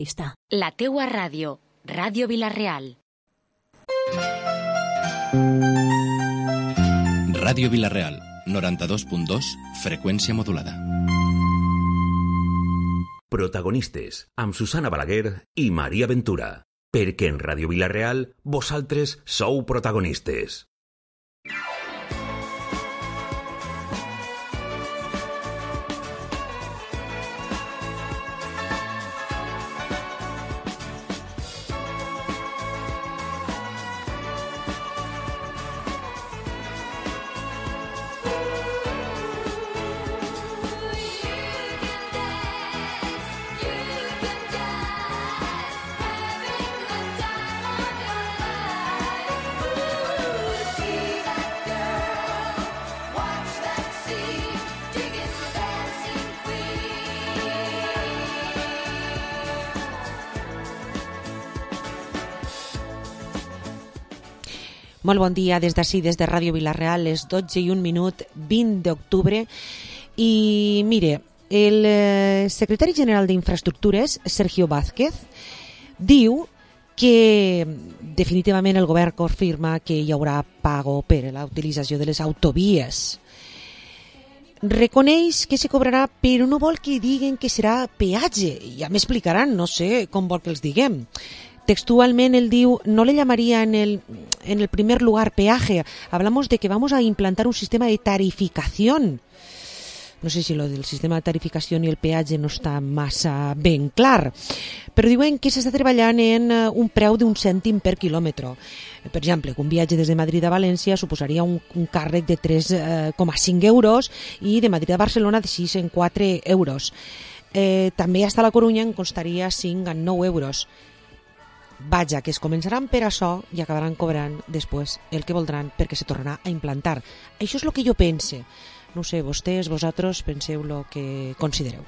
Està. La teua ràdio, Ràdio Vila-real. Ràdio Vila-real, 92.2, freqüència modulada. Protagonistes, amb Susana Balaguer i Maria Ventura. Perquè en Ràdio Vila-real, vosaltres sou protagonistes. Molt bon dia des d'ací, des de Ràdio Vila-real, les 12:01, 20 d'octubre. I mire, el secretari general d'Infraestructures, Sergio Vázquez, diu que definitivament el govern confirma que hi haurà pago per la utilització de les autovies. Reconeix que se cobrarà, però no vol que diguen que serà peatge. Ja m'explicaran, no sé com vol que els diguem. Textualmente él dijo, no le llamaría en el primer lugar peaje, hablamos de que vamos a implantar un sistema de tarificación. No sé si lo del sistema de tarificación y el peatge no està massa ben clar, però diuen que s'està treballant en un preu d'un cèntim per quilòmetre. Per exemple, un viatge des de Madrid a València suposaria un càrrec de 3,5 euros i de Madrid a Barcelona de 6 en 4 euros. També hasta la Corunya en costaria 5 en 9 euros. Vaja, que es començaran per això i acabaran cobrant després el que voldran perquè se tornarà a implantar. Això és el que jo pense. No sé, vostès, vosaltres, penseu el que considereu.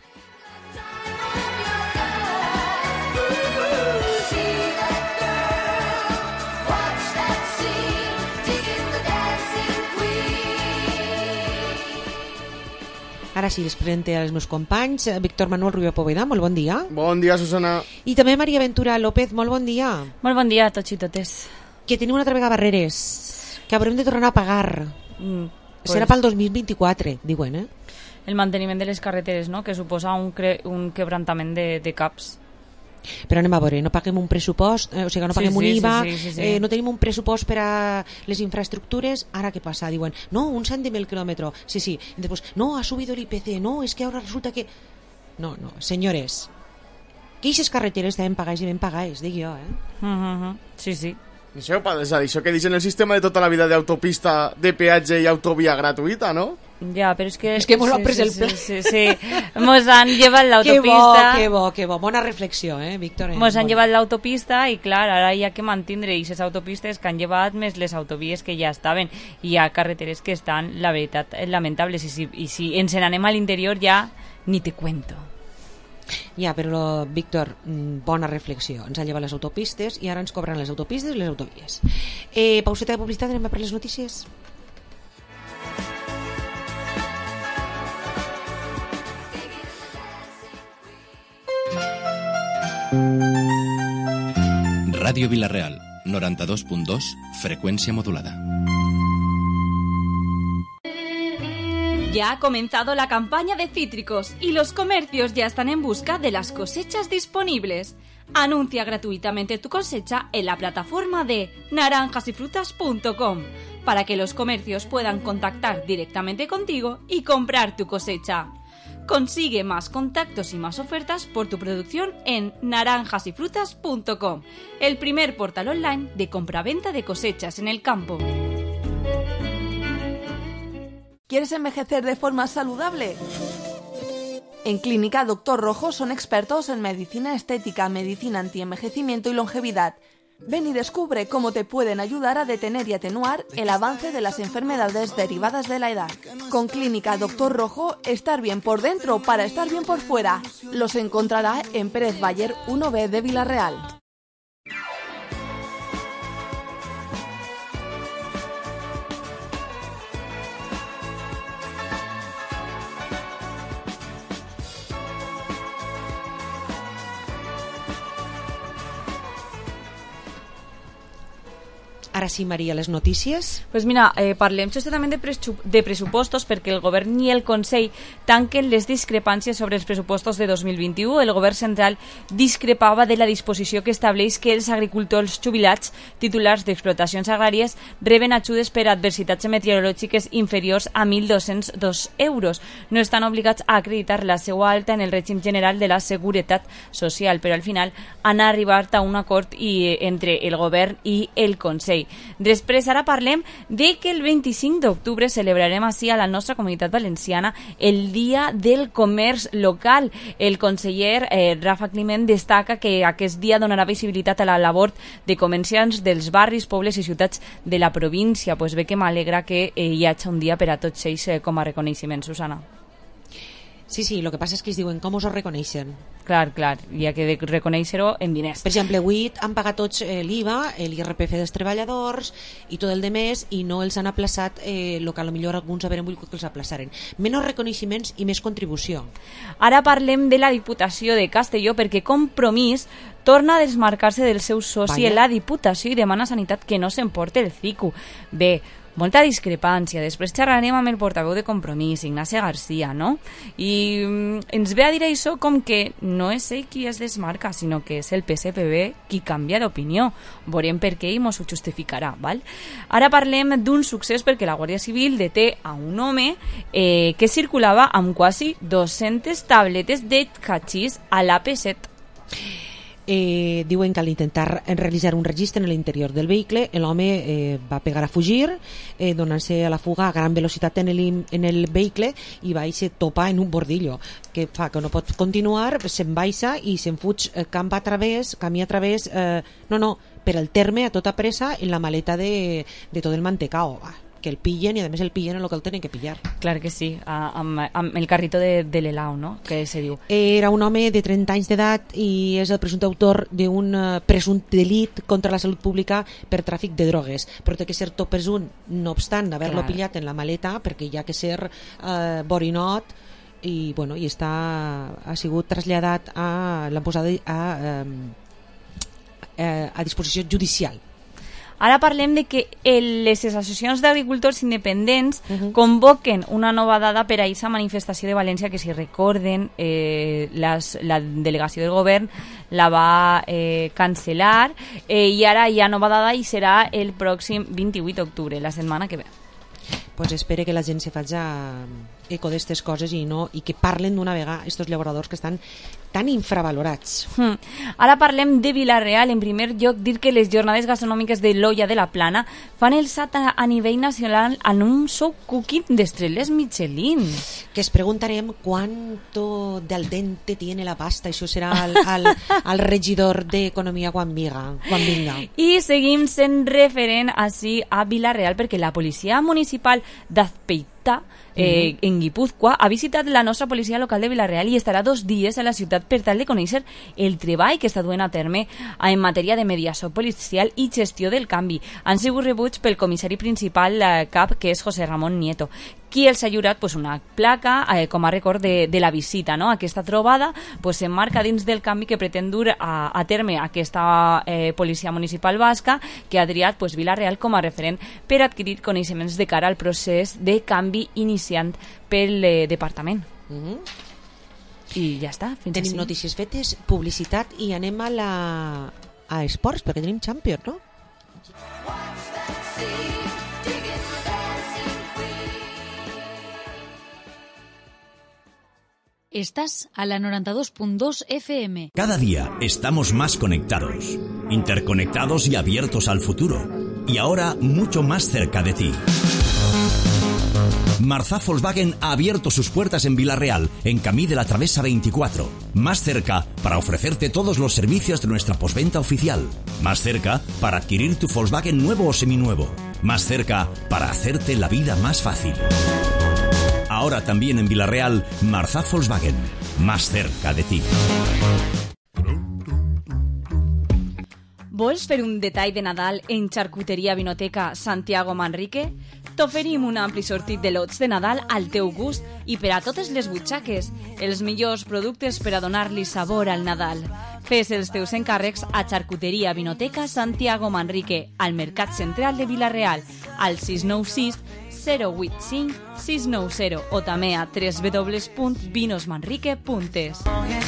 Ara sí, les presente als meus companys. Víctor Manuel Rubio Poveda, molt bon dia. Bon dia, Susana. I també Maria Ventura López, molt bon dia. Molt bon dia a tots i totes. Que tenim una altra vegada barreres, que haurem de tornar a pagar. Serà pel 2024, diuen, El manteniment de les carreteres, no?, que suposa un quebrantament de caps. Però anem a veure, no paguem un pressupost, o sigui, no paguem un IVA, sí. No tenim un pressupost per a les infraestructures, ara què passa? Diuen, no, un cèntim el quilòmetre, sí, y después, no, ha subido el IPC, no, es que ahora resulta que... No, senyores, que aquestes carreteres també pagais i ben pagais, dic jo, Sí. Això que dicen el sistema de tota la vida d'autopista, de peatge i autovia gratuïta, no? Ja, però és que... És que mos han pres el pla. Sí, mos han llevat l'autopista... Que bo, bona reflexió, Víctor? Mos han llevat l'autopista i, clar, ara hi ha que mantindre aquestes autopistes que han llevat més les autovies que ja estaven. Hi ha carreteres que estan, la veritat, lamentables. I si ens n'anem a l'interior ja ni te cuento. Ja, però, Víctor, bona reflexió. Ens han llevat les autopistes i ara ens cobran les autopistes i les autovies. Pauseta de publicitat, anem a per les notícies. Ràdio Vila-real, 92.2, frecuencia modulada. Ya ha comenzado la campaña de cítricos y los comercios ya están en busca de las cosechas disponibles. Anuncia gratuitamente tu cosecha en la plataforma de naranjasyfrutas.com para que los comercios puedan contactar directamente contigo y comprar tu cosecha. Consigue más contactos y más ofertas por tu producción en naranjasyfrutas.com, el primer portal online de compraventa de cosechas en el campo. ¿Quieres envejecer de forma saludable? En Clínica Doctor Rojo son expertos en medicina estética, medicina antienvejecimiento y longevidad. Ven y descubre cómo te pueden ayudar a detener y atenuar el avance de las enfermedades derivadas de la edad. Con Clínica Doctor Rojo, estar bien por dentro para estar bien por fuera. Los encontrará en Pérez Bayer 1B de Vila-real. Ara sí, Maria, les notícies. Pues mira, parlem justament de pressupostos perquè el govern i el Consell tanquen les discrepàncies sobre els pressupostos de 2021. El govern central discrepava de la disposició que estableix que els agricultors jubilats titulars d'explotacions agràries reben ajudes per adversitats meteorològiques inferiors a 1.202 euros. No estan obligats a acreditar la seva alta en el règim general de la Seguretat Social, però al final han arribat a un acord entre el govern i el Consell. Després ara parlem de que el 25 d'octubre celebrarem així a la nostra comunitat valenciana el Dia del Comerç Local. El conseller Rafa Climent destaca que aquest dia donarà visibilitat a la labor de comerciants dels barris, pobles i ciutats de la província. Pues bé que m'alegra que hi hagi un dia per a tots ells com a reconeixement, Susana. Sí, el que passa és que es diuen com us ho reconeixen. Clar, hi ha que reconèixer-ho en diners. Per exemple, avui han pagat tots l'IVA, l'IRPF dels treballadors i tot el de més, i no els han aplaçat el que potser alguns haurem volgut que els aplaçaren. Menys reconeixements i més contribució. Ara parlem de la Diputació de Castelló perquè Compromís torna a desmarcar-se del seu soci en la Diputació i demana a Sanitat que no s'emporte el CICU. Bé, molta discrepància. Després xerrarem amb el portaveu de Compromís, Ignacia García, no? I ens ve a dir això com que no és ell qui es desmarca, sinó que és el PSPB qui canvia d'opinió. Veurem per què i mos ho justificarà, val? Ara parlem d'un succés perquè la Guàrdia Civil deté a un home que circulava amb quasi 200 tabletes de hachís a l'AP7. Diuen que al intentar realitzar un registre en l'interior del vehicle l'home va pegar a fugir donant-se a la fuga a gran velocitat en el vehicle i va i topa en un bordillo que fa que no pot continuar, se'n baixa i se'n fuig camí a través per el terme a tota pressa en la maleta de tot el mantecao, que el pillen i a més el pillen en el que el tenen que pillar. Clar que sí, amb el carrito de l'Elau, no? Que se diu. Era un home de 30 anys d'edat i és el presumpte autor d'un presumpte delit contra la salut pública per tràfic de drogues, però té que ser tot presumpte, no obstant haver-lo pillat en la maleta, perquè hi ha que ser borinot i ha sigut traslladat l'han posat a disposició judicial. Ara parlem de que les associacions d'agricultors independents convoquen una nova dada per a aquesta manifestació de València que, si recorden, la delegació del govern la va cancel·lar i ara hi ha nova dada i serà el pròxim 28 d'octubre, la setmana que ve. Pues espere que la gent se faci eco d'estes coses i que parlen d'una vegada estos llauradors que estan tan infravalorats. Ara parlem de Vila-real. En primer lloc, dir que les jornades gastronòmiques de l'Olla de la Plana fan el salt a nivell nacional en un show cooking d'estrelles Michelin. Que es preguntarem quanto de al dente tiene la pasta. Això serà al regidor d'Economia quan vinga. I seguim sent referent així a Vila-real perquè la policia municipal d'Azpeità en Guipúzcoa ha visitat la nostra policia local de Vila-real i estarà 2 dies a la ciutat per tal de conèixer el treball que està duent a terme en matèria de mediació policial i gestió del canvi. Han sigut rebuts pel comissari principal cap, que és José Ramón Nieto, qui els ha lliurat una placa com a record de la visita. No? Aquesta trobada s'emmarca dins del canvi que pretén dur a terme aquesta policia municipal basca, que ha triat Vila-real com a referent per adquirir coneixements de cara al procés de canvi iniciant pel departament. I ja està. Tenim notícies fetes, publicitat i anem a esports, perquè tenim Champions, no? Estás a la 92.2 FM. Cada día estamos más conectados, interconectados y abiertos al futuro. Y ahora mucho más cerca de ti. Marzá Volkswagen ha abierto sus puertas en Vila-real, en Camí de la Travesa 24. Más cerca para ofrecerte todos los servicios de nuestra postventa oficial. Más cerca para adquirir tu Volkswagen nuevo o seminuevo. Más cerca para hacerte la vida más fácil. Ahora también en Vila-real, Marzá Volkswagen, más cerca de ti. Vols fer un detall de Nadal en Charcuteria Vinoteca Santiago Manrique? T'oferim un ampli sortit de lots de Nadal al teu gust i per a totes les butxaques. Els millors productes per a donar-li sabor al Nadal. Fes els teus encàrrecs a Xarcuteria Vinoteca Santiago Manrique, al Mercat Central de Vila-real, al 696 085 690 o també a www.vinosmanrique.es.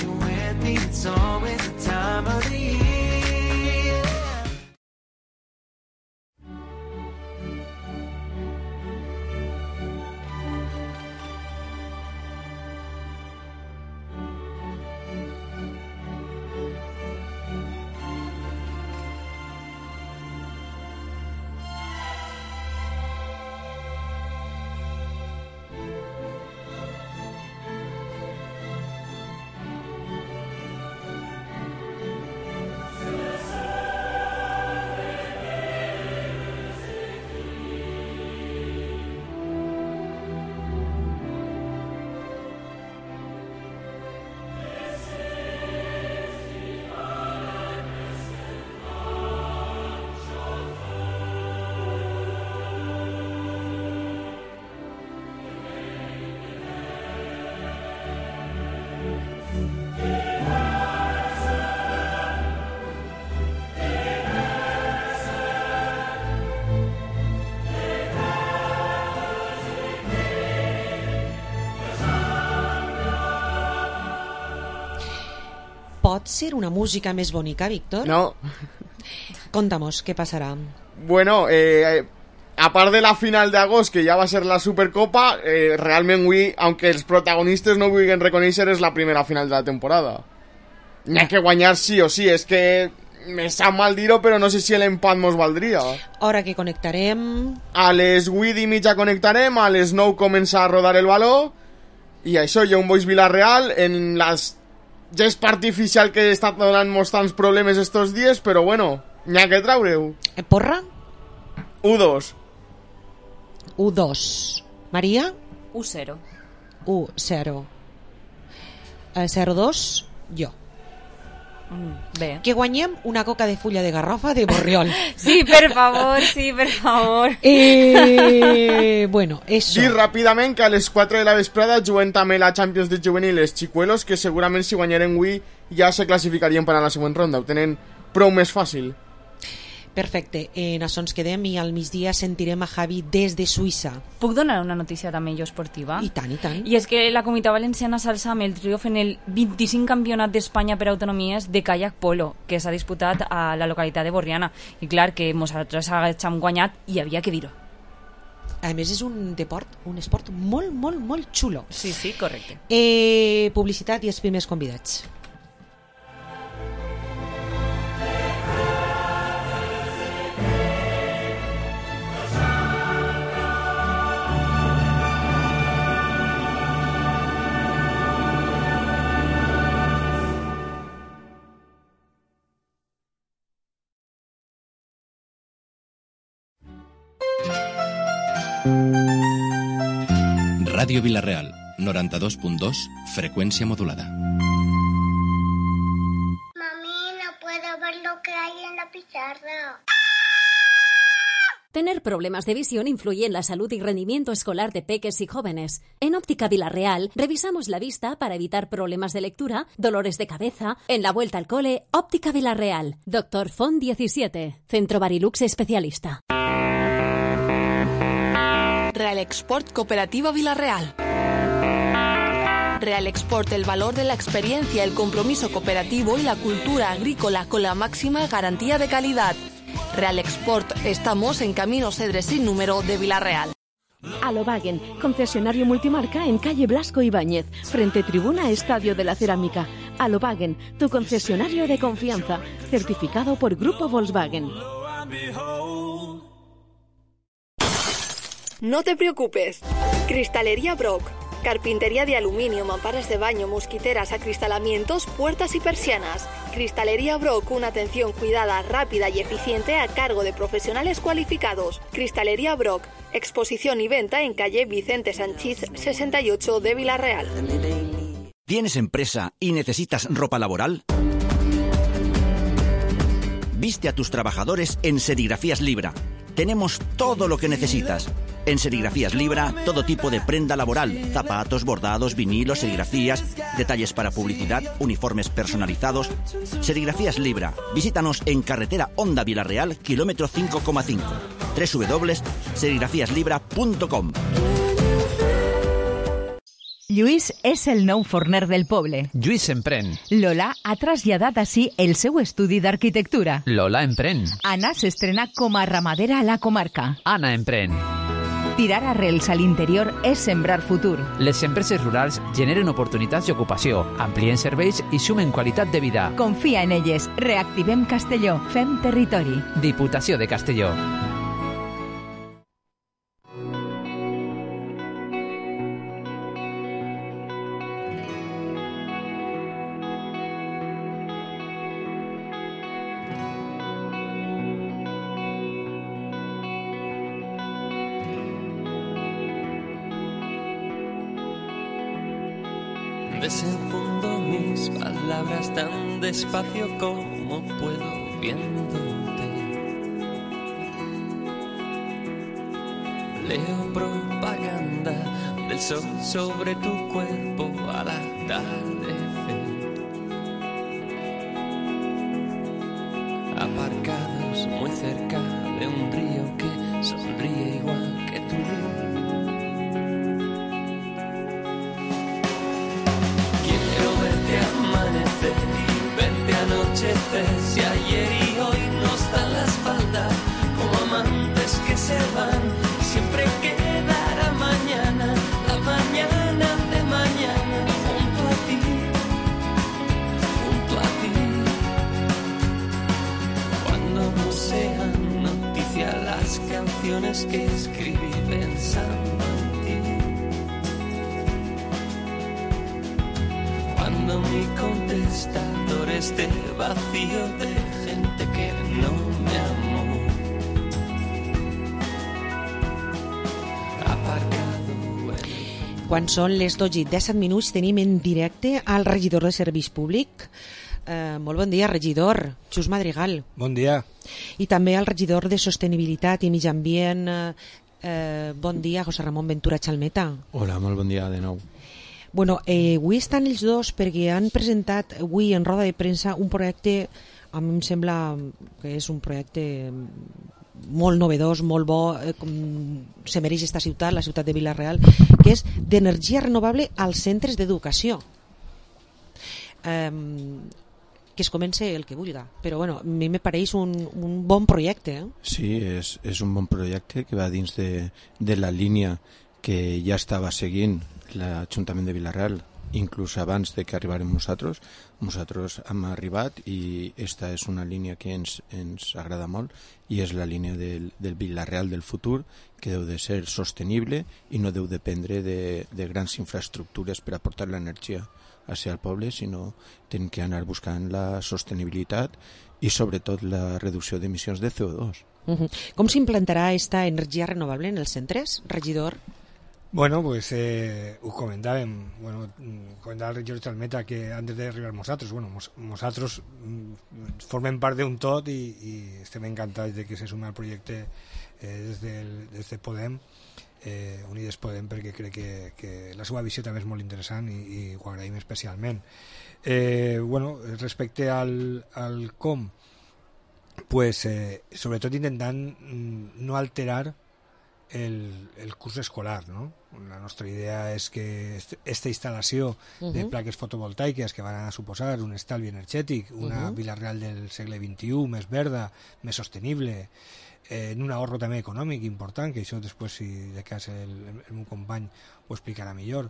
Pot ser una música més bonica, Víctor? No. Contamos, ¿qué pasará? Bueno, a part de la final d'agost, que ja va ser la Supercopa, realment avui, aunque els protagonistes no vulguin reconèixer, és la primera final de la temporada. N'hi ha que guanyar sí o sí, és que me sap mal dir-ho, però no sé si l'empat mos valdria. Hora que connectarem... A les 8:30 connectarem, a les 9 comença a rodar el baló, i això, hi ha un Boix Vila-real en la gespa artificial que està donant-nos tants problemes estos dies, però bueno, n'hi ha que traure-ho. Porra? 1-2. 1-2. Maria? 1-0. 1-0. 0-2, jo. Bé. Que guanyem una coca de fulla de garrofa de Borriol. Sí, per favor, sí, per favor. Bueno, eso. Dir ràpidament que a les 4 de la vesprada juguen també la Champions de Juvenil els Chicuelos, que segurament si guanyaren avui ja se classificarien per a la següent ronda. Ho tenen prou més fàcil. Perfecte, en això ens quedem i al migdia sentirem a Javi des de Suïssa. Puc donar una notícia també jo esportiva? I tant, i tant. I és que la Comunitat Valenciana s'alça amb el triomf en el 25 Campionat d'Espanya per autonomies de kayak polo, que s'ha disputat a la localitat de Borriana. I clar, que nosaltres hem guanyat i havia que dir-ho. A més, és un esport molt, molt, molt xulo. Sí, sí, correcte. Publicitat i els primers convidats. Ràdio Vila-real, 92.2, frecuencia modulada. Mami, no puedo ver lo que hay en la pizarra. Tener problemas de visión influye en la salud y rendimiento escolar de peques y jóvenes. En Óptica Vila-real revisamos la vista para evitar problemas de lectura, dolores de cabeza. En la vuelta al cole, Óptica Vila-real. Dr. Font 17, Centro Barilux Especialista. Real Export Cooperativa Vila-real. Real Export, el valor de la experiencia, el compromiso cooperativo y la cultura agrícola con la máxima garantía de calidad. Real Export, estamos en Camino Cedre sin número de Vila-real. Alobagen, concesionario multimarca en calle Blasco Ibáñez, frente Tribuna Estadio de la Cerámica. Alobagen, tu concesionario de confianza, certificado por Grupo Volkswagen. No te preocupes. Cristalería Brock. Carpintería de aluminio, mamparas de baño, mosquiteras, acristalamientos, puertas y persianas. Cristalería Brock, una atención cuidada, rápida y eficiente a cargo de profesionales cualificados. Cristalería Brock, exposición y venta en calle Vicente Sanchís 68 de Vila-real. ¿Tienes empresa y necesitas ropa laboral? Viste a tus trabajadores en Serigrafías Libra. Tenemos todo lo que necesitas. En Serigrafías Libra, todo tipo de prenda laboral, zapatos, bordados, vinilos, serigrafías, detalles para publicidad, uniformes personalizados. Serigrafías Libra. Visítanos en carretera Honda Vilareal, kilómetro 5,5. www.serigrafiaslibra.com. Lluís és el nou forner del poble. Lluís emprèn. Lola ha traslladat ací el seu estudi d'arquitectura. Lola emprèn. Anna s'estrena com a ramadera a la comarca. Anna emprèn. Tirar arrels a l'interior és sembrar futur. Les empreses rurals generen oportunitats d'ocupació, amplien serveis i sumen qualitat de vida. Confia en elles. Reactivem Castelló. Fem territori. Diputació de Castelló. Desenfundo mis palabras tan despacio como puedo viéndote. Leo propaganda del sol sobre tu cuerpo al atardecer. Aparcados muy cerca de un río que sonríe igual que tú. Y verte anochecer, si ayer y hoy nos dan la espalda como amantes que se van, siempre quedará mañana, la mañana de mañana, junto a ti, junto a ti. Cuando no sean noticia las canciones que escribí pensando en ti. Cuando mi contestador esté vacío de gente que no me amó. Aparcado Quan són les 12:17 tenim en directe al regidor de Serveis Públic. Molt bon dia, regidor. Xus Madrigal. Bon dia. I també al regidor de Sostenibilitat i Mig Ambient. Bon dia, José Ramón Ventura Chalmeta. Hola, molt bon dia de nou. Bueno, avui estan els dos perquè han presentat avui en roda de premsa un projecte, a mi em sembla que és un projecte molt novedós, molt bo, com se mereix esta ciutat, la ciutat de Vila-real, que és d'energia renovable als centres d'educació. Que es comence el que vulga, però bueno, a mi me pareix un bon projecte. Sí, és un bon projecte que va dins de la línia que ja estava seguint l'Ajuntament de Vila-real, inclús abans de que arribàrem nosaltres. Nosaltres hem arribat i esta és una línia que ens agrada molt i és la línia del Vila-real del futur, que deu de ser sostenible i no deu dependre de grans infraestructures per aportar l'energia hacia el poble, sinó tenim que anar buscant la sostenibilitat i sobretot la reducció d'emissions de CO2. Com s'implantarà esta energia renovable en els centres, regidor? Bueno, pues ho comentàvem, comentava el regidor Chalmeta que antes d'arribar nosaltres, nosaltres formem part d'un tot i estem encantats de que se sumi al projecte des de Podem, Unides Podem, perquè crec que la seva visió també és molt interessant i ho agraïm especialment. Respecte al com, pues, sobretot intentant no alterar el curs escolar, no? La nostra idea és que aquesta instal·lació de plaques fotovoltaiques que van a suposar un estalvi energètic, una Vila-real del segle XXI més verda, més sostenible, en un ahorro també econòmic important, que això després, si de cas el meu company ho explicarà millor,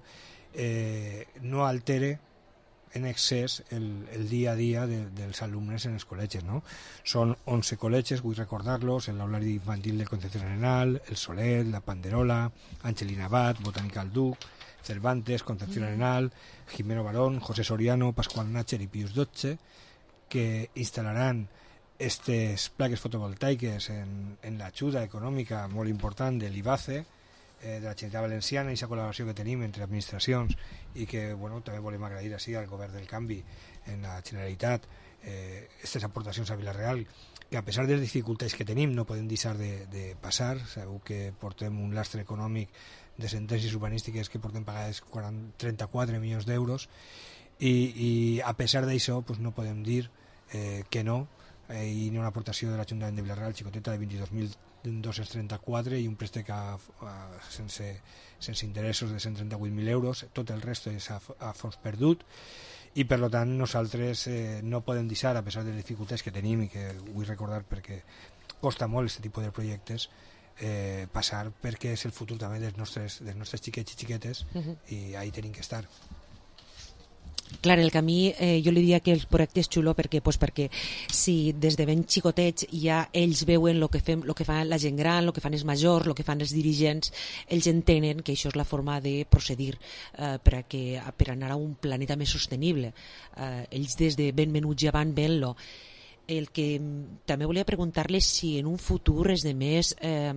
no altere en excés el dia a dia dels alumnes en els col·legis, no? Són 11 col·legis, vull recordar-los: el Aulari Infantil de Concepción Arenal, el Solet, la Panderola, Angelina Abad, Botànica al Duc, Cervantes, Concepción Arenal, Jimeno Barón, José Soriano, Pascual Nácher i Pius XII, que instal·laran aquestes plaques fotovoltaiques en l'ajuda econòmica molt important de l'IBACE, de la Generalitat Valenciana, i aquesta col·laboració que tenim entre administracions, i que també volem agrair així al govern del canvi en la Generalitat aquestes aportacions a Vila-real, que a pesar de les dificultats que tenim no podem deixar de passar. Sabeu que portem un lastre econòmic de sentències urbanístiques que portem pagades 34 milions d'euros i a pesar d'això pues, no podem dir que no, i una aportació de l'Ajuntament de Vila-real xicoteta de 22.234 i un préstec sense interessos de 138.000 euros, tot el resto és a fons perdut, i per tant nosaltres no podem deixar, a pesar de les dificultats que tenim i que vull recordar perquè costa molt aquest tipus de projectes, passar, perquè és el futur també dels nostres xiquets i xiquetes i ahí tenim que estar. Clar, el camí, jo li diria que el projecte és xulo perquè si des de ben xicotets ja ells veuen el que fa la gent gran, el que fan els majors, el que fan els dirigents, ells entenen que això és la forma de procedir per anar a un planeta més sostenible. Ells des de ben menuts ja van veient-lo. El que també volia preguntar-li si en un futur les demés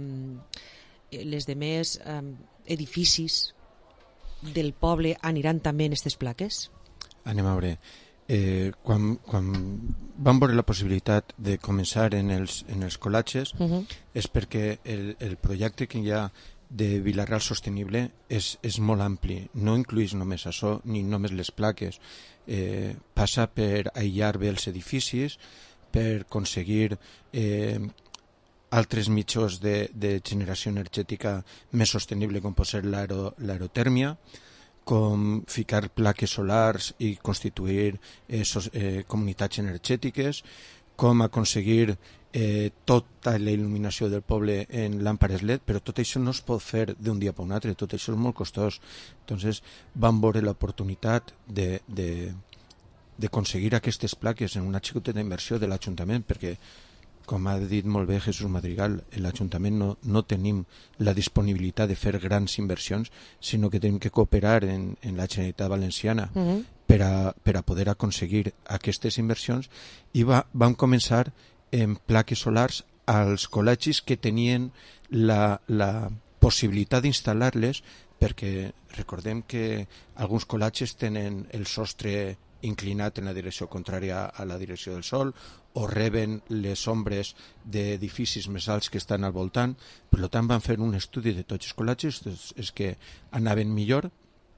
edificis del poble aniran també en aquestes plaques? Anem a veure. Quan vam veure la possibilitat de començar en els colatges és perquè el projecte que hi ha de Vila-real sostenible és molt ampli, no incluïs només això ni només les plaques, passa per aïllar bé els edificis, per aconseguir altres mitjans de generació energètica més sostenible com pot ser l'aerotèrmia, com ficar plaques solars i constituir comunitats energètiques, com aconseguir tota la il·luminació del poble en làmpades LED, però tot això no es pot fer d'un dia per un altre, tot això és molt costós. Entonces vam veure l'oportunitat d'aconseguir aquestes plaques en una xicoteta inversió de l'Ajuntament, perquè com ha dit molt bé Jesús Madrigal, l'Ajuntament no tenim la disponibilitat de fer grans inversions, sinó que tenim que cooperar en la Generalitat Valenciana per a poder aconseguir aquestes inversions, i vam començar en plaques solars als col·legis que tenien la possibilitat d'instal·lar-les, perquè recordem que alguns col·legis tenen el sostre inclinat en la direcció contrària a la direcció del sol, o reben les ombres d'edificis més alts que estan al voltant. Per tant, van fer un estudi de tots els col·legis, és que anaven millor,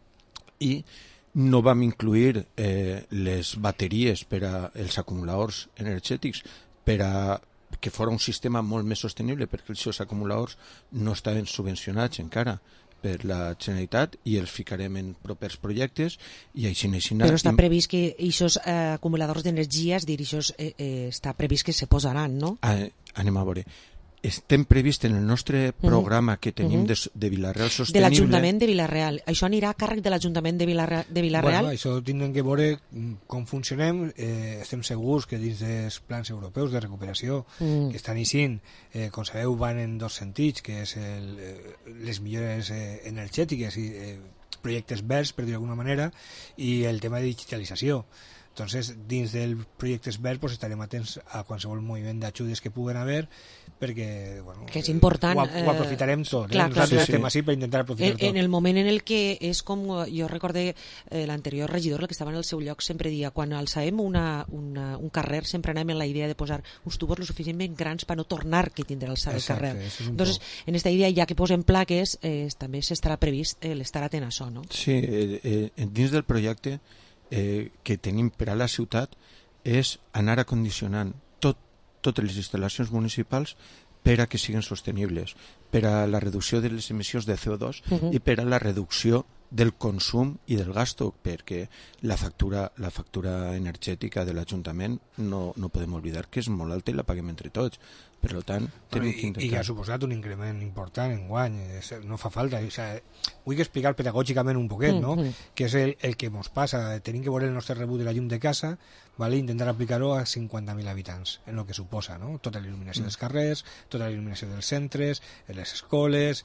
i no vam incluir les bateries per als acumuladors energètics per a que fos un sistema molt més sostenible, perquè els acumuladors no estaven subvencionats encara per la Generalitat i els ficarem en propers projectes i així Però està previst que aquests acumuladors d'energies està previst que se posaran, no? Anem a veure. Estem previst en el nostre programa que tenim de Vila-real Sostenible... De l'Ajuntament de Vila-real. Això anirà a càrrec de l'Ajuntament de Vila-real? Bueno, això tindrem que veure com funcionem. Estem segurs que dins dels plans europeus de recuperació que estan eixint, com sabeu, van en dos sentits, que és les millores energètiques i projectes verds, per dir d'alguna manera, i el tema de digitalització. Entonces, dins del projectes verds pues, estarem atents a qualsevol moviment d'ajudes que puguen haver, perquè bueno, que és important, ho aprofitarem tot. Clar, nosaltres estem així per intentar aprofitar tot. En el moment en el que és com, jo recordé l'anterior regidor, el que estava en el seu lloc, sempre dia, quan alçàvem un carrer, sempre anem en la idea de posar uns tubos lo suficientment grans per no tornar que tindrà alçar el carrer. Entonces, en esta idea, ja que posem plaques, també s'estarà previst l'estar atent a això, no? Sí, dins del projecte que tenim per a la ciutat és anar acondicionant totes les instal·lacions municipals per a que siguin sostenibles, per a la reducció de les emissions de CO2 i per a la reducció del consum i del gasto, perquè la factura energètica de l'Ajuntament no podem oblidar que és molt alta i la paguem entre tots. Per tant, tenim que intentar... I ha suposat un increment important en guany, no fa falta. O sigui, vull explicar pedagògicament un poquet, no? Que és el que ens passa. Tenim que veure el nostre rebut de la llum de casa, vale? Intentar aplicar-ho a 50.000 habitants, en el que suposa, no? Tota la il·luminació dels carrers, tota la il·luminació dels centres, les escoles,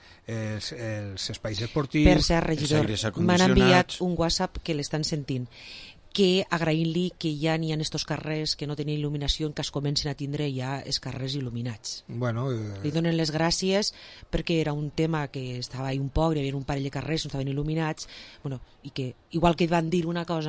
els espais esportius... Per ser regidor, m'han enviat un WhatsApp que l'estan sentint, que agraint-li que ja n'hi ha estos carrers que no tenen il·luminació, en cas comencen a tindre ja els carrers il·luminats. Bueno, li donen les gràcies perquè era un tema que estava ahí un poc, hi havia un parell de carrers que no estaven il·luminats, bueno, i que igual que van dir una cosa,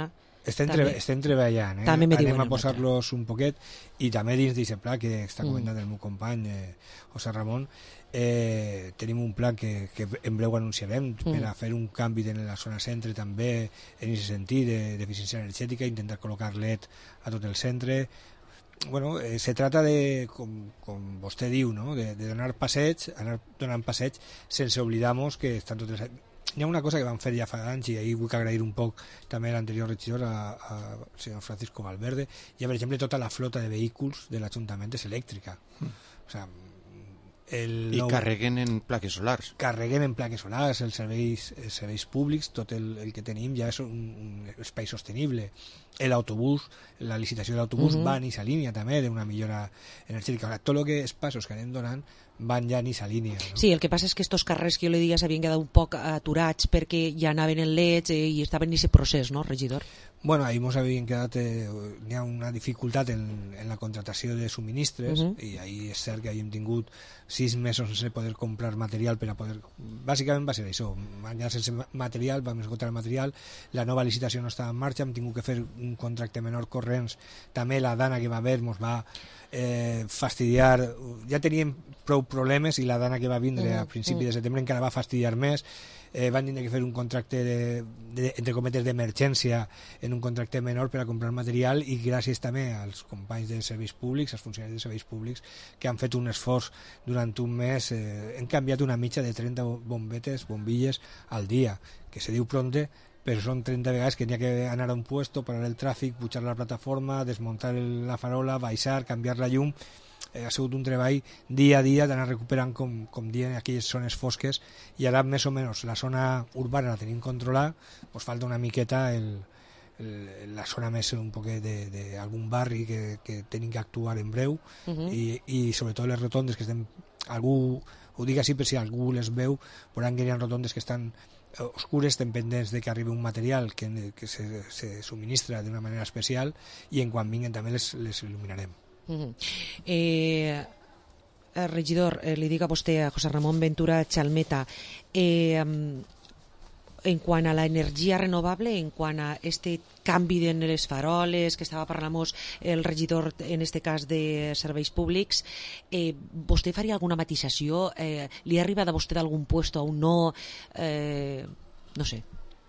Estem treballant, També me diuen anem a posar-los un poquet, i també dins d'aquest pla que està comentant el meu company José Ramon, tenim un pla que en breu anunciarem per a fer un canvi en la zona centre també en aquest sentit d'eficiència energètica, intentar col·locar LED a tot el centre. Bueno, se trata de, com vostè diu, ¿no? de donar passeig, anar donant passeig sense oblidar-nos que estan totes... Hi ha una cosa que van fer ja fa anys, i ahir vull agrair un poc també a l'anterior regidor, al senyor Francisco Valverde. Hi ha, per exemple, tota la flota de vehicles de l'Ajuntament és elèctrica. O sigui, carreguen en plaques solars. Carreguen en plaques solars, els serveis públics, tot el que tenim ja és un espai sostenible. L'autobús, la licitació de l'autobús va en aquesta línia també d'una millora energètica. Tot el que és passos que anem donant van ja en aquesta línia. No? Sí, el que passa és que estos carrers que jo li diria s'havien quedat un poc aturats perquè ja anaven en LEDs i estaven en aquest procés, no, regidor? Bueno, ahí ens havien quedat, hi ha una dificultat en la contratació de subministres, i ahí és cert que havíem tingut 6 mesos sense poder comprar material per a poder... Bàsicament va ser això, ja sense material, vam esgotar el material, la nova licitació no estava en marxa, hem tingut que fer un contracte menor corrents, també la dana que va haver ens va fastidiar, ja teníem prou problemes i la dana que va vindre a principi de setembre encara va fastidiar més. Van tenir que fer un contracte entre cometes d'emergència en un contracte menor per a comprar material, i gràcies també als companys de serveis públics, als funcionaris de serveis públics, que han fet un esforç durant un mes. Hem canviat una mitja de 30 bombilles al dia, que se diu pronte, però són 30 vegades que n'hi ha que anar a un puesto, parar el tràfic, pujar la plataforma, desmuntar la farola, baixar, canviar la llum. Ha sigut un treball dia a dia d'anar recuperant, com diuen, aquelles zones fosques, i ara més o menys la zona urbana la tenim controlada, doncs falta una miqueta la zona més un poquet d'algun barri que tenim que actuar en breu, i sobretot les rotondes que estem... Algú, ho dic així per si algú les veu, veuran que hi ha rotondes que estan oscures, estem pendents de que arribi un material que se subministra d'una manera especial, i en quan vinguen també les il·luminarem. Regidor, li dic a vostè, a José Ramón Ventura Chalmeta, en quant a la energia renovable, en quant a este canvi de les faroles que estava parlant el regidor, en este cas de serveis públics, vostè faria alguna matisació? Li ha arribat a vostè d'algun puesto a un no? No sé.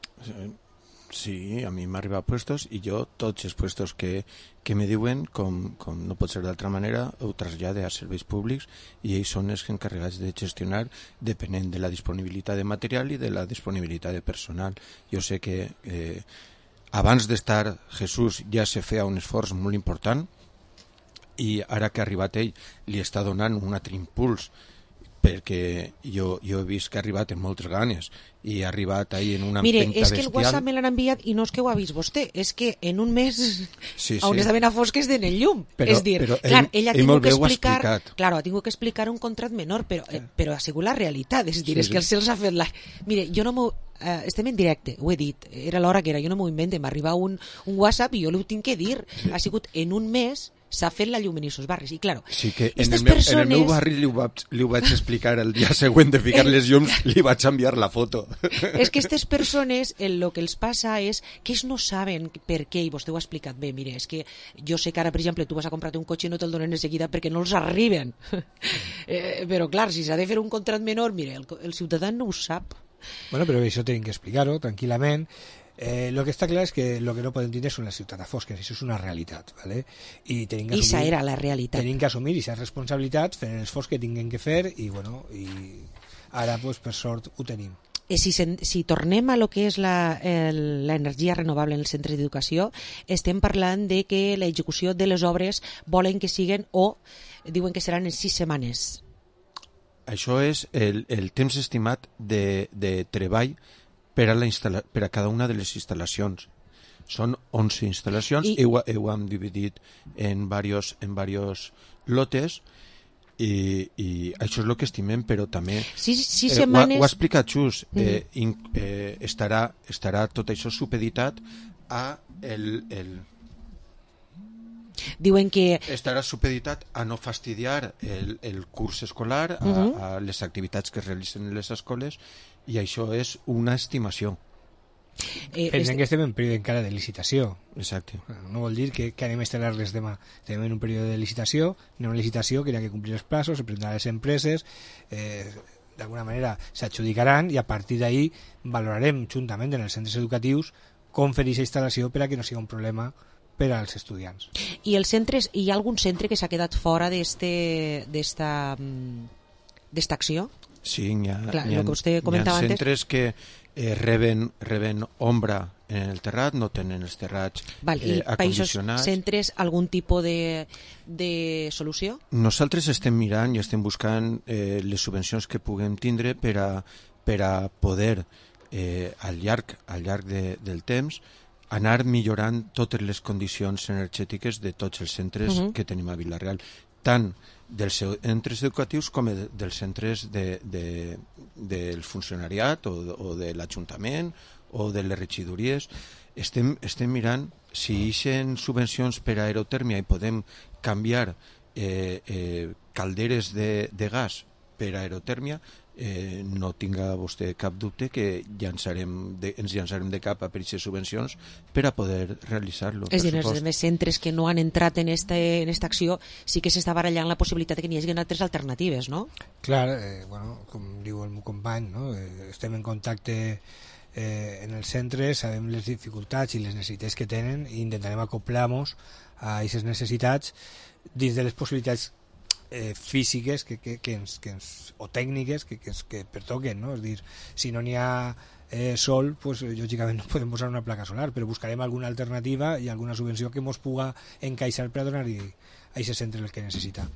Sí, a mi m'ha arribat puestos, i jo tots els puestos que me diuen, com no pot ser d'altra manera, ho trasllade a serveis públics, i ells són els encarregats de gestionar depenent de la disponibilitat de material i de la disponibilitat de personal. Jo sé que abans d'estar Jesús ja se feia un esforç molt important, i ara que ha arribat ell li està donant un altre impuls, perquè jo he vist que ha arribat amb moltes ganes i ha arribat ahí en una empenta bestial. Mire, és que el WhatsApp me l'han enviat i no és que ho ha vist vostè, és que en un mes on estaven a fosques de llum. És dir, clar, ell ha tingut que explicar, claro, ha tingut que explicar un contrat menor, però ha sigut la realitat, és dir, és que el cel s'ha fet la... Mire, jo no m'ho... estem en directe, ho he dit, era l'hora que era, jo no m'ho invente, m'arriba un WhatsApp i jo l'ho tinc que dir, ha sigut en un mes s'ha fet la llum en aquests barris, i claro, sí que en el meu barri li ho vaig explicar el dia següent de ficar les llums, li vaig enviar la foto. És que aquestes persones el que els passa és que ells no saben per què, i vostè ho ha explicat bé. Mire, és que jo sé que ara, per exemple, tu vas a comprar-te un cotxe i no te'l donen de seguida perquè no els arriben. Però clar, si s'ha de fer un contrat menor, mire, el ciutadà no ho sap. Bueno, però això tenim que explicar-ho tranquil·lament. Lo que està clar és que lo que no podem tindre són les ciutats fosques, això és una realitat, ¿vale? I esa era la realitat. Tenim que assumir aquesta responsabilitat, fer l'esforç que tinguem que fer, i bueno, i ara pues, per sort ho tenim. Si tornem a lo que és l'energia renovable en els centres d'educació, estem parlant de que l'execució de les obres volen que siguen, o diuen que seran en 6 setmanes. Això és el temps estimat de treball per a cada una de les instal·lacions. Són 11 instal·lacions, i ho hem dividit en diversos lotes, i això és el que estimem, però també ho ha explicat Xus, estarà tot això supeditat a diuen que estarà supeditat a no fastidiar el curs escolar, a les activitats que es realitzen en les escoles, i això és una estimació. Pensem que estem en període encara de licitació. Exacte. No vol dir que anem a instal·lar-les demà. Estem en un període de licitació, en una licitació que hi ha que complir els plaços, se prendran les empreses, d'alguna manera s'adjudicaran i a partir d'ahí valorarem juntament en els centres educatius com fer aquesta instal·lació per a que no sigui un problema per als estudiants. I els centres, hi ha algun centre que s'ha quedat fora d'esta acció? Sí, hi ha centres que reben ombra en el terrat, no tenen els terrats acondicionats. I centres algun tipus de solució? Nosaltres estem mirant i estem buscant les subvencions que puguem tindre per a poder al llarg del temps anar millorant totes les condicions energètiques de tots els centres que tenim a Vila-real, tant dels centres educatius com dels centres del funcionariat o de l'Ajuntament o de les regidories. Estem mirant si ixen subvencions per a aerotèrmia i podem canviar calderes de gas per a aerotèrmia, no tinga vostè cap dubte que ens llançarem de cap a per aquestes subvencions per a poder realitzar-lo. És a dir, els centres que no han entrat en esta acció sí que s'està barallant la possibilitat que n'hi hagi altres alternatives, no? Clar, com diu el meu company, no? Estem en contacte en els centres, sabem les dificultats i les necessitats que tenen i intentarem acoplar-nos a aquestes necessitats dins de les possibilitats físiques o tècniques que pertoquen, no? És dir, si no n'hi ha sol, pues, lògicament no podem posar una placa solar, però buscarem alguna alternativa i alguna subvenció que ens puga encaixar per a donar-hi a aquest centre el que necessita.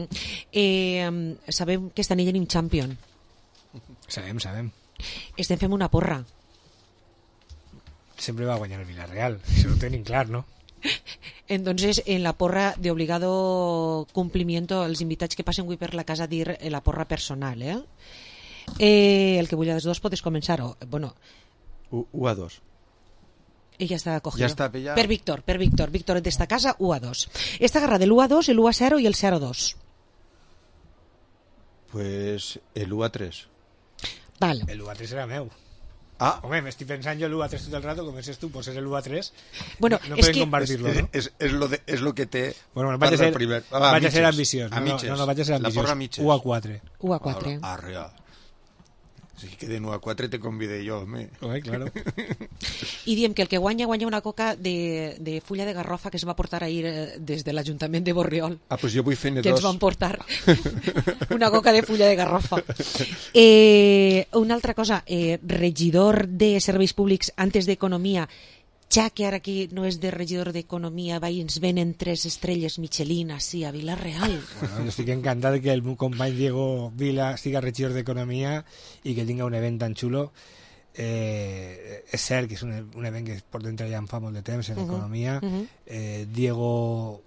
Sabem que esta nit tenim Champion. Sabem. Estem fent una porra. Sempre va guanyar el Villarreal, això ho tenim clar, no? Entonces, en la porra de obligado cumplimiento, els invitats que passen avui per la casa dir la porra personal, el que vulgui dels dos podes començar. Bueno, 1-2. Ella està cogido. Ja està, ja... Per Víctor d'esta casa, 1-2. Esta guerra de l'1-2, el 1-0 i el 0-2. Pues el 1-3. Vale. El 1-3 era meu. Ah. Home, m'estic pensant jo el 1-3 tot el rato, com és tu, pues és el 1-3. Bueno, no podem compartir-lo, no? És lo que té... Bueno, vaig a ser ambiciós. No, vaig a ser ambiciós. La porra mitges. 1-4. 1-4. Arrea. Si que de 1-4 te convidé jo, home. Claro. I diem que el que guanya una coca de fulla de garrofa que es va portar ahir des de l'Ajuntament de Borriol. Ah, pues jo vull fer-ne dos. Que ens van portar una coca de fulla de garrofa. Una altra cosa, regidor de Serveis Públics antes d'Economia, ja que ara aquí no és de regidor d'Economia, i ens venen 3 estrelles Michelin així a Vila-real. Bueno, jo estic encantat que el meu company Diego Vila siga regidor d'Economia i que tinga un event tan xulo. És cert que és un event que portem treballant fa molt de temps en Economia. Diego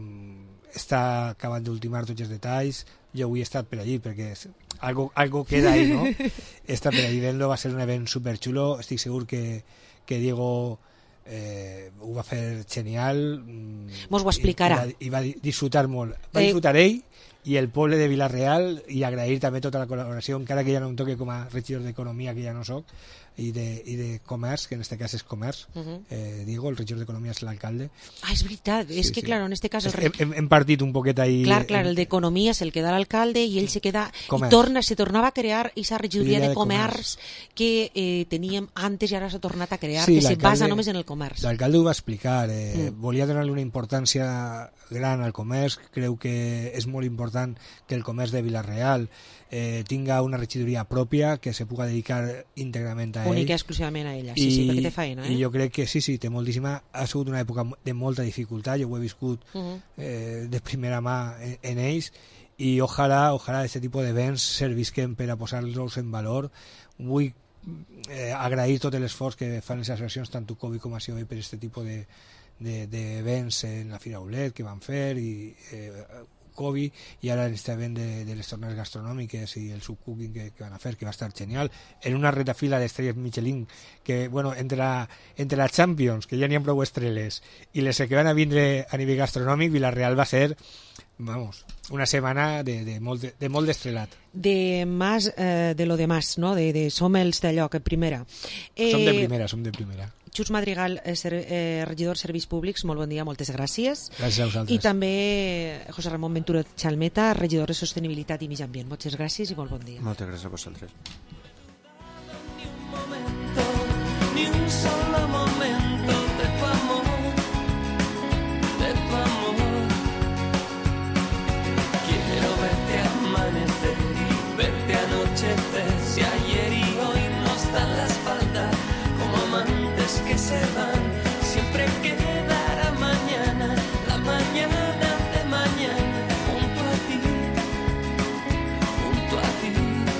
està acabant d'ultimar tots els detalls. Jo avui he estat per allí perquè algo queda ahí, no? He estat per allí vent-lo, va ser un event superxulo. Estic segur que Diego ho va fer genial, mos ho explicarà i va disfrutar molt. Va disfrutar ell i el poble de Vila-real, i agrair també tota la col·laboració, encara que ja no em toque com a regidor d'Economia, que ja no soc, i de Comerç, que en este cas és Comerç. Diego, el regidor d'Economia, és l'alcalde. Ah, és veritat, és que claro, en este cas hem partit un poquet ahí. Clar, el d'Economia és el que da l'alcalde i ell se queda se tornava a crear aquesta regidoria de comerç que teníem antes i ara s'ha tornat a crear, que se basa només en el comerç. L'alcalde ho va explicar, volia donar-li una importància gran al comerç, creu que és molt important que el comerç de Vila-real tinga una regidoria pròpia que se puga dedicar íntegrament a ell. Única i exclusivament a ella, sí, perquè té feina. I jo crec que sí, té moltíssima. Ha sigut una època de molta dificultat, jo ho he viscut de primera mà en ells, i ojalà aquest tipus d'events servisquen per a posar-los en valor. Vull agrair tot l'esforç que fan les associacions, tant Covid com ACOE, per aquest tipus d'events en la Fira Aulet que van fer, i Covid, i ara este event de les tornes gastronòmiques i el subcooking que van a fer, que va estar genial, en una retafila d'estrelles Michelin, que, bueno, entre la Champions, que ja n'hi ha prou estrelles, i les que van a vindre a nivell gastronòmic, Vila-real va ser vamos, una setmana de molt d'estrelat. De más, de lo demás, no? De som els d'allò, que primera. Som de primera. Xus Madrigal, regidor de Serveis Públics, molt bon dia, moltes gràcies. Gràcies a vosaltres. I també José Ramon Ventura Chalmeta, regidor de Sostenibilitat i Mig Ambient. Moltes gràcies i molt bon dia. Moltes gràcies a vosaltres. Ni un solo momento de tu amor, de tu amor. Quiero verte amanecer y verte anochecer. Si ayer y hoy nos dan la espalda como amantes que se van, siempre quedará mañana, la mañana de mañana, junto a ti, junto a ti.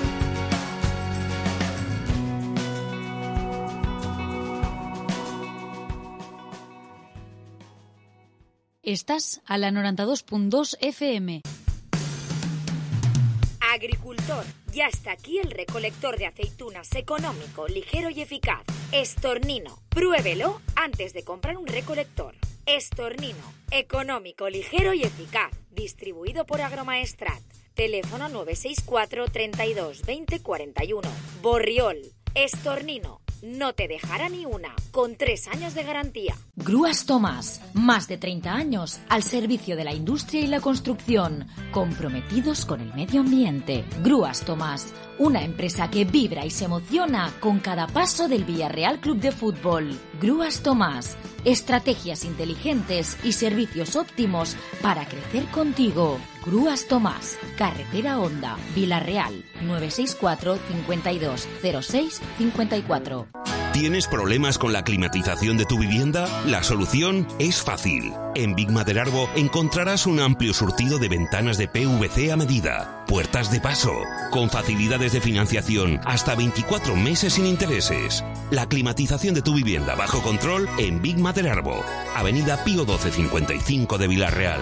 Estás a la 92.2 FM. Agricultor, ya está aquí el recolector de aceitunas económico, ligero y eficaz. Estornino, pruébelo antes de comprar un recolector. Estornino, económico, ligero y eficaz. Distribuido por Agromaestrat. Teléfono 964 32 20 41. Borriol, Estornino. No te dejará ni una, con 3 años de garantía. Grúas Tomás, más de 30 años al servicio de la industria y la construcción, comprometidos con el medio ambiente. Grúas Tomás, una empresa que vibra y se emociona con cada paso del Villarreal Club de Fútbol. Grúas Tomás, estrategias inteligentes y servicios óptimos para crecer contigo. Grúas Tomás, Carretera Honda, Villarreal, 964 52 06 54. ¿Tienes problemas con la climatización de tu vivienda? La solución es fácil. En Big Maderarbo encontrarás un amplio surtido de ventanas de PVC a medida, puertas de paso, con facilidades de financiación hasta 24 meses sin intereses. La climatización de tu vivienda bajo control en Big Maderarbo, Avenida Pío 1255 de Villarreal.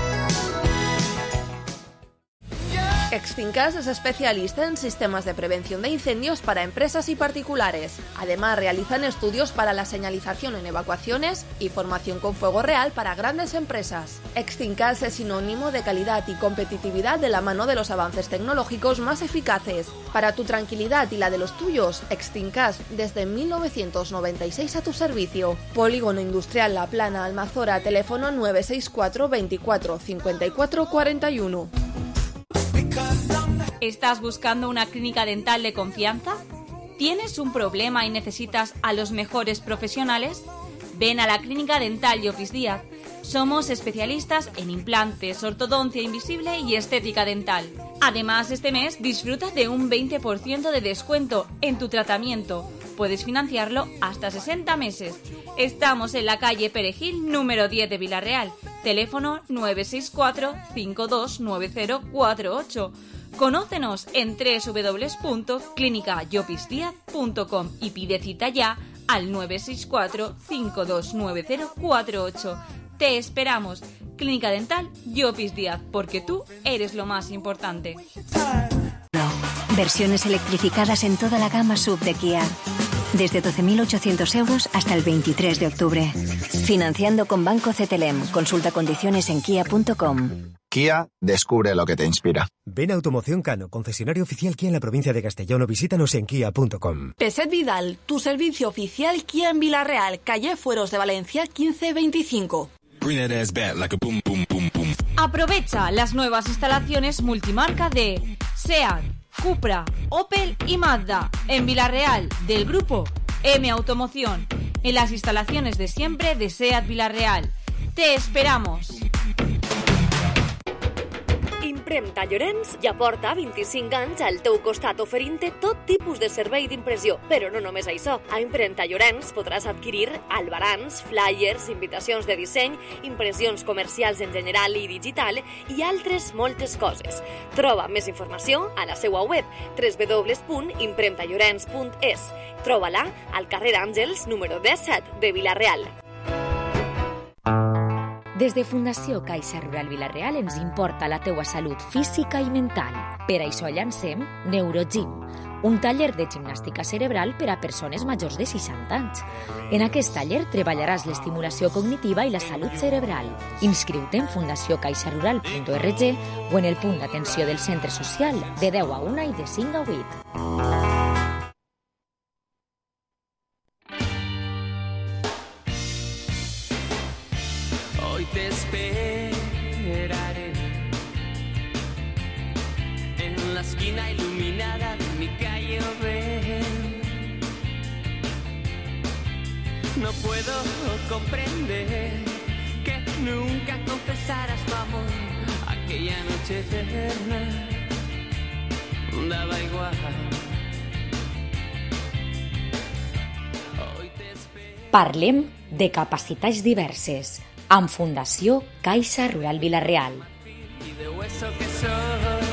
Extincas es especialista en sistemas de prevención de incendios para empresas y particulares. Además, realizan estudios para la señalización en evacuaciones y formación con fuego real para grandes empresas. Extincas es sinónimo de calidad y competitividad de la mano de los avances tecnológicos más eficaces. Para tu tranquilidad y la de los tuyos, Extincas desde 1996 a tu servicio. Polígono Industrial La Plana, Almazora, teléfono 964 24 54 41. ¿Estás buscando una clínica dental de confianza? ¿Tienes un problema y necesitas a los mejores profesionales? Ven a la Clínica Dental Llopis Díaz. Somos especialistas en implantes, ortodoncia invisible y estética dental. Además, este mes disfruta de un 20% de descuento en tu tratamiento. Puedes financiarlo hasta 60 meses. Estamos en la calle Perejil, número 10 de Villarreal. Teléfono 964 529048. Conócenos en www.clinicayopisdiaz.com y pide cita ya al 964 529048. Te esperamos. Clínica Dental Llopis Díaz, porque tú eres lo más importante. Versiones electrificadas en toda la gama SUV de Kia. Desde 12.800 euros hasta el 23 de octubre. Financiando con Banco CTLM. Consulta condiciones en kia.com. Kia, descubre lo que te inspira. Ven a Automoción Cano, concesionario oficial Kia en la provincia de Castellón, o visítanos en kia.com. Peset Vidal, tu servicio oficial Kia en Villarreal, calle Fueros de Valencia 1525. Aprovecha las nuevas instalaciones multimarca de SEAT, Cupra, Opel y Mazda en Villarreal, del grupo M Automoción, en las instalaciones de siempre de SEAT Villarreal. Te esperamos. Impremta Llorenç ja porta 25 anys al teu costat oferint-te tot tipus de servei d'impressió. Però no només això. A Impremta Llorenç podràs adquirir albarans, flyers, invitacions de disseny, impressions comercials en general i digital i altres moltes coses. Troba més informació a la seva web www.impremtallorens.es. Troba-la al carrer Àngels, número 17 de Villarreal. Des de Fundació Caixa Rural Villarreal ens importa la teua salut física i mental. Per això llancem Neurogym, un taller de gimnàstica cerebral per a persones majors de 60 anys. En aquest taller treballaràs l'estimulació cognitiva i la salut cerebral. Inscriu-te en fundaciocaixarural.org o en el punt d'atenció del centre social de 10 a 1 i de 5 a 8. Hoy te esperaré en la esquina iluminada de mi calle Oven. No puedo comprender que nunca confesaras tu amor. Aquella noche eterna daba igual. Parlem de capacitats diverses amb Fundació Caixa Rural Vila-real. Y de hueso que soy.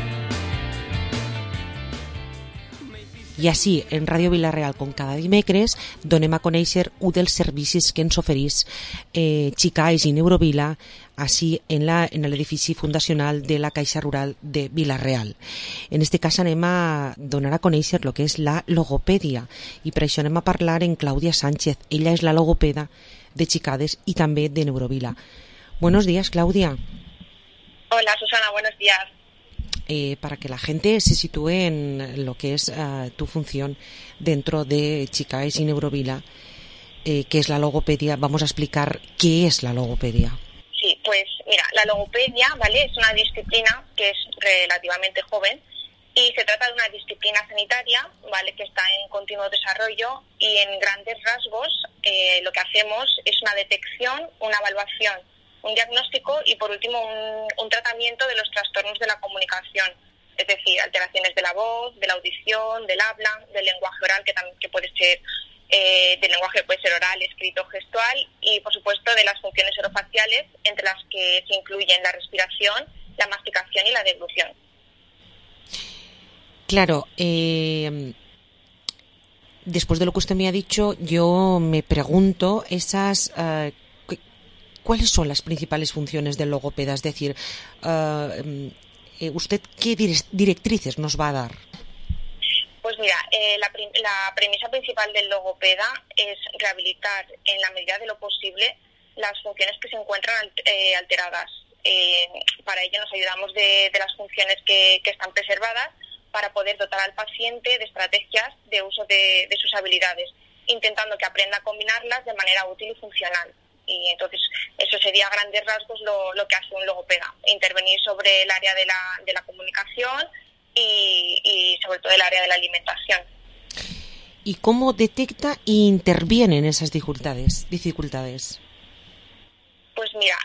I així, en Ràdio Vila-real, com cada dimecres, donem a conèixer un dels servicis que ens oferís Xicais i Neurovila, així en l'edifici fundacional de la Caixa Rural de Vila-real. En este cas anem a donar a conèixer el que és la logopèdia, i per això anem a parlar en Clàudia Sánchez. Ella és la logopeda de Chicades y también de Neurovila. Buenos días, Claudia. Hola, Susana, buenos días. Para que la gente se sitúe en lo que es tu función dentro de Chicades y Neurovila, que es la logopedia, vamos a explicar qué es la logopedia. Sí, pues mira, la logopedia, ¿vale? Es una disciplina que es relativamente joven y se trata de una disciplina sanitaria, ¿vale?, que está en continuo desarrollo, y en grandes rasgos lo que hacemos es una detección, una evaluación, un diagnóstico y por último un tratamiento de los trastornos de la comunicación, es decir, alteraciones de la voz, de la audición, del habla, del lenguaje oral, que puede ser del lenguaje puede ser oral, escrito, gestual, y por supuesto de las funciones orofaciales, entre las que se incluyen la respiración, la masticación y la deglución. Claro, después de lo que usted me ha dicho, yo me pregunto ¿cuáles son las principales funciones del logopeda? Es decir, ¿usted qué directrices nos va a dar? Pues mira, la premisa principal del logopeda es rehabilitar en la medida de lo posible las funciones que se encuentran alteradas. Para ello nos ayudamos de las funciones que están preservadas, para poder dotar al paciente de estrategias de uso de sus habilidades, intentando que aprenda a combinarlas de manera útil y funcional. Y entonces eso sería a grandes rasgos lo que hace un logopeda: intervenir sobre el área de la comunicación y sobre todo el área de la alimentación. ¿Y cómo detecta e interviene en esas dificultades? Pues mira,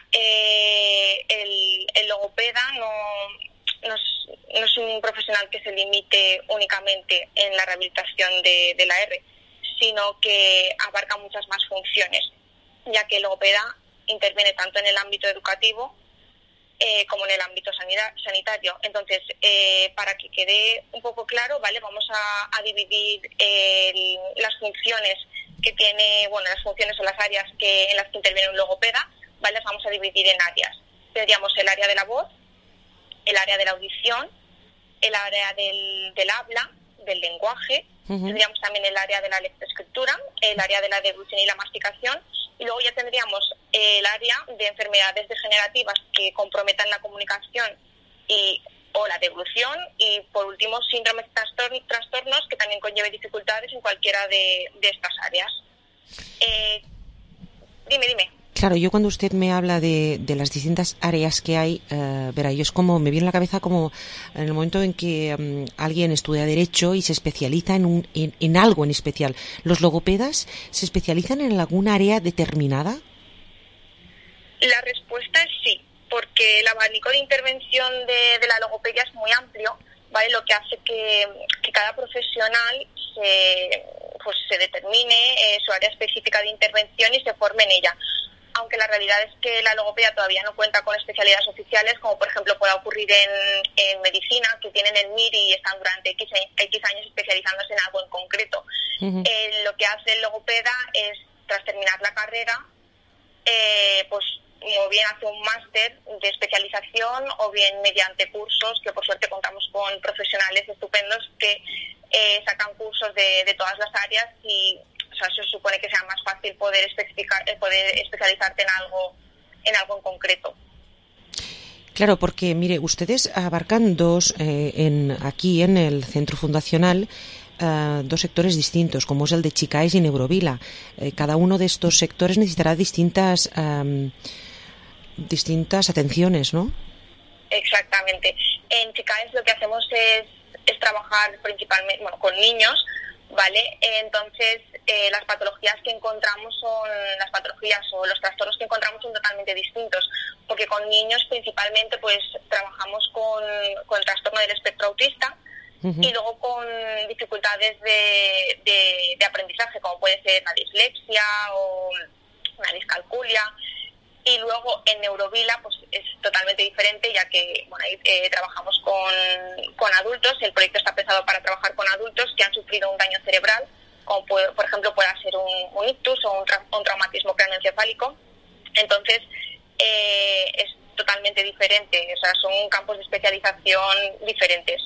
el logopeda no es un profesional que se limite únicamente en la rehabilitación de la R, sino que abarca muchas más funciones, ya que el logopeda interviene tanto en el ámbito educativo como en el ámbito sanitario. Entonces, para que quede un poco claro, ¿vale?, vamos a dividir las funciones que tiene, las funciones o las áreas en las que interviene un logopeda, ¿vale?, las vamos a dividir en áreas. Tendríamos el área de la voz, el área de la audición, el área del habla, del lenguaje, tendríamos también el área de la lectoescritura, el área de la deglución y la masticación, y luego ya tendríamos el área de enfermedades degenerativas que comprometan la comunicación o la deglución, y por último síndromes y trastornos que también conlleven dificultades en cualquiera de estas áreas. Dime. Claro, yo cuando usted me habla de las distintas áreas que hay, verá, yo es como, me viene a la cabeza como en el momento en que alguien estudia Derecho y se especializa en algo en especial. ¿Los logopedas se especializan en alguna área determinada? La respuesta es sí, porque el abanico de intervención de la logopedia es muy amplio, ¿vale? Lo que hace que cada profesional se determine su área específica de intervención y se forme en ella. Aunque la realidad es que la logopedia todavía no cuenta con especialidades oficiales, como por ejemplo puede ocurrir en medicina, que tienen el MIR y están durante X años especializándose en algo en concreto. Lo que hace el logopeda es, tras terminar la carrera, o bien hace un máster de especialización o bien mediante cursos, que por suerte contamos con profesionales estupendos que sacan cursos de todas las áreas y se supone que sea más fácil poder especializarte en algo en concreto. Claro, porque mire, ustedes abarcan aquí en el centro fundacional, dos sectores distintos, como es el de Chicáis y Neurovila. Cada uno de estos sectores necesitará distintas atenciones, ¿no? Exactamente. En Chicáis lo que hacemos es trabajar principalmente con niños, ¿vale? Entonces, las patologías que encontramos las patologías o los trastornos que encontramos son totalmente distintos, porque con niños principalmente pues trabajamos con el trastorno del espectro autista y luego con dificultades de aprendizaje, como puede ser la dislexia o una discalculia. Y luego en Neurovila pues es totalmente diferente, ya que ahí trabajamos con adultos. El proyecto está pensado para trabajar con adultos que han sufrido un daño cerebral, como por ejemplo pueda ser un ictus o un traumatismo craneoencefálico. Entonces es totalmente diferente, o sea, son campos de especialización diferentes.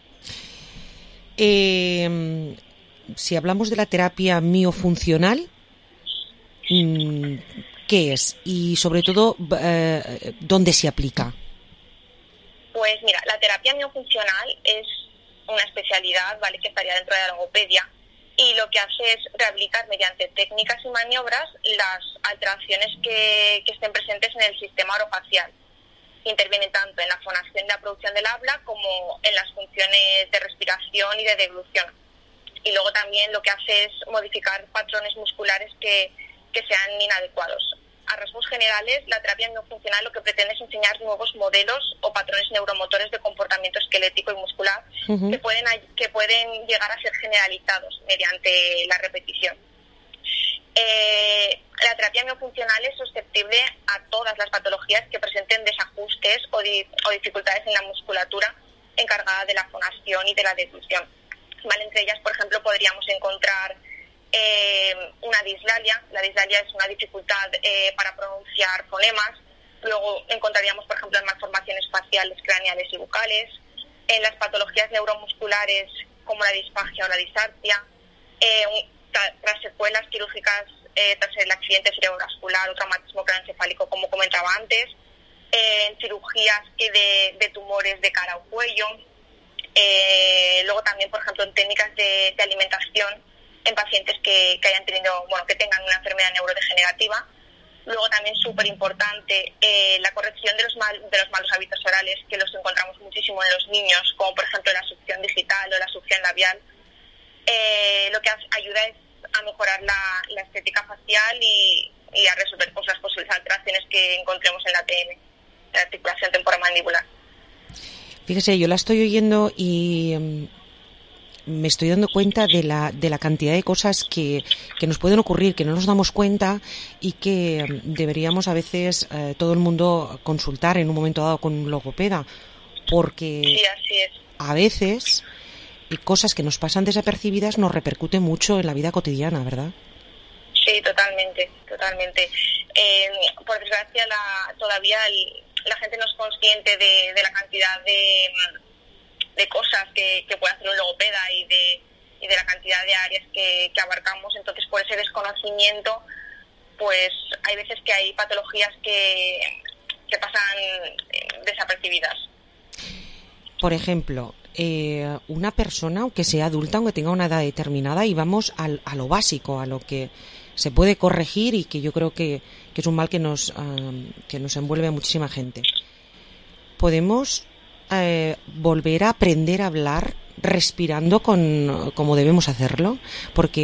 Si hablamos de la terapia miofuncional, ¿qué es? Y sobre todo, ¿dónde se aplica? Pues mira, la terapia miofuncional es una especialidad, ¿vale?, que estaría dentro de la logopedia, y lo que hace es rehabilitar mediante técnicas y maniobras las alteraciones que estén presentes en el sistema orofacial. Interviene tanto en la fonación y la producción del habla como en las funciones de respiración y de deglución. Y luego también lo que hace es modificar patrones musculares que sean inadecuados. A rasgos generales, la terapia miofuncional lo que pretende es enseñar nuevos modelos o patrones neuromotores de comportamiento esquelético y muscular que pueden llegar a ser generalizados mediante la repetición. La terapia miofuncional es susceptible a todas las patologías que presenten desajustes o dificultades en la musculatura encargada de la fonación y de la deglución. ¿Vale? Entre ellas, por ejemplo, podríamos encontrar una dislalia. La dislalia es una dificultad para pronunciar fonemas. Luego encontraríamos, por ejemplo, malformaciones faciales, craneales y bucales. En las patologías neuromusculares, como la disfagia o la disartia, tras secuelas quirúrgicas tras el accidente cerebrovascular o traumatismo craneoencefálico, como comentaba antes, en cirugías de tumores de cara o cuello, luego también, por ejemplo, en técnicas de alimentación en pacientes que hayan tenido, que tengan una enfermedad neurodegenerativa. Luego también súper importante la corrección de los malos hábitos orales, que los encontramos muchísimo en los niños, como por ejemplo la succión digital o la succión labial. Lo que ayuda es a mejorar la estética facial y a resolver las posibles alteraciones que encontremos en la ATM, la articulación temporomandibular. Fíjese, yo la estoy oyendo y me estoy dando cuenta de la cantidad de cosas que nos pueden ocurrir, que no nos damos cuenta y que deberíamos a veces todo el mundo consultar en un momento dado con un logopeda, porque sí, así es. A veces cosas que nos pasan desapercibidas nos repercuten mucho en la vida cotidiana, ¿verdad? Sí, totalmente. Por desgracia, todavía la gente no es consciente de la cantidad de cosas que puede hacer un logopeda y de la cantidad de áreas que abarcamos. Entonces, por ese desconocimiento, pues hay veces que hay patologías que pasan desapercibidas. Por ejemplo, una persona, aunque sea adulta, aunque tenga una edad determinada, y vamos a lo básico, a lo que se puede corregir y que yo creo que es un mal que nos envuelve a muchísima gente. Podemos volver a aprender a hablar respirando como debemos hacerlo, porque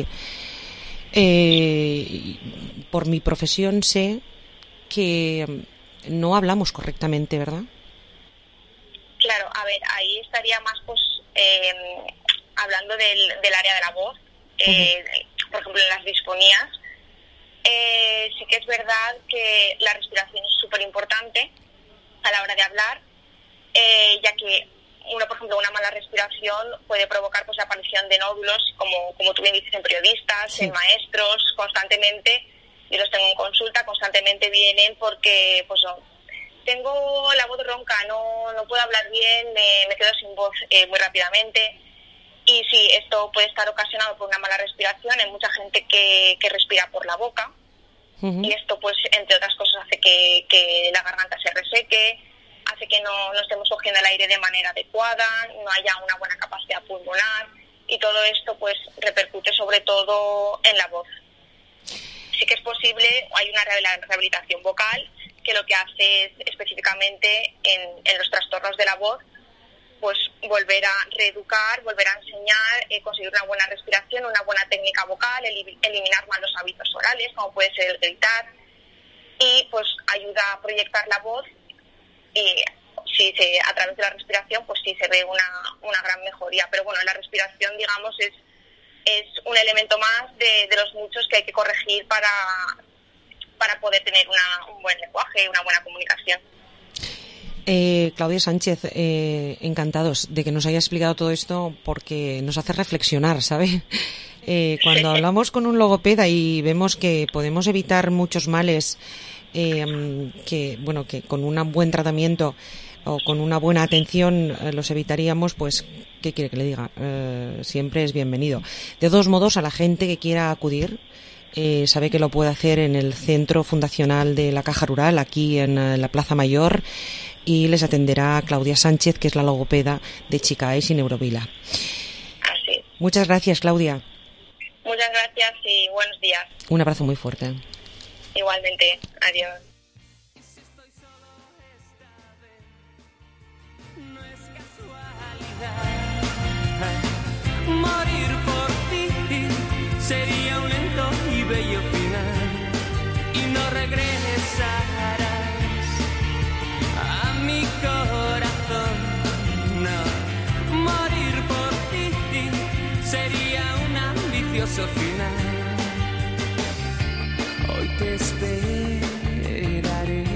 por mi profesión sé que no hablamos correctamente, ¿verdad? Claro, a ver, ahí estaría más hablando del área de la voz, por ejemplo en las disfonías. Sí que es verdad que la respiración es súper importante a la hora de hablar, ya que por ejemplo, una mala respiración puede provocar la aparición de nódulos, como tú bien dices, en periodistas, sí, en maestros, constantemente, Yo los tengo en consulta, constantemente vienen porque pues tengo la voz ronca, no puedo hablar bien, me quedo sin voz muy rápidamente. Y sí, esto puede estar ocasionado por una mala respiración. Hay mucha gente que respira por la boca. Y esto, pues, entre otras cosas, hace que la garganta se reseque, hace que no estemos cogiendo el aire de manera adecuada, no haya una buena capacidad pulmonar, y todo esto, pues, repercute sobre todo en la voz. Sí que es posible, hay una rehabilitación vocal que lo que hace es, específicamente en los trastornos de la voz, pues volver a reeducar, volver a enseñar, conseguir una buena respiración, una buena técnica vocal, eliminar malos hábitos orales, como puede ser el gritar, y pues ayuda a proyectar la voz, y a través de la respiración pues sí se ve una gran mejoría. Pero bueno, la respiración, digamos, es un elemento más de los muchos que hay que corregir para poder tener un buen lenguaje, una buena comunicación. Claudia Sánchez, encantados de que nos haya explicado todo esto, porque nos hace reflexionar, ¿sabe? Cuando hablamos con un logopeda y vemos que podemos evitar muchos males, que con un buen tratamiento o con una buena atención los evitaríamos, pues, ¿qué quiere que le diga? Siempre es bienvenido. De todos modos, a la gente que quiera acudir, sabe que lo puede hacer en el Centro Fundacional de la Caja Rural, aquí en la Plaza Mayor, y les atenderá Claudia Sánchez, que es la logopeda de Chicaes y Neurovila. Así. Muchas gracias, Claudia. Muchas gracias y buenos días. Un abrazo muy fuerte. Igualmente. Adiós. Morir por ti sería un lento y bello final, y no regresarás a mi corazón. No, morir por ti sería un ambicioso final. Hoy te esperaré.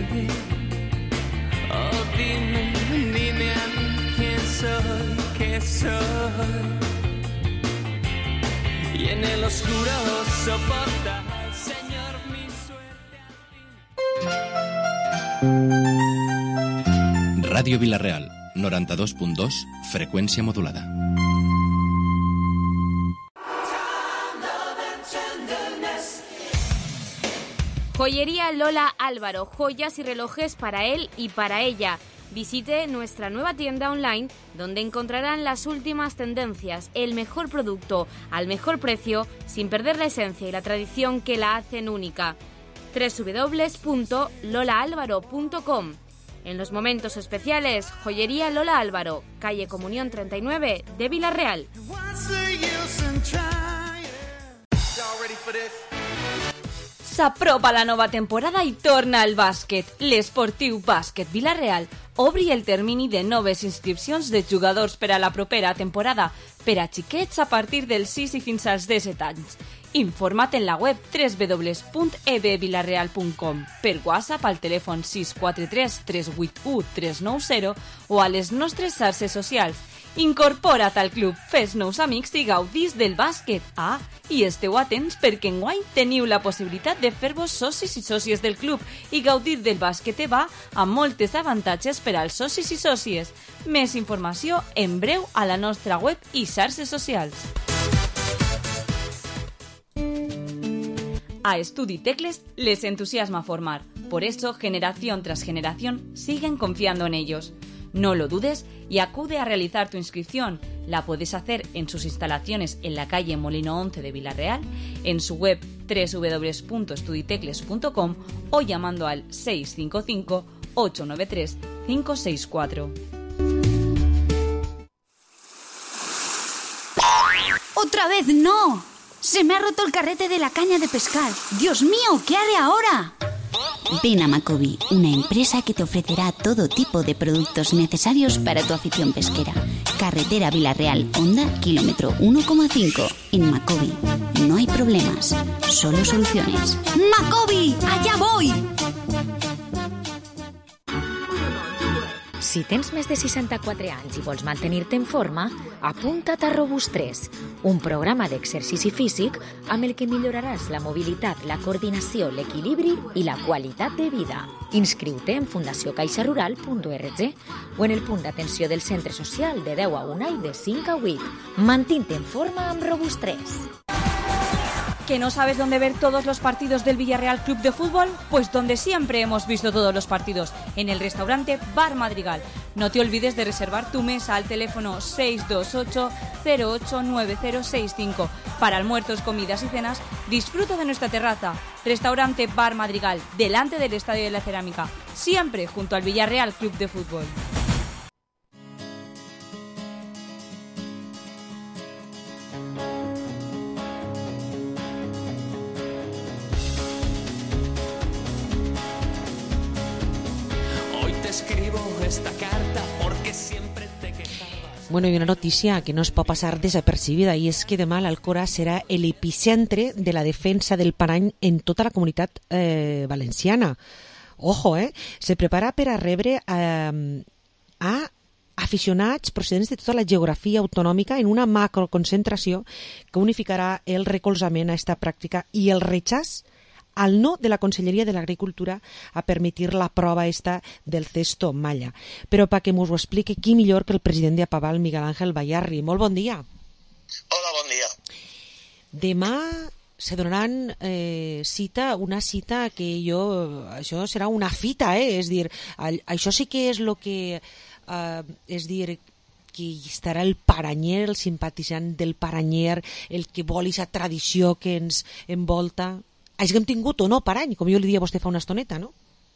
Oh, dime a mí quién soy, qué soy. Y en el oscuro soporta, Señor, mi suerte. Radio Vila-real, 92.2, frecuencia modulada. Joyería Lola Álvaro, joyas y relojes para él y para ella. Visite nuestra nueva tienda online, donde encontrarán las últimas tendencias, el mejor producto al mejor precio, sin perder la esencia y la tradición que la hacen única. www.lolaalvaro.com. En los momentos especiales, Joyería Lola Álvaro, calle Comunión 39 de Vila-real. S'apropa la nova temporada i torna al bàsquet. L'Esportiu Bàsquet Vila-real obri el termini de noves inscripcions de jugadors per a la propera temporada per a xiquets a partir dels 6 i fins als 17 anys. Informa't en la web www.ebvilareal.com, per WhatsApp al telèfon 643 381 390 o a les nostres xarxes socials. Incorpora't al club, fes nous amics i gaudís del bàsquet. I esteu atents perquè enguany teniu la possibilitat de fer-vos socis i sòcies del club i gaudir del bàsquet EVA amb moltes avantatges per als socis i sòcies. Més informació en breu a la nostra web i xarxes socials. A Estudi Tecles les entusiasma formar. Por eso, generación tras generación, siguen confiando en ellos. No lo dudes y acude a realizar tu inscripción. La puedes hacer en sus instalaciones en la calle Molino 11 de Vila-real, en su web www.estuditecles.com o llamando al 655 893 564. ¡Otra vez no! ¡Se me ha roto el carrete de la caña de pescar! ¡Dios mío! ¿Qué haré ahora? Ven a Macobi, una empresa que te ofrecerá todo tipo de productos necesarios para tu afición pesquera. Carretera Vila-real, Honda, kilómetro 1,5. En Macobi no hay problemas, solo soluciones. ¡Macobi! ¡Allá voy! Si tens més de 64 anys i vols mantenir-te en forma, apunta't a Robust3, un programa d'exercici físic amb el que milloraràs la mobilitat, la coordinació, l'equilibri i la qualitat de vida. Inscriu-te en fundaciocaixarural.org o en el punt d'atenció del centre social de 10 a 1 i de 5 a 8. Mantinte en forma amb Robust3. ¿Que no sabes dónde ver todos los partidos del Villarreal Club de Fútbol? Pues donde siempre hemos visto todos los partidos, en el restaurante Bar Madrigal. No te olvides de reservar tu mesa al teléfono 628-089065. Para almuerzos, comidas y cenas, disfruta de nuestra terraza. Restaurante Bar Madrigal, delante del Estadio de la Cerámica, siempre junto al Villarreal Club de Fútbol. Esta carta porque siempre te quejabas. Bueno, y una noticia que no es puede pasar desapercibida, y es que demà l'Alcora serà l'epicentre de la defensa del parany en tota la comunitat valenciana. Ojo, se prepara per a rebre a aficionats procedents de tota la geografia autonòmica en una macroconcentració que unificarà el recolzament a esta pràctica i el rechaç al no de la Conselleria de l'Agricultura a permitir la prova esta del cesto malla. Però perquè mos ho explique qui millor que el president de Apaval, Miguel Ángel Bayarri. Molt bon dia. Hola, bon dia. Demà se donaran una cita que això serà una fita, és dir, això sí que és el que és dir, que estarà el paranyer, el simpatitzant del paranyer, el que vol aquesta tradició que ens envolta. Això que hem tingut o no parany, com jo li dia a vostè fa una estoneta, no?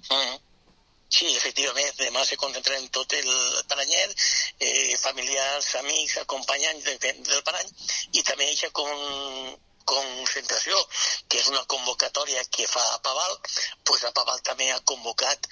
Sí, efectivament, demà se concentrarem tot el paranyer, familiars, amics, acompanyants del parany, i també aquesta concentració, que és una convocatòria que fa Apaval, doncs Apaval també ha convocat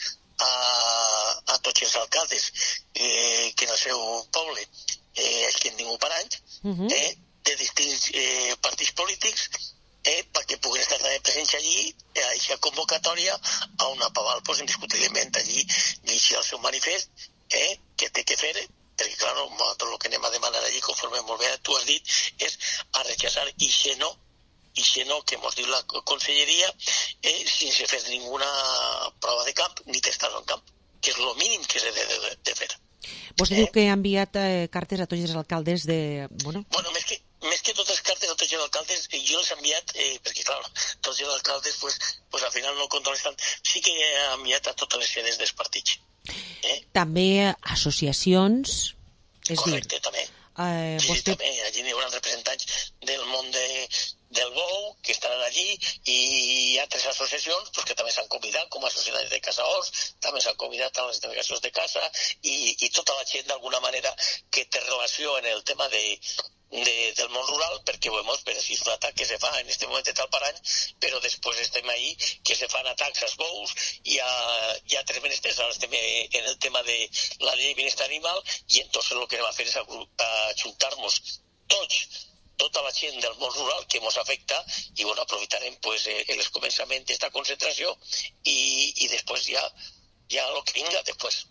a tots els alcaldes que en el seu poble els que han tingut paranys, de distints partits polítics, perquè puguin estar també presents allí a aquesta convocatòria a un Apaval, pues indiscutiblement allí llegir el seu manifest que té que fer, perquè clar, tot el que anem a demanar allí, conforme molt bé tu has dit, és a rechaçar ixe no que ens diu la Conselleria sense fer ninguna prova de camp ni testar en camp, que és el mínim que s'ha de fer. Vostè diu que ha enviat cartes a tots els alcaldes de... Bueno, més que totes les cartes a tots els alcaldes, jo les he enviat, perquè clar, tots els alcaldes pues al final no controlen tant, sí que he enviat a totes les sedes dels partits. També associacions, és correcte, dir... també. Sí, també, allí hi haurà representants del món del bou que estaran allí, i hi ha 3 associacions pues, que també s'han convidat, com a associacions de Casa Horts, també s'han convidat a les delegacions de casa, i tota la gent d'alguna manera que té relació en el tema del món rural, perquè veiem per si és un atac que se fa en este moment al parany, però després estem ahí que se fan atacs als bous, i hi ha 3 menesters. Ara estem en el tema de la llei de bienestar animal, i entonces el que anem a fer és ajuntar-nos tota la gent del món rural que ens afecta, i bueno, aprofitarem pues, el començament d'esta concentració i després ja el que vinga després.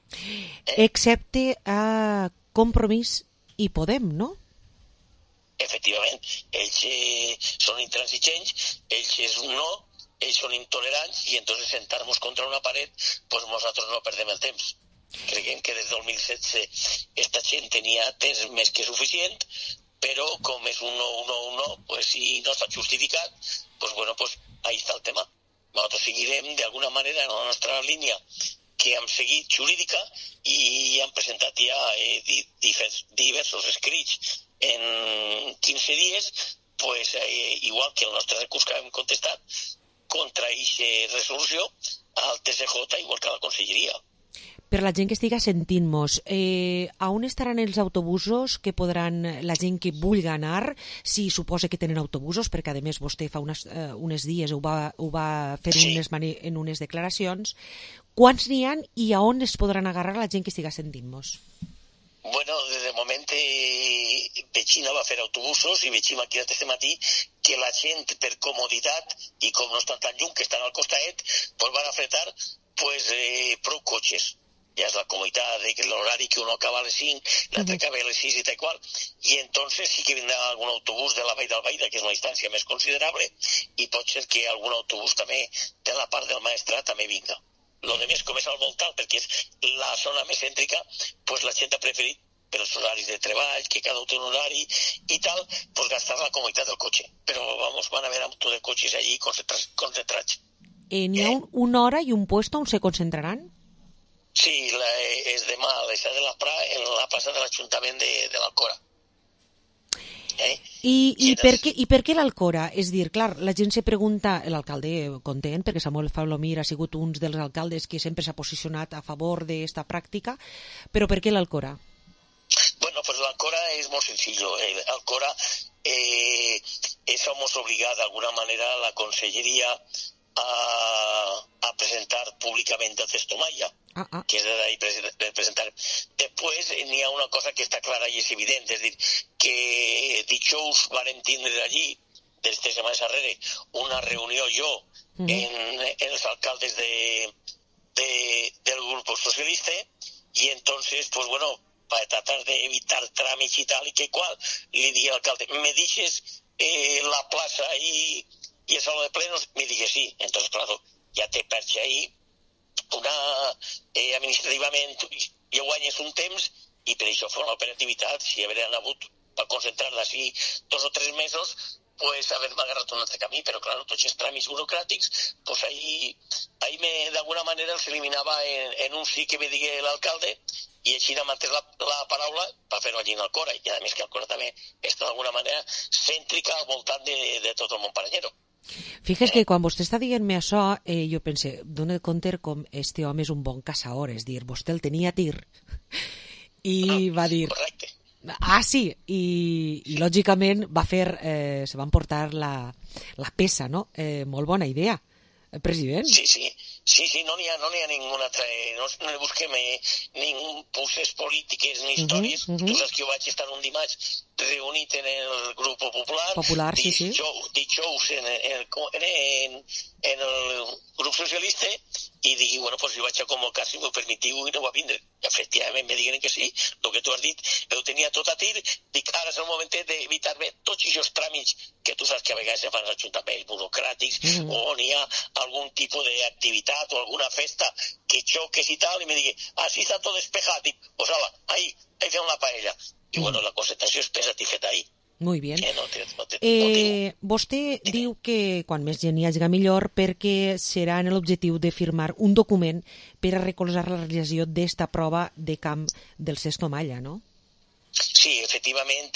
Excepte a Compromís i Podem, no? Efectivament, ells són intransigents, ells és un no, ells són intolerants, i entonces sentar-nos contra una paret, pues nosaltres no perdem el temps. Creiem que des del 2016 esta gent tenia temps més que suficient, però com és un no, pues si no està justificat, pues bueno, pues ahí està el tema. Nosaltres seguirem d'alguna manera en la nostra línia que hem seguit jurídica, i hem presentat ja diversos escrits en 15 dies, pues, igual que el nostre recurs que hem contestat contra aquesta resolució al TSJ, igual que a la Conselleria. Per la gent que estiga sentint-nos, on estaran els autobusos que podran, la gent que vulgui anar, si suposa que tenen autobusos, perquè a més vostè fa uns dies ho va fer en unes declaracions, quants n'hi ha i a on es podran agarrar la gent que estiga sentint-nos? Bueno, de moment Betxina va fer autobusos, i veiem aquí aquest matí que la gent, per comoditat, i com no estan tan lluny, que estan al costat, pues van a fretar prou cotxes. ya es la comunitat de que l'horari que uno acaba a les 5, l'altre acaba a les 6 i tal qual, i entonces sí que vindrà algun autobús de la Vall d'Albaida, que és una distància més considerable, i pot ser que algun autobús també de la part del Maestrat també vinga. Lo de més, com és al voltant, perquè és la zona més cèntrica, pues la gent ha preferit per els horaris de treball, que cada un té un horari i tal, pues gastar la comoditat del cotxe. Però, vamos, van a haver autos de cotxes allí concentrats. ¿N'hi ha una hora y un puesto on se concentraran? Sí, és demà a l'Eixà de la Pra, en la plaça de l'Ajuntament de l'Alcora. I per què l'Alcora? És dir, clar, la gent se pregunta, l'alcalde content, perquè Samuel Falomir ha sigut un dels alcaldes que sempre s'ha posicionat a favor d'esta pràctica, però per què l'Alcora? Bueno, pues l'Alcora és molt senzill. L'Alcora somos obligados de alguna manera a la Conselleria a presentar públicamente el Cesto Maya, que és de presentar. Després n'hi ha una cosa que està clara i és evident, és dir, que dijous vàrem tindre allí, des de setmanes darrere, una reunió jo en els alcaldes del grupo socialista, i entonces, pues bueno, para tratar de evitar tràmits i tal, i que qual, li digué al alcalde, ¿me dices la plaza y el salón de plenos? Me dije sí. Entonces, claro, ya te perds ahí administrativament ja guanyes un temps, i per això fa una operativitat. Si haurien hagut per concentrar-la així 2 o 3 mesos, pues haver-me agarrat un altre camí, però clar, tots els tràmits burocràtics, pues ahí d'alguna manera els eliminava en un sí que me digué l'alcalde, i així m'ha mantès la paraula per fer-ho allí en Alcora, i a més que Alcora també està d'alguna manera cèntrica al voltant de tot el món paranyero. Fixes que quan vostè està dient-me això, jo pense, dona compte com este home és un bon caçador, és dir, vostè el tenia a tir i va dir... Correcte. Sí, i lògicament va fer, se van portar la peça, no? Molt bona idea, president. Sí, no n'hi ha ninguna altra, no busquem ningú puces polítiques ni històries. Tu saps que jo vaig estar un dimarts reunit en el grup popular, dijous en el grup socialista, i digui, bueno, pues jo vaig a convocar, si m'ho permetiu, i no va vindre. I efectivament me digueren que sí, el que tu has dit, ho tenia tot a tir, dic, ara és el moment d'evitar-me tots aquests tràmits que tu saps que a vegades se fan als ajuntaments burocràtics, o n'hi ha algun tipus d'activitat o alguna festa que xoques i tal, i me digui, así está todo despejat, dic, pues ala, ahí fem la paella. I bueno, la concentració és pesat i feta ahí. Muy bien. Vostè diu que quan més gent hi hagi millor, perquè serà en l'objectiu de firmar un document per a recolzar la realització d'esta prova de camp del Cesto Maya, no? Sí, efectivament,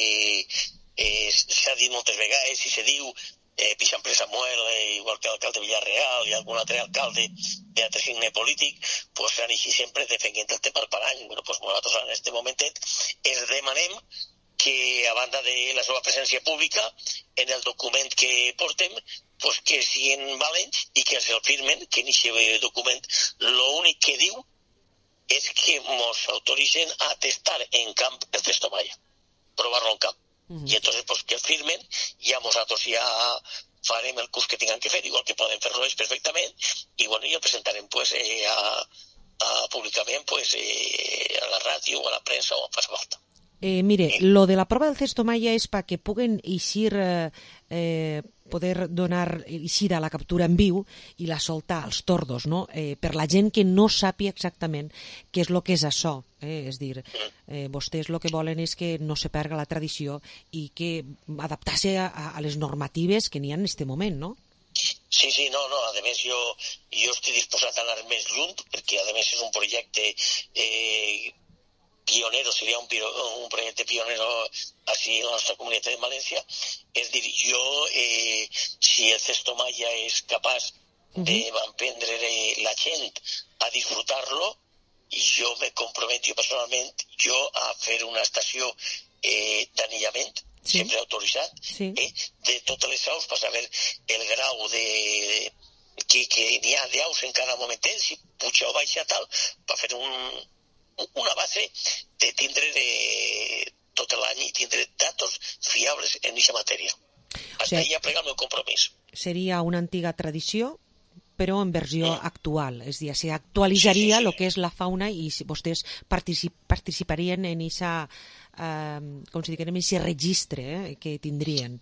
s'ha dit moltes vegades i se diu, per Samuel, igual que l'alcalde de Villarreal i algun altre alcalde d'altre signe polític, pues s'han així sempre defendent el tema del parany. Bueno, pues nosaltres en aquest momentet es demanem que a banda de la seva presència pública en el document que portem, pues que siguin valents i que se'l firmen, que en aquest document l'únic que diu és que ens autoritzen a testar en camp el Cesto Maya, provar-lo en camp. I entonces pues que el firmen, ja nosaltres ja farem el curs que tinguem que fer, igual que poden fer-lo ells perfectament, i bueno, ja el presentarem pues públicament pues a la ràdio o a la premsa o on faci falta. Mire, lo de la prova del Cesto Maya és perquè puguen eixir, poder donar eixir a la captura en viu i la soltar als tordos, no? Per la gent que no sàpiga exactament què és el que és això. És dir, vostès el que volen és que no se perga la tradició i que adaptar-se a les normatives que n'hi ha en aquest moment, no? Sí, no, a més jo estic disposat a anar més lluny, perquè a més és un projecte pionero, sería un proyecto pionero así en la nuestra comunidad de Valencia. Es decir, yo, si el Cesto Maya es capaz de emprendre la gent a disfrutar-lo, i jo me comprometo personalment a fer una estació d'anillament, sempre autoritzat, de totes les aus, per saber el grau que n'hi ha d'aus en cada moment, si puja o baixa tal, per fer una base de tindre tot l'any i tindre datos fiables en aquesta matèria. Hasta ahí ha plegat el meu compromís. Seria una antiga tradició però en versió actual. És a dir, s'actualitzaria el que és la fauna i si vostès participarien en aquesta, com si diguem, en aquest registre que tindrien.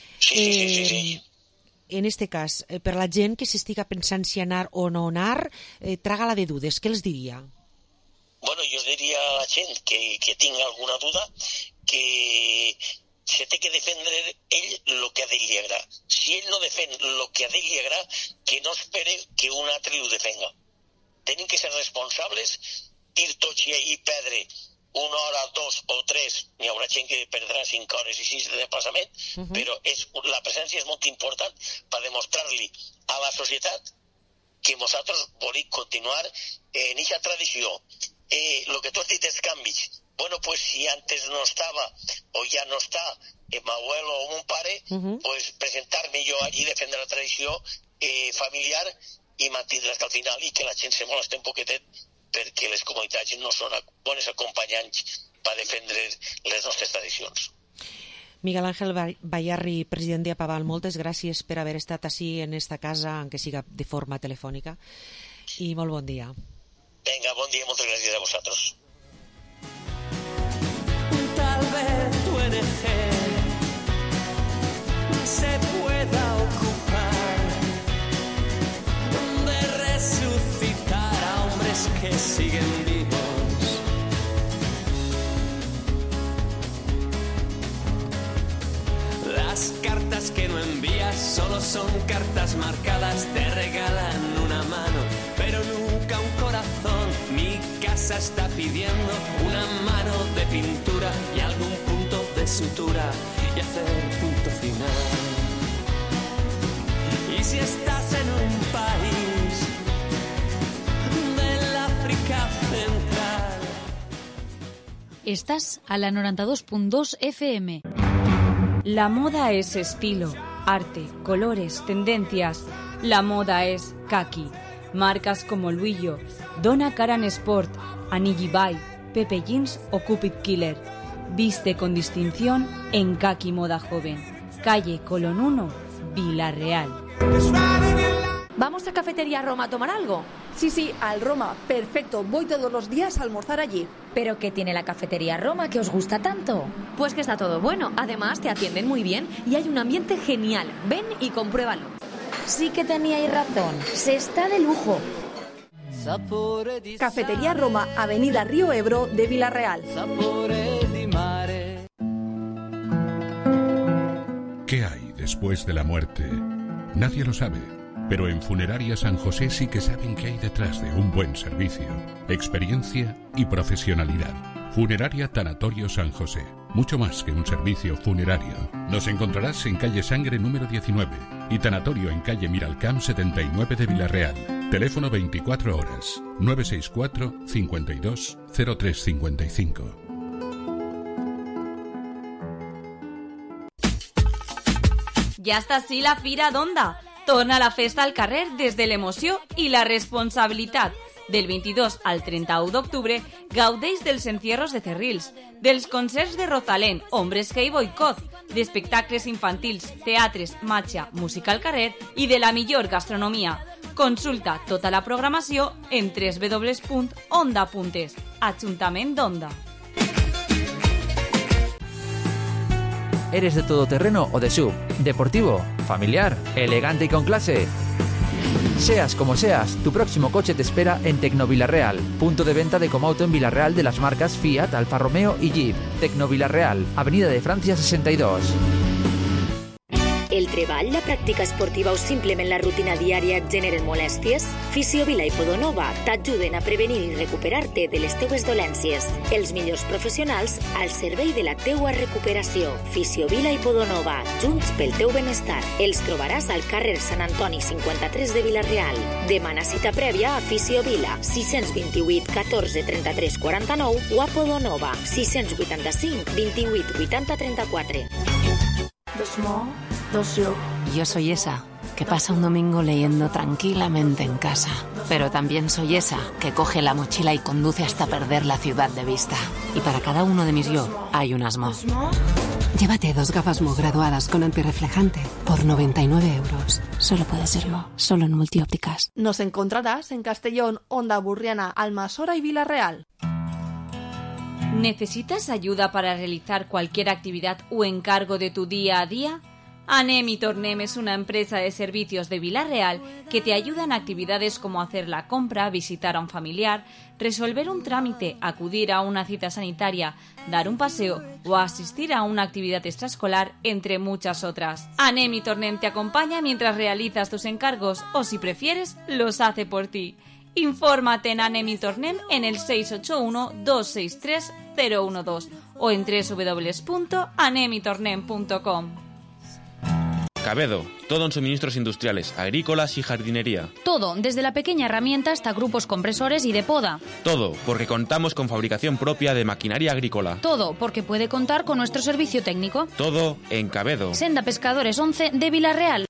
En este cas, per la gent que s'estiga pensant si anar o no anar, traga-la de dudes, què els diria? Bueno, jo diria a la gent que tingui alguna duda que se té que defendre ell el que a ell li agrada. Si ell no defèn el que a ell li agrada, que no espere que un altre ho defenga. Tenim que ser responsables, ir tots i perdre 1 hora, 2 o 3, n'hi haurà gent que perdrà 5 hores i 6 de desplaçament, però la presència és molt important per demostrar-li a la societat que nosaltres volem continuar en aquesta tradició. El que tu has dit, els canvis. Bueno, pues si antes no estaba o ya no está mi abuelo o un pare, pues presentar-me jo allí, defendre la tradició familiar i mantenir hasta el final, i que la gent se molesti un poquetet perquè les comunitats no són bones acompanyants per defendre les nostres tradicions. Miguel Ángel Bayarri, president d'Apaval, moltes gràcies per haver estat així en esta casa, aunque siga de forma telefònica, i molt bon dia. Venga, bon dia, moltes gràcies a vosaltres. Tal vez tu ONG se pueda ocupar de resucitar a hombres que siguen vivos. Las cartas que no envías solo son cartas marcadas, te regalan una mano, pero nunca un corazón. Mi casa está pidiendo una mano de pintura y algún punto de sutura y hacer punto final. Y si estás en un país del África Central, estás a la 92.2 FM. La moda es estilo, arte, colores, tendencias. La moda es kaki. Marcas como Luillo, Donna Karan Sport, Anigi Bay, Pepe Jeans o Cupid Killer. Viste con distinción en Kaki Moda Joven. Calle Colón 1, Villarreal. ¿Vamos a Cafetería Roma a tomar algo? Sí, al Roma. Perfecto. Voy todos los días a almorzar allí. ¿Pero qué tiene la Cafetería Roma que os gusta tanto? Pues que está todo bueno. Además, te atienden muy bien y hay un ambiente genial. Ven y compruébalo. Sí que teníais razón. Se está de lujo. Cafetería Roma, Avenida Río Ebro de Villarreal. ¿Qué hay después de la muerte? Nadie lo sabe, pero en Funeraria San José sí que saben qué hay detrás de un buen servicio, experiencia y profesionalidad. Funeraria Tanatorio San José, mucho más que un servicio funerario. Nos encontrarás en calle Sangre número 19 y Tanatorio en calle Miralcamp 79 de Villarreal. Teléfono 24 horas, 964 52 0355. Ja està així la Fira d'Onda. Torna la festa al carrer des de l'emoció i la responsabilitat. Del 22 al 31 d'octubre gaudeix dels encierros de Cerrils, dels concerts de Rosalén, Hombres G i Boicot, d'espectacles infantils, teatres, matxa, música al carrer i de la millor gastronomia. Consulta tota la programació en www.onda.es. Ajuntament d'Onda. ¿Eres de todoterreno o de SUV? ¿Deportivo? ¿Familiar? ¿Elegante y con clase? Seas como seas, tu próximo coche te espera en Tecnovilarreal, punto de venta de Comauto en Villarreal de las marcas Fiat, Alfa Romeo y Jeep. Tecnovilarreal, Avenida de Francia 62. El treball, la pràctica esportiva o simplement la rutina diària et generen molèsties? Fisiovila i Podonova t'ajuden a prevenir i recuperar-te de les teues dolències. Els millors professionals al servei de la teua recuperació. Fisiovila i Podonova, junts pel teu benestar. Els trobaràs al carrer Sant Antoni 53 de Villarreal. Demana cita prèvia a Fisiovila 628 14 33 49 o a Podonova 685 28 80 34. Yo soy esa que pasa un domingo leyendo tranquilamente en casa, pero también soy esa que coge la mochila y conduce hasta perder la ciudad de vista. Y para cada uno de mis yo hay un Asmo. Llévate 2 gafas Mo graduadas con antirreflejante por 99 euros. Solo puede ser Mo, solo en Multiópticas. Nos encontrarás en Castellón, Onda Burriana, Almasora y Villarreal. ¿Necesitas ayuda para realizar cualquier actividad o encargo de tu día a día? Anem y Tornem es una empresa de servicios de Villarreal que te ayuda en actividades como hacer la compra, visitar a un familiar, resolver un trámite, acudir a una cita sanitaria, dar un paseo o asistir a una actividad extraescolar, entre muchas otras. Anem y Tornem te acompaña mientras realizas tus encargos o, si prefieres, los hace por ti. Infórmate en Anem y Tornem en el 681-263-012 o en www.anemitornem.com. Cabedo, todo en suministros industriales, agrícolas y jardinería. Todo, desde la pequeña herramienta hasta grupos compresores y de poda. Todo, porque contamos con fabricación propia de maquinaria agrícola. Todo, porque puede contar con nuestro servicio técnico. Todo en Cabedo. Senda Pescadores 11 de Villarreal.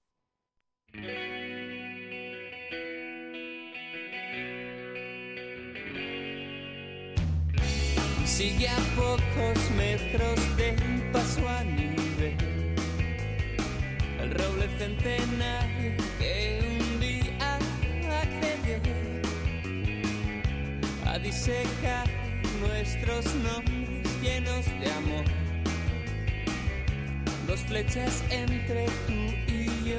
Sigue a pocos metros del paso a nivel el roble centenario que un día accedió a disecar nuestros nombres llenos de amor. 2 flechas entre tú y yo.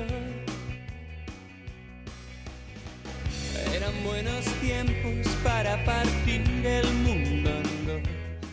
Eran buenos tiempos para partir el mundo en dos.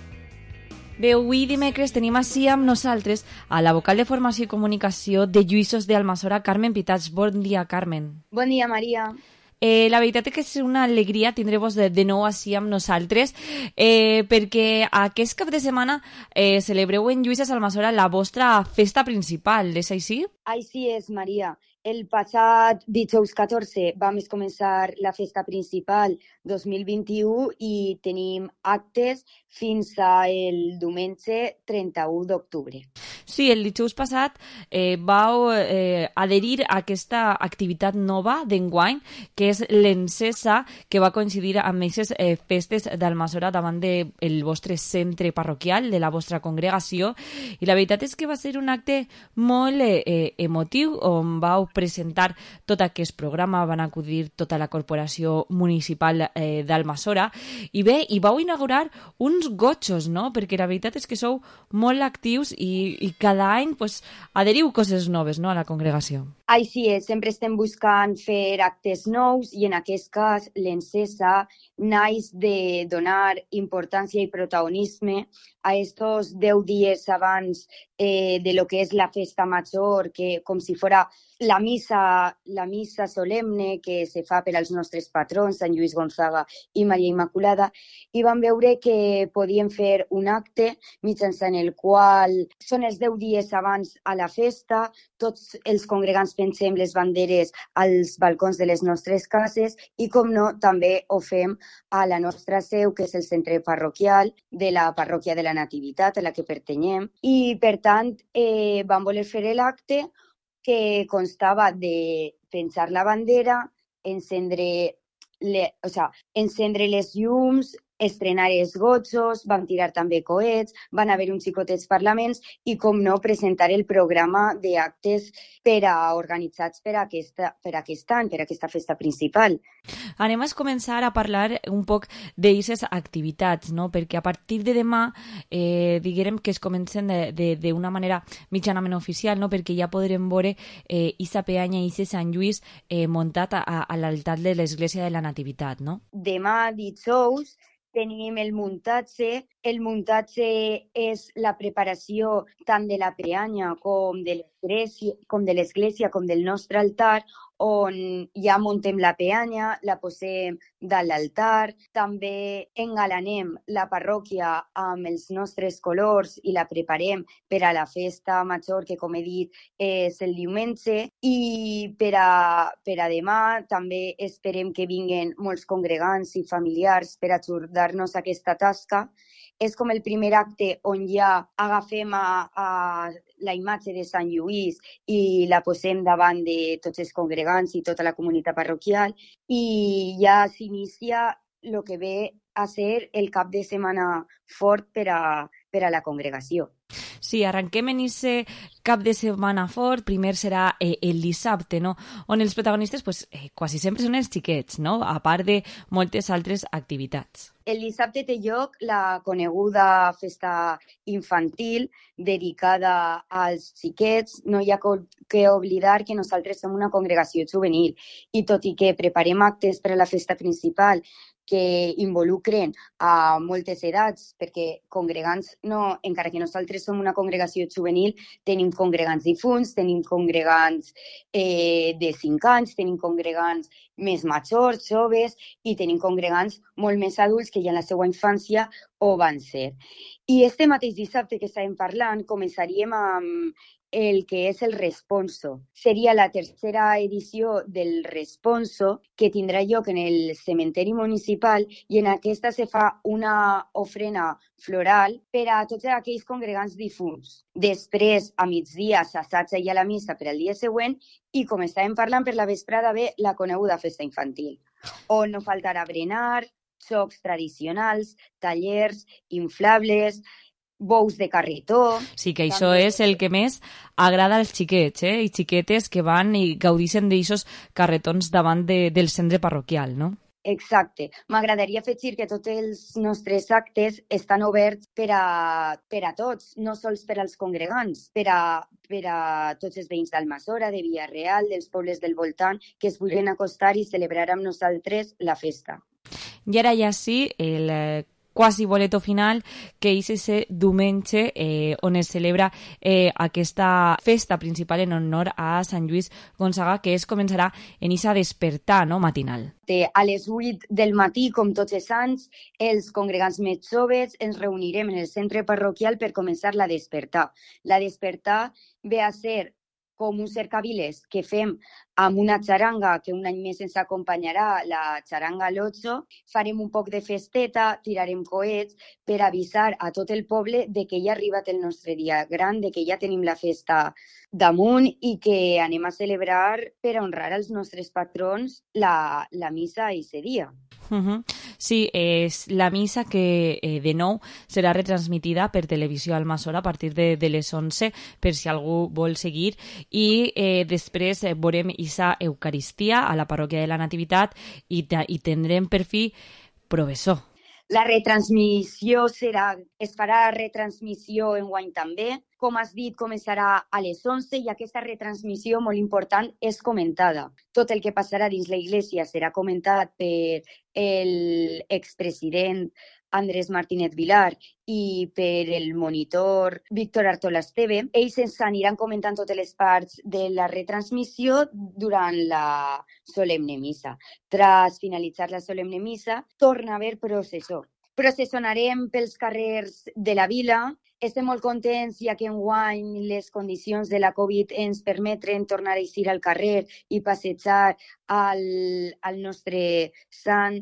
Bé, avui dimecres tenim així amb nosaltres a la vocal de Formació i Comunicació de Lluïssos d'Almassora, Carmen Pitats. Bon dia, Carmen. Bon dia, Maria. La veritat és que és una alegria tindre-vos de nou així amb nosaltres, perquè aquest cap de setmana celebreu en Lluïssos d'Almassora la vostra festa principal, és així? Així és, Maria. El passat dijous 14 vam començar la festa principal 2021 i tenim actes fins al diumenge 31 d'octubre. Sí, el dijous passat vau adherir a aquesta activitat nova d'enguany, que és l'Encesa, que va coincidir amb aquestes festes d'Almassora davant del vostre centre parroquial, de la vostra congregació, i la veritat és que va ser un acte molt emotiu, on vau presentar tot aquest programa, van acudir tota la corporació municipal d'Almassora, i bé, i vau inaugurar uns gotxos, no? Perquè la veritat és que sou molt actius i cada any pues, adheriu coses noves, no?, a la congregació. Així és, sempre estem buscant fer actes nous i en aquest cas l'Encesa naix de donar importància i protagonisme a estos 10 dies abans de lo que és la festa major, que com si fora la missa solemne que se fa per als nostres patrons, Sant Lluís Gonzaga i Maria Immaculada, i vam veure que podíem fer un acte mitjançant el qual són els 10 dies abans a la festa, tots els congregants pensem les banderes als balcons de les nostres cases i, com no, també ho fem a la nostra seu, que és el centre parroquial de la parròquia de la Nativitat, a la que pertanyem. I, per tant, vam voler fer l'acte que constava de penjar la bandera, encendre les llums, estrenar els gotxos, vam tirar també coets, van haver uns xicotets parlaments i, com no, presentar el programa d'actes organitzats per aquest any, per aquesta festa principal. Anem a començar a parlar un poc d'aquestes activitats, no? Perquè a partir de demà, diguem que es comencen d'una manera mitjanament oficial, no? Perquè ja podrem veure Isa Peanya i Isa Sant Lluís muntat a l'altar de l'Església de la Nativitat, no? Demà, dijous, tenim el muntatge. El muntatge és la preparació tant de la peanya com de l'església, com del nostre altar, on ja muntem la peanya, la posem dalt l'altar, també engalanem la parròquia amb els nostres colors i la preparem per a la festa major, que, com he dit, és el diumenge, i per a demà també esperem que vinguen molts congregants i familiars per ajudar-nos a aquesta tasca. És com el primer acte on ja agafem la imatge de Sant Lluís i la posem davant de tots els congregants i tota la comunitat parroquial, i ja s'inicia el que ve a ser el cap de setmana fort per a la congregació. Sí, arrenquem en ese cap de setmana fort. Primer serà el dissabte, no? On els protagonistes quasi sempre són els xiquets, no? A part de moltes altres activitats. El dissabte té lloc la coneguda festa infantil dedicada als xiquets. No hi ha que oblidar que nosaltres som una congregació juvenil i tot i que preparem actes per a la festa principal que involucren a moltes edats, perquè congregants, no, encara que nosaltres som una congregació juvenil, tenim congregants difunts, tenim congregants de 5 anys, tenim congregants més majors, joves, i tenim congregants molt més adults que ja en la seva infància ho van ser. I este mateix dissabte que estàvem parlant, començaríem amb el que és el Responso. Seria la tercera edició del Responso que tindrà lloc en el cementeri municipal i en aquesta se fa una ofrena floral per a tots aquells congregants difunts. Després, a migdia, s'assaja ja la missa per al dia següent i, com estàvem parlant, per la vesprada ve la coneguda festa infantil, on no faltarà berenar, jocs tradicionals, tallers, inflables, bous de carretó... Sí, que això és el que més agrada als xiquets, i xiquetes que van i gaudixen d'aixos carretons davant del centre parroquial, no? Exacte. M'agradaria afegir que tots els nostres actes estan oberts per a tots, no sols per als congregants, per a tots els veïns d'Almassora, de Villarreal, dels pobles del voltant, que es vulguin acostar i celebrar amb nosaltres la festa. I ara ja sí, el quasi boleto final, que és ese diumenge on es celebra aquesta festa principal en honor a Sant Lluís Gonçaga, que començarà en esa despertar, no, matinal. A les 8 del matí, com tots els anys, els congregants més joves ens reunirem en el centre parroquial per començar la despertar. La despertar ve a ser com un cercaviles que fem amb una xaranga que un any més ens acompanyarà, la xaranga Lotso. Farem un poc de festeta, tirarem coets per avisar a tot el poble de que ja ha arribat el nostre dia gran, de que ja tenim la festa damunt i que anem a celebrar per a honrar els nostres patrons la missa aquest dia. Sí, és la missa que de nou serà retransmitida per Televisió Almassora a partir de les 11 per si algú vol seguir i després veurem esa Eucaristia a la parròquia de la Nativitat i tindrem per fi professor. La retransmissió es farà retransmissió enguany també. Com has dit, començarà a les 11 i aquesta retransmissió, molt important, és comentada. Tot el que passarà dins la Iglésia serà comentat per l'expresident Andrés Martínez Vilar i per el monitor Víctor Artola Esteve. Ells ens aniran comentant totes les parts de la retransmissió durant la solemne missa. Tras finalitzar la solemne missa, torna a haver processó. Processonarem pels carrers de la vila. Estem molt contents ja que enguany les condicions de la Covid ens permeten tornar a eixir al carrer i passejar al nostre sant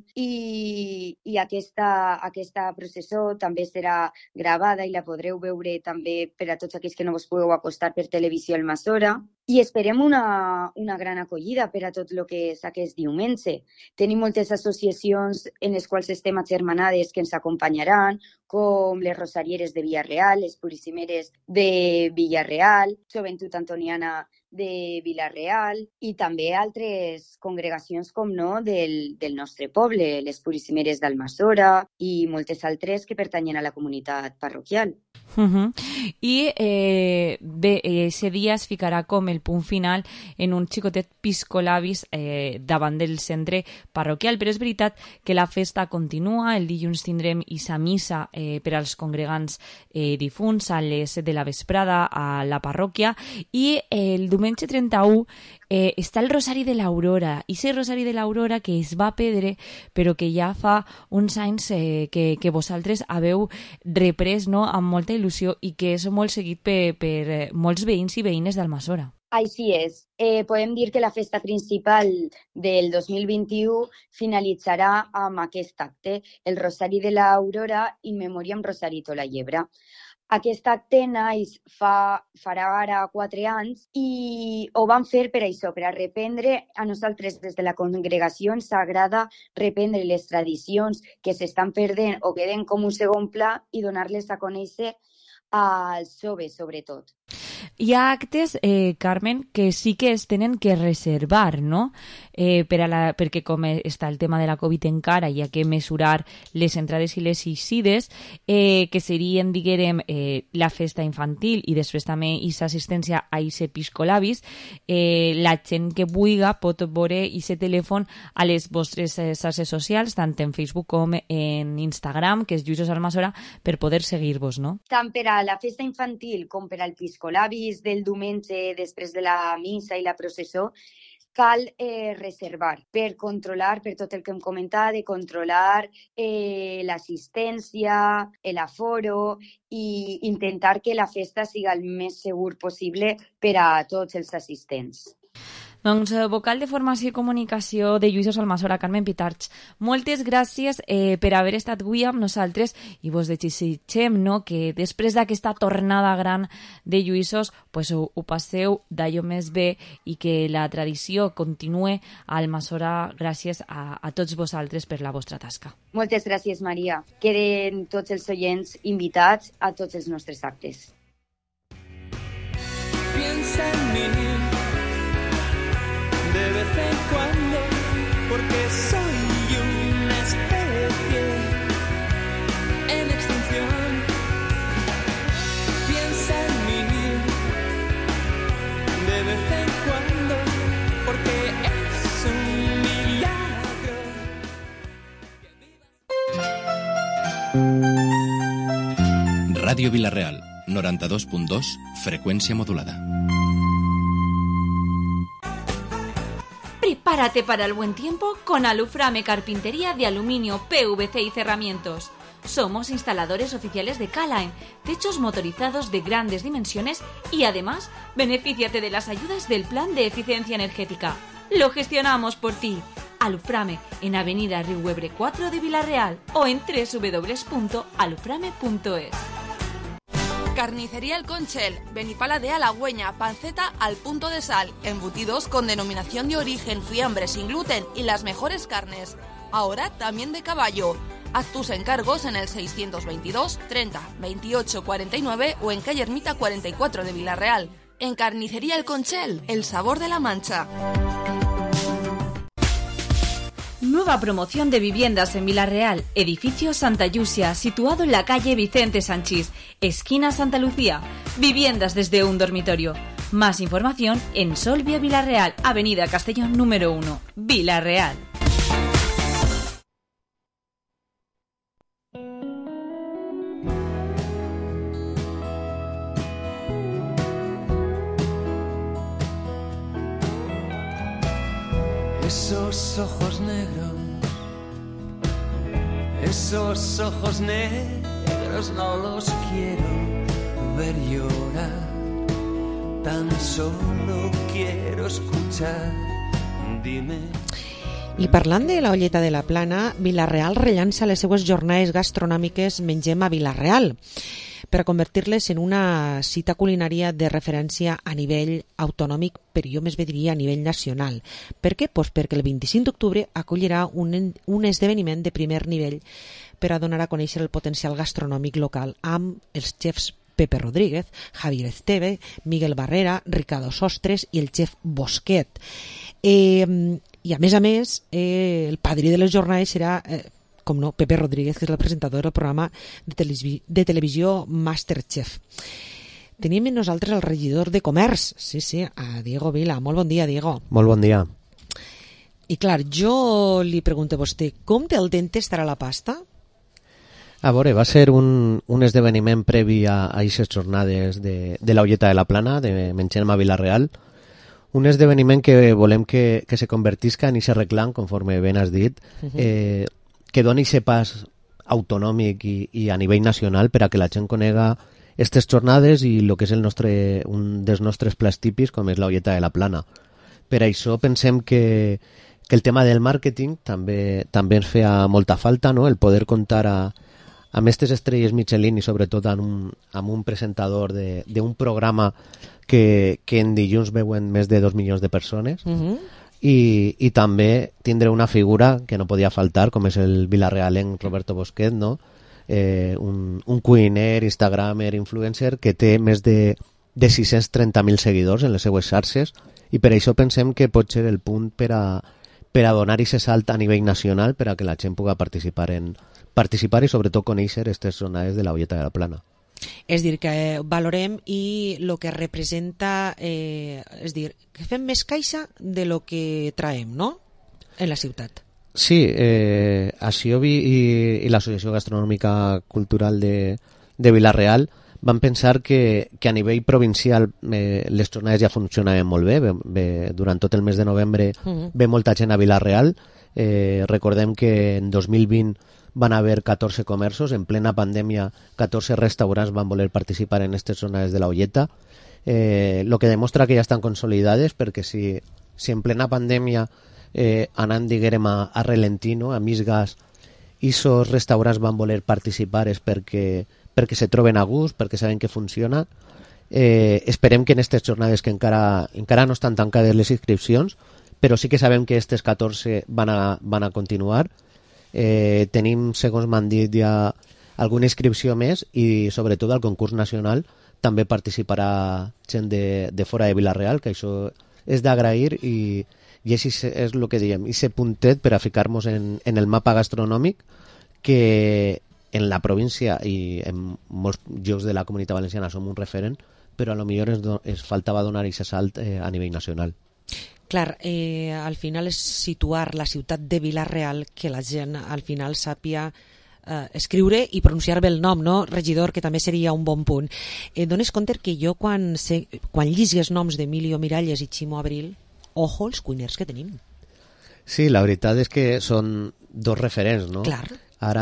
i aquesta processó també serà gravada i la podreu veure també per a tots aquells que no us podeu acostar per Televisió Almassora. I esperem una gran acollida per a tot el que és aquest diumenge. Tenim moltes associacions en les quals estem agermanades que ens acompanyaran, com les Rosarieres de Villarreal, les Puríssimeres de Villarreal, Joventut Antoniana de Vila-real i també altres congregacions, com no, del nostre poble, les Puríssimeres d'Almassora i moltes altres que pertanyen a la comunitat parroquial. I bé, ese dia es ficarà com el punt final en un xicotet piscolabis davant del centre parroquial, però és veritat que la festa continua. El dilluns tindrem esa missa per als congregants difunts a les 7 de la vesprada a la parròquia i el diumenge 31 està el Rosari de l'Aurora, i ese Rosari de l'Aurora que es va perdre però que ja fa uns anys que vosaltres haveu reprès, no?, amb molta il·lusió i que és molt seguit per molts veïns i veïnes d'Almassora. Així és. Podem dir que la festa principal del 2021 finalitzarà amb aquest acte, el Rosari de l'Aurora in memoriam Rosarito la Llebre. Aquest acte farà ara 4 anys i ho vam fer per això, per a reprendre. A nosaltres des de la congregació ens agrada reprendre les tradicions que s'estan perdent o queden com un segon pla i donar-les a conèixer als joves, sobretot. Hi ha actes, Carmen, que sí que es tenen que reservar, no? Perquè com està el tema de la Covid encara, hi ha que mesurar les entrades i les eixides, que serien, diguem, la festa infantil i després també aquesta assistència a aquests episcolabis. La gent que vulga pot veure aquest telèfon a les vostres xarxes socials, tant en Facebook com en Instagram, que és Lluïsos Almassora, per poder seguir-vos, no? Tant per a la festa infantil com per al piscolabis del diumenge després de la missa i la processó, cal reservar per controlar, per tot el que hem comentat, de controlar l'assistència, l'aforo i intentar que la festa siga el més segur possible per a tots els assistents. Doncs, vocal de Formació i Comunicació de Lluïsos Almassora, Carmen Pitarch, moltes gràcies per haver estat avui amb nosaltres i vos desitgem, no?, que després d'aquesta tornada gran de Lluïsos pues, ho passeu d'allò més bé i que la tradició continue a Almassora gràcies a tots vosaltres per la vostra tasca. Moltes gràcies, Maria. Queden tots els oients invitats a tots els nostres actes. Piensa en mí de vez en cuando, porque soy una especie en extinción. Piensa en mí de vez en cuando, porque es un milagro. Ràdio Vila-real, 92.2, freqüència modulada. Prepárate para el buen tiempo con Aluframe Carpintería de Aluminio, PVC y Cerramientos. Somos instaladores oficiales de K-Line, techos motorizados de grandes dimensiones y además benefíciate de las ayudas del Plan de Eficiencia Energética. Lo gestionamos por ti. Aluframe en Avenida Riuebre 4 de Vila-real o en www.aluframe.es. Carnicería El Conchel, Benipala de Halagüeña, panceta al punto de sal, embutidos con denominación de origen, fiambre sin gluten y las mejores carnes. Ahora también de caballo. Haz tus encargos en el 622 30 28 49 o en calle Ermita 44 de Vila-real. En Carnicería El Conchel, el sabor de la Mancha. Nueva promoción de viviendas en Vila-real, edificio Santa Llucia, situado en la calle Vicente Sanchís, esquina Santa Lucía. Viviendas desde un dormitorio. Más información en Solvia Vila-real, avenida Castellón número 1, Vila-real. Esos ojos negros no los quiero ver llorar, tan solo quiero escuchar, dime. I parlant de la Olleta de la Plana, Vila-real rellança les seues jornades gastronòmiques Mengem a Vila-real, per a convertir-les en una cita culinària de referència a nivell autonòmic, però jo més bé diria a nivell nacional. Per què? Pues perquè el 25 d'octubre acollirà un esdeveniment de primer nivell per a donar a conèixer el potencial gastronòmic local amb els xefs Pepe Rodríguez, Javier Esteve, Miguel Barrera, Ricardo Sostres i el xef Bosquet. I a més, el padrí de les jornades serà... com no, Pepe Rodríguez, que és el presentador del programa de televisió Masterchef. Tenim amb nosaltres el regidor de Comerç, sí, a Diego Vila. Molt bon dia, Diego. Molt bon dia. I clar, jo li pregunto a vostè, com del dente estarà la pasta? A veure, va ser un esdeveniment previ a aquestes jornades de la Olleta de la Plana, de Mengem a Vila-real, un esdeveniment que volem que se convertisca en aquest reclam, conforme ben has dit, que doni aquest pas autonòmic i a nivell nacional per a que la gent conega aquestes jornades i el que és un dels nostres plats típics, com és l'Olleta de la Plana. Per això pensem que el tema del màrqueting també ens feia molta falta, no? El poder comptar amb aquestes estrelles Michelin i sobretot amb un presentador d'un programa que en dilluns veuen més de 2 milions de persones. I també tindre una figura que no podia faltar, com és el vilarrealenc Roberto Bosquet, no? un cuiner, instagramer, influencer que té més de 630.000 seguidors en les seues xarxes, i per això pensem que pot ser el punt per a donar aquest salt a nivell nacional per a que la gent pugui participar i sobretot conèixer aquestes jornades de la Olleta de la Plana. És dir, que valorem i el que representa, és dir, que fem més caixa de lo que traem, no?, en la ciutat. Sí, Asiobi i l'Associació Gastronòmica Cultural de Vila-real van pensar que a nivell provincial les jornades ja funcionaven molt bé. Durant tot el mes de novembre ve molta gent a Vila-real. Recordem que en 2020 van haver 14 comerços, en plena pandèmia 14 restaurants van voler participar en aquestes jornades de la Olleta, lo que demostra que ja estan consolidades, perquè si en plena pandèmia anant, diguem, a ralentí, no?, a mig gas, i esos restaurants van voler participar és perquè se troben a gust, perquè saben que funciona. Esperem que en aquestes jornades, que encara no estan tancades les inscripcions, però sí que sabem que aquestes 14 van a continuar. Tenim, segons m'han dit, ja alguna inscripció més, i sobretot al concurs nacional també participarà gent de fora de Vila-real, que això és d'agrair, i així és el que diem, i ser puntet per a ficar-nos en el mapa gastronòmic, que en la província i en molts llocs de la Comunitat Valenciana som un referent, però a lo millor es faltava donar aquest salt a nivell nacional. Clar, al final és situar la ciutat de Vila-real, que la gent al final sàpia escriure i pronunciar bé el nom, no, regidor, que també seria un bon punt. Dones compte que jo quan llisgues els noms d'Emilio Miralles i Ximo Abril, ojo els cuiners que tenim. Sí, la veritat és que són dos referents, no? Clar.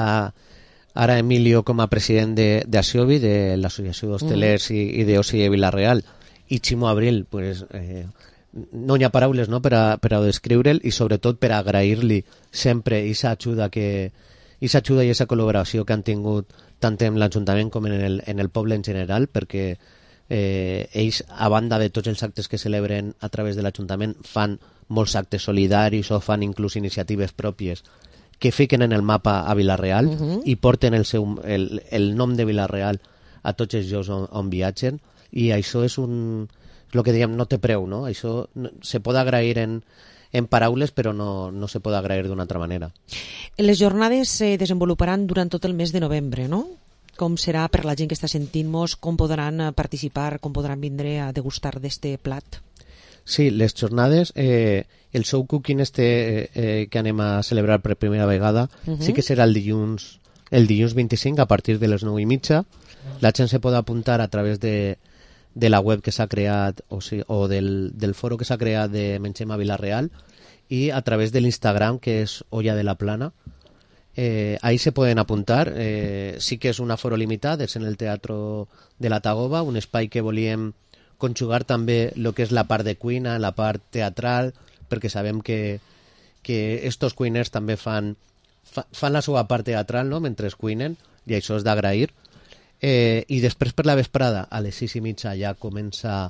Ara Emilio com a president d'Asiobi, de l'Associació d'Hostelers i d'Oci de Vila-real, i Ximo Abril, pues, no hi ha paraules, no?, per a descriure'l, i sobretot per a agrair-li sempre aquesta ajuda i aquesta col·laboració que han tingut tant en l'Ajuntament com en el poble en general, perquè ells, a banda de tots els actes que celebren a través de l'Ajuntament, fan molts actes solidaris o fan inclús iniciatives pròpies que fiquen en el mapa a Vila-real i porten el nom de Vila-real a tots els llocs on viatgen, i això és el que diem, no té preu, no? Això se pot agrair en paraules, però no se pot agrair d'una altra manera. Les jornades se desenvoluparan durant tot el mes de novembre, no? Com serà per la gent que està sentint-nos, com podran participar, com podran vindre a degustar d'este plat? Sí, les jornades, el show cooking que anem a celebrar per primera vegada, sí que serà el dilluns 25 a partir de les 9:30. La gent se pot apuntar a través de la web que s'ha creat o del foro que s'ha creat de Mengem a Vila-real, i a través de l'Instagram, que és Olla de la Plana. Ahí se poden apuntar. Sí que és un aforo limitat, és en el Teatro de la Tagoba, un espai que volíem conjugar també el que és la part de cuina, la part teatral, perquè sabem que estos cuiners també fan la seva part teatral, no?, mentre cuinen, i això és d'agrair. I després per la vesprada, a les 6:30, ja comença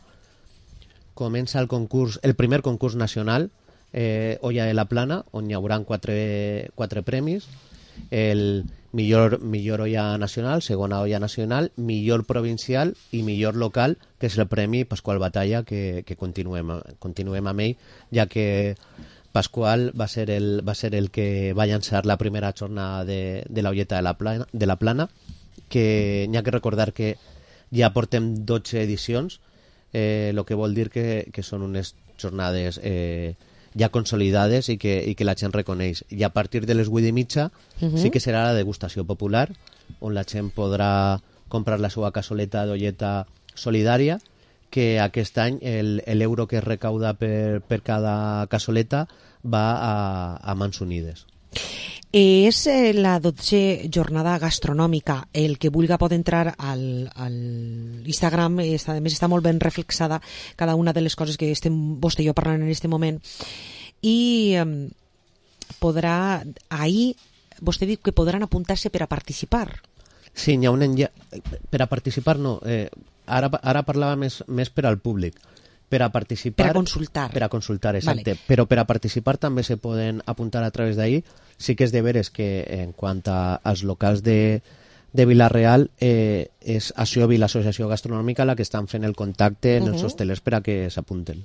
el primer concurs nacional, Olla de la Plana, on hi haurà quatre premis: el millor olla nacional, segona olla nacional, millor provincial i millor local, que és el premi Pasqual Batalla, que continuem amb ell, ja que Pasqual va ser el que va llançar la primera jornada de la Olleta de la Plana, que n'hi ha que recordar que ja portem 12 edicions, el que vol dir que són unes jornades ja consolidades i que la gent reconeix. I a partir de les 8:30 sí que serà la degustació popular, on la gent podrà comprar la seva cassoleta d'olleta solidària, que aquest any l'euro que es recauda per cada cassoleta va a Mans Unides. És la 12a jornada gastronòmica. El que vulga pot entrar al Instagram, a més està molt ben reflexada cada una de les coses que estem vostè i jo parlant en aquest moment, i podrà, ahir vostè diu que podran apuntar-se per a participar. Sí, n'hi ha un per a participar no, ara parlava més per al públic. Per a participar... Per a consultar. Per a consultar, exacte. Vale. Però per a participar també se poden apuntar a través d'ahir. Sí que és de veres que en quant als locals de de Vila-real és Asiobi, l'associació gastronòmica, la que estan fent el contacte en els hostelers per a que s'apunten.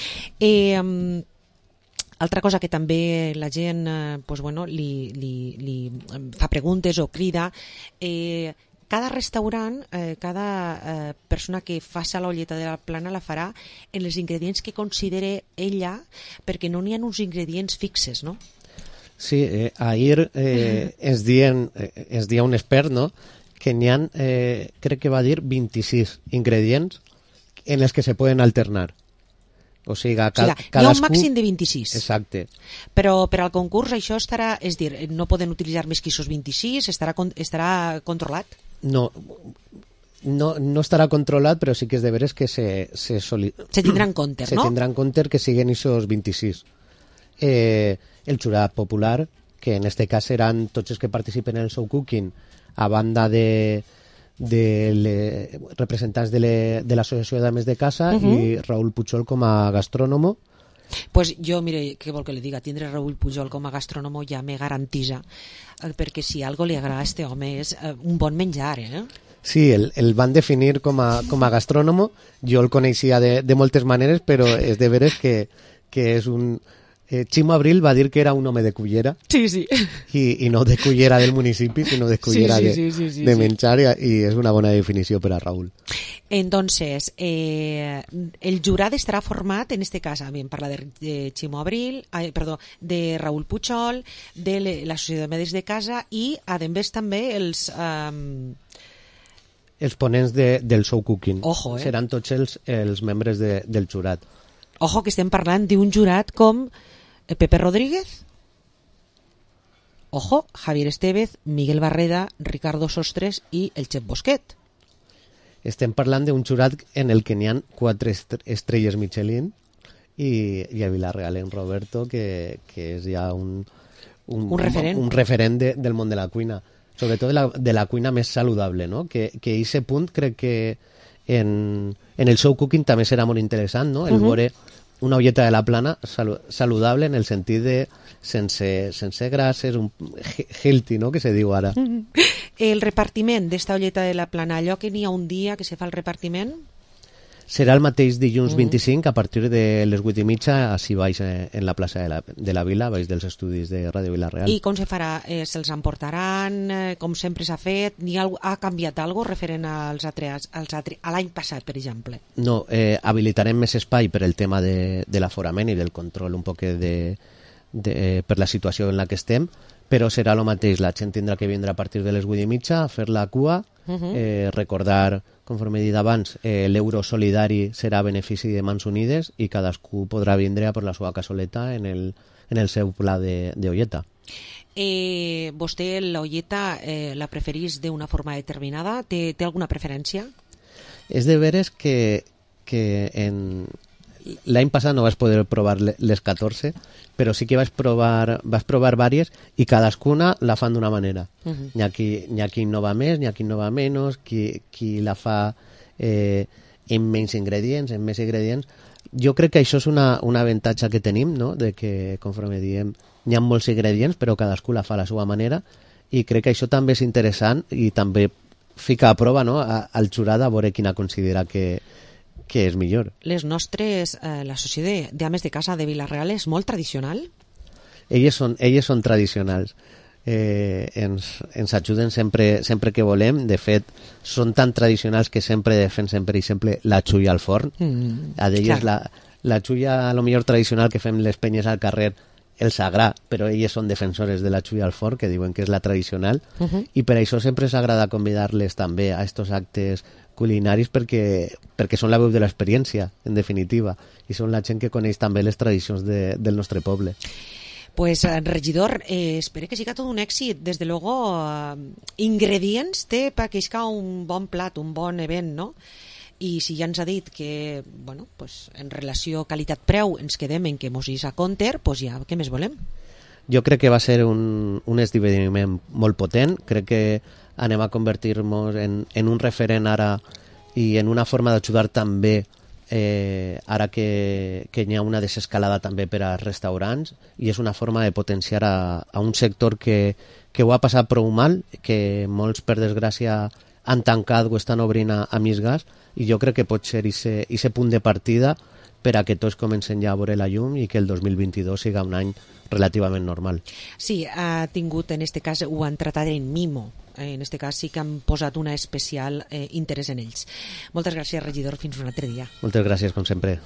Altra cosa que també la gent li fa preguntes o crida, cada restaurant, cada persona que faci l'olleta de la plana la farà en els ingredients que considere ella, perquè no n'hi ha uns ingredients fixes, no? Sí, ahir es dia un expert, no?, que n'hi ha, crec que va dir 26 ingredients en els que se poden alternar. O sigui, hi ha un màxim de 26. Exacte. Però per al concurs això estarà, és dir, no poden utilitzar més que aquests 26, estarà controlat? No estarà controlat, però sí que és de veres que se tindrà en compte, no? Se tindrà en compte que siguen aquests 26. El jurat popular, que en este cas seran tots els que participen en el show cooking, a banda de representants de l'associació de dames de casa i Raúl Pujol com a gastrònomo. Pues jo, mire, què vol que li diga, tindre Raúl Pujol com a gastrònomo ja me garantisa, perquè si algo li agrada a este home és un bon menjar, Sí, el van definir com a gastrònomo, jo el coneixia de moltes maneres, però és de veres que és un... Ximo Abril va dir que era un home de cullera. Sí, sí. I no de cullera del municipi, sinó de cullera de menjar, i és una bona definició per a Raúl. Entonces, el jurat estarà format, en este cas, parla de Ximo Abril, de Raúl Pujol, de l'Associació de Medis de Casa i, a més, també els ponents del show cooking. Ojo, seran tots els membres del jurat. Ojo, que estem parlant d'un jurat com Pepe Rodríguez, ojo, Javier Estevez, Miguel Barreda, Ricardo Sostres i el Xef Bosquet. Estem parlant d'un jurat en el que n'hi ha 4 estrelles Michelin i a Vila-real en Roberto, que és ja un referent del món de la cuina, sobretot de la cuina més saludable, no? Que ese punt crec que en el show cooking també serà molt interessant, no? El veure una olleta de la plana saludable en el sentit de sense grasses, healthy, no?, que se diu ara. El repartiment d'esta olleta de la plana, allò que n'hi ha un dia que se fa el repartiment? Serà el mateix dilluns 25 a partir de les 8:30 així baix en la plaça de la Vila, baix dels estudis de Ràdio Vila-real. I com se farà? Se'ls emportaran? Com sempre s'ha fet? Ha canviat alguna cosa referent a l'any passat, per exemple? No, habilitarem més espai per el tema de l'aforament i del control un poc per la situació en la que estem, però serà el mateix. La gent tindrà que vindre a partir de les 8:30 a fer la cua, recordar, conforme he dit abans, l'euro solidari serà a benefici de Mans Unides i cadascú podrà vindre a per la seva cassoleta en el seu pla d'olleta. Vostè l'olleta la preferís d'una forma determinada? Té alguna preferència? És de veres que l'any passat no vas poder provar les 14, però sí que vas provar vàries i cadascuna la fan d'una manera. N'hi ha qui innova més, n'hi ha qui innova menys, qui la fa en menys ingredients, en més ingredients. Jo crec que això és un avantatge que tenim, no?, de que, conforme diem, n'hi ha molts ingredients, però cadascú la fa a la seva manera, i crec que això també és interessant i també fica a prova, no?, al jurat a veure quina considera que és millor. L'associació de dames de casa de Vila-real és molt tradicional? Elles són tradicionals. Ens ajuden sempre que volem. De fet, són tan tradicionals que sempre defensen, per exemple, la xulla al forn. A d'elles la xulla, a lo millor tradicional que fem les penyes al carrer, els agrada, però elles són defensores de la xulla al forn, que diuen que és la tradicional, i per això sempre s'agrada convidar-les també a estos actes culinaris perquè són la veu de l'experiència, en definitiva, i són la gent que coneix també les tradicions del nostre poble. Pues, regidor, espero que siga tot un èxit. Des de luego, ingredients té perquè isca un bon plat, un bon event, no? I si ja ens ha dit que, bueno, pues, en relació qualitat-preu ens quedem en que mos is a compte, pues ja, què més volem? Jo crec que va ser un esdeveniment molt potent. Crec que anem a convertir-nos en un referent ara i en una forma d'ajudar també ara que hi ha una desescalada també per als restaurants, i és una forma de potenciar a un sector que ho ha passat prou mal, que molts, per desgràcia, han tancat o estan obrint a mig gas, i jo crec que pot ser ese punt de partida per a que tots comencen ja a veure la llum i que el 2022 siga un any relativament normal. Sí, ha tingut, en este cas, ho han tratat en mimo. En este cas sí que han posat una especial interès en ells. Moltes gràcies, regidor. Fins un altre dia. Moltes gràcies, com sempre.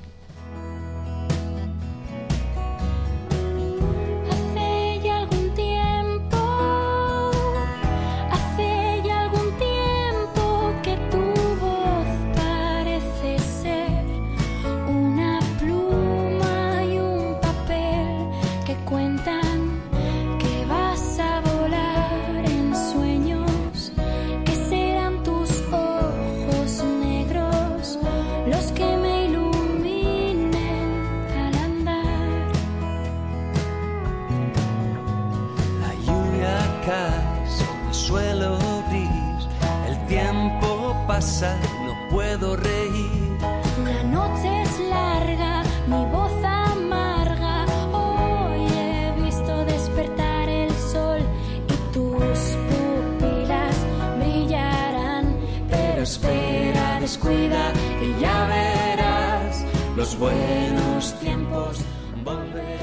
No puedo reír. La noche es larga, mi voz amarga. Hoy he visto despertar el sol y tus pupilas brillarán. Pero espera, descuida y ya verás, los buenos tiempos volverán.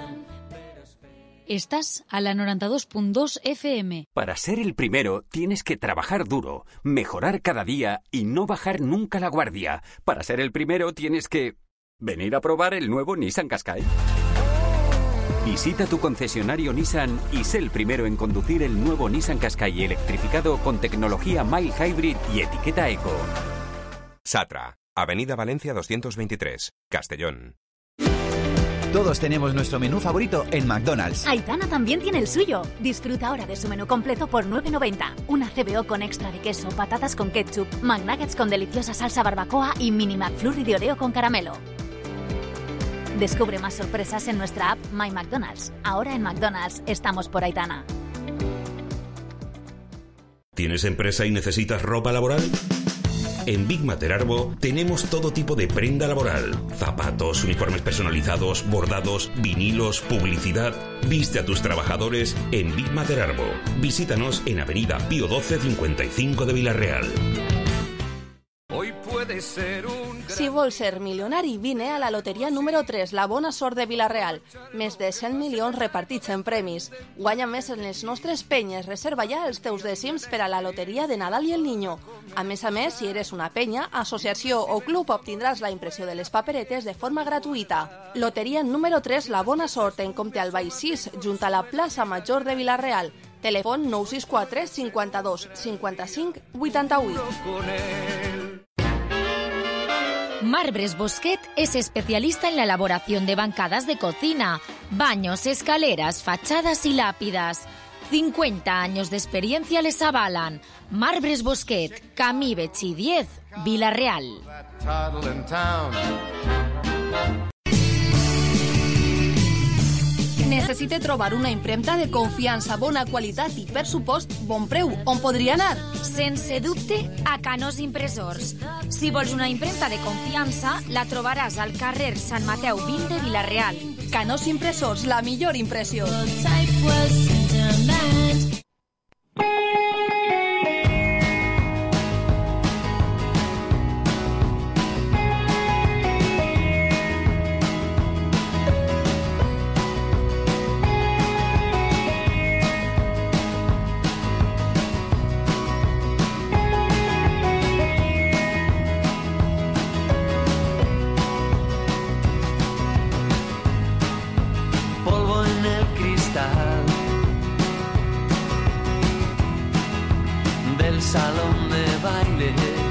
Estás a la 92.2 FM. Para ser el primero tienes que trabajar duro, mejorar cada día y no bajar nunca la guardia. Para ser el primero tienes que venir a probar el nuevo Nissan Qashqai. Visita tu concesionario Nissan y sé el primero en conducir el nuevo Nissan Qashqai electrificado con tecnología mild hybrid y etiqueta eco. Satra, Avenida Valencia 223, Castellón. Todos tenemos nuestro menú favorito en McDonald's. Aitana también tiene el suyo. Disfruta ahora de su menú completo por $9.90. Una CBO con extra de queso, patatas con ketchup, McNuggets con deliciosa salsa barbacoa y mini McFlurry de Oreo con caramelo. Descubre más sorpresas en nuestra app My McDonald's. Ahora en McDonald's estamos por Aitana. ¿Tienes empresa y necesitas ropa laboral? En Big Mater Arbo tenemos todo tipo de prenda laboral: zapatos, uniformes personalizados, bordados, vinilos, publicidad. Viste a tus trabajadores en Big Mater Arbo. Visítanos en Avenida Pío 12 55 de Vila-real. Hoy puede ser un... Si vols ser milionari, vine a la loteria número 3, la Bona Sort de Vila-real. Més de 100 milions repartits en premis. Guanya més en les nostres penyes. Reserva ja els teus dècims per a la loteria de Nadal i el Niño. A més, si eres una penya, associació o club, obtindràs la impressió de les paperetes de forma gratuïta. Loteria número 3, la Bona Sort, en Comte Albay 6, junt a la plaça Major de Vila-real. Telèfon 964 52 55 88. Marbres Bosquet es especialista en la elaboración de bancadas de cocina, baños, escaleras, fachadas y lápidas. 50 años de experiencia les avalan. Marbres Bosquet, Camí Betxí 10, Vila-real. Necessite trobar una impremta de confiança, bona qualitat i, per supost, bon preu. On podria anar? Sense dubte, a Canós Impressors. Si vols una impremta de confiança, la trobaràs al carrer Sant Mateu 20 de Vila-real. Canós Impressors, la millor impressió. Del salón de baile,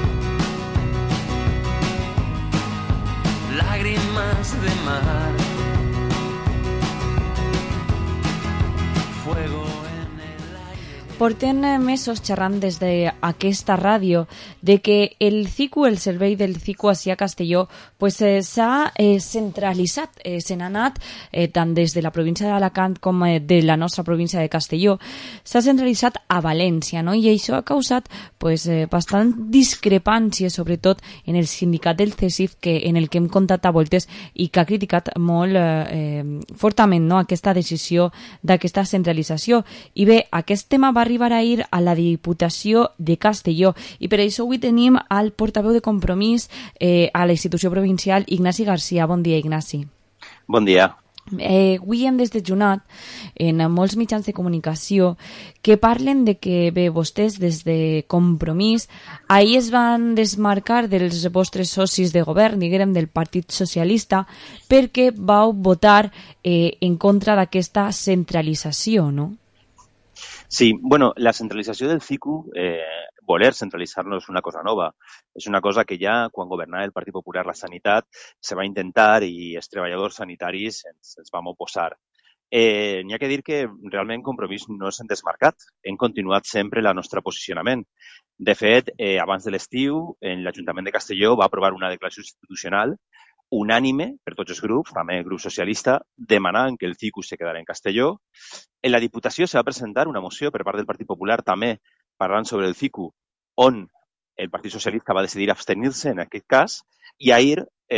lágrimas de mar, fuego en el aire. Portem mesos xerrant des d'aquesta ràdio de que el CICU, el servei del CICU ací a Castelló, pues, s'ha centralitzat, se n'ha anat tant des de la província d'Alacant com de la nostra província de Castelló, s'ha centralitzat a València, no? I això ha causat pues, bastant discrepància, sobretot en el sindicat del CESIF, en el que hem comptat a voltes i que ha criticat molt fortament, no?, aquesta decisió d'aquesta centralització. I bé, aquest tema va arribar ahir a la Diputació de Castelló i per això avui tenim al portaveu de Compromís a la institució provincial, Ignasi Garcia. Bon dia, Ignasi. Bon dia. Avui hem desdejunat en molts mitjans de comunicació que parlen de que, bé, vostès des de Compromís ahir es van desmarcar dels vostres socis de govern, diguem, del Partit Socialista, perquè vau votar en contra d'aquesta centralització, no? Sí, bueno, la centralització del CICU, voler centralitzar-lo és una cosa nova. És una cosa que ja, quan governava el Partit Popular la sanitat, se va intentar i els treballadors sanitaris ens vam oposar. N'hi ha que dir que realment Compromís no s'han desmarcat. Hem continuat sempre el nostre posicionament. De fet, abans de l'estiu, l'Ajuntament de Castelló va aprovar una declaració institucional unànime per tots els grups, també el grup socialista, demanant que el CICU se quedara en Castelló. En la Diputació se va presentar una moció per part del Partit Popular també parlant sobre el CICU, on el Partit Socialista va decidir abstenir-se en aquest cas, i ahir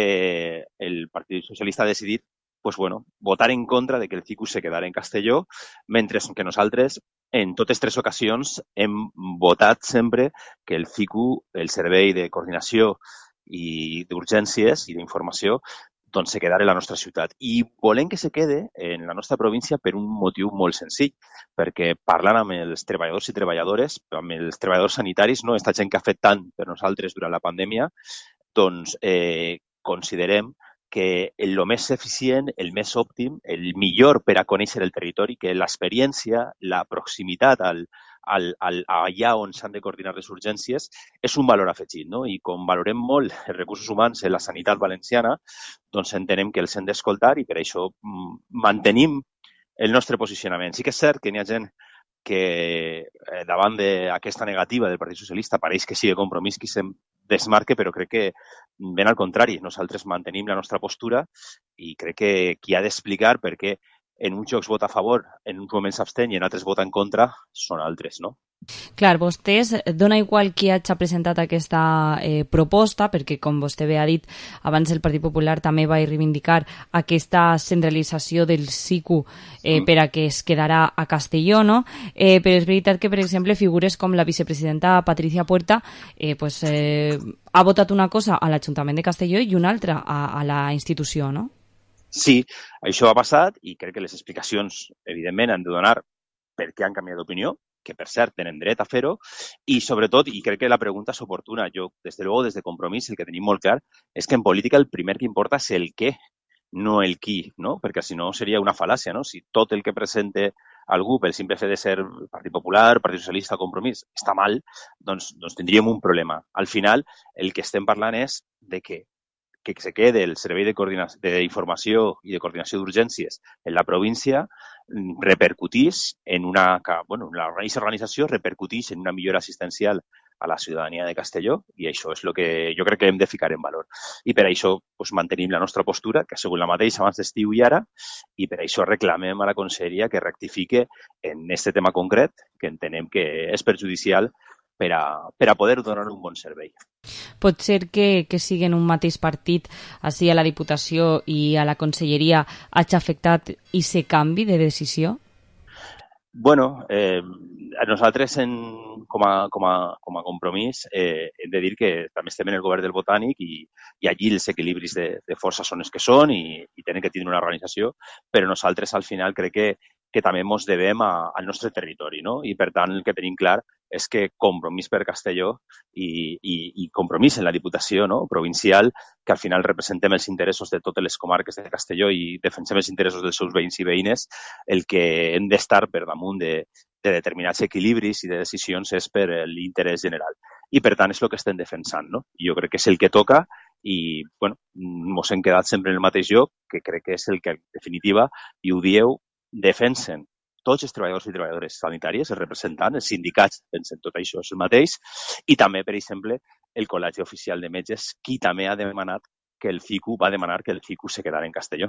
el Partit Socialista ha decidit votar en contra de que el CICU se quedara en Castelló, mentre que nosaltres en totes tres ocasions hem votat sempre que el CICU, el Servei de Coordinació i d'Urgències i d'Informació, doncs se quedara a la nostra ciutat. I volem que se quede en la nostra província per un motiu molt senzill, perquè parlant amb els treballadors i treballadores, amb els treballadors sanitaris, no, aquesta gent que ha fet tant per nosaltres durant la pandèmia, doncs considerem que el més eficient, el més òptim, el millor per a conèixer el territori, que l'experiència, la proximitat allà on s'han de coordinar les urgències, és un valor afegit, no? I com valorem molt els recursos humans en la sanitat valenciana, doncs entenem que els hem d'escoltar i per això mantenim el nostre posicionament. Sí que és cert que n'hi ha gent que davant d'aquesta negativa del Partit Socialista pareix que sigui Compromís qui se'n desmarque, però crec que ben al contrari. Nosaltres mantenim la nostra postura i crec que qui ha d'explicar per què en uns jocs vota a favor, en uns moments s'abstén i en altres vota en contra, són altres, no? Clar, vostès, dona igual qui hagi presentat aquesta proposta, perquè com vostè bé ha dit, abans el Partit Popular també va reivindicar aquesta centralització del CICU per a que es quedarà a Castelló, no? Però és veritat que, per exemple, figures com la vicepresidenta Patricia Puerta ha votat una cosa a l'Ajuntament de Castelló i una altra a la institució, no? Sí, això ha passat i crec que les explicacions, evidentment, han de donar per què han canviat d'opinió, que per cert tenen dret a fer-ho, i sobretot, i crec que la pregunta és oportuna, jo, des de Compromís, el que tenim molt clar és que en política el primer que importa és el què, no el qui, no? Perquè si no seria una fal·làcia, no? Si tot el que presenta algú pel simple fet de ser Partit Popular, Partit Socialista, Compromís, està mal, doncs tindríem un problema. Al final, el que estem parlant és de que se quede el Servei d'Informació i de Coordinació d'Urgències en la província repercutís en aquesta organització repercutís en una millora assistencial a la ciutadania de Castelló i això és el que jo crec que hem de ficar en valor. I per això mantenim la nostra postura, que ha sigut la mateixa abans d'estiu i ara, i per això reclamem a la Conselleria que rectifique en aquest tema concret, que entenem que és perjudicial per a poder donar un bon servei. Pot ser que siguin un mateix partit així a la Diputació i a la Conselleria hagi afectat i se canvi de decisió? Bueno, nosaltres com a Compromís hem de dir que també estem en el govern del Botànic i allí els equilibris de força són els que són i tenen que tenir una organització, però nosaltres al final crec que també ens devem al nostre territori, no? I per tant el que tenim clar és que Compromís per Castelló i Compromís en la Diputació, no? Provincial, que al final representem els interessos de totes les comarques de Castelló i defensem els interessos dels seus veïns i veïnes, el que hem d'estar per damunt de determinats equilibris i de decisions és per l'interès general. I per tant és el que estem defensant, no? Jo crec que és el que toca i, bueno, ens hem quedat sempre en el mateix lloc, que crec que és el que, en definitiva, i ho dieu, defensen tots els treballadors i treballadores sanitàries, els representants, els sindicats, pensen tot això és el mateix, i també, per exemple, el Col·legi Oficial de Metges, qui també va demanar que el FICU se quedara en Castelló.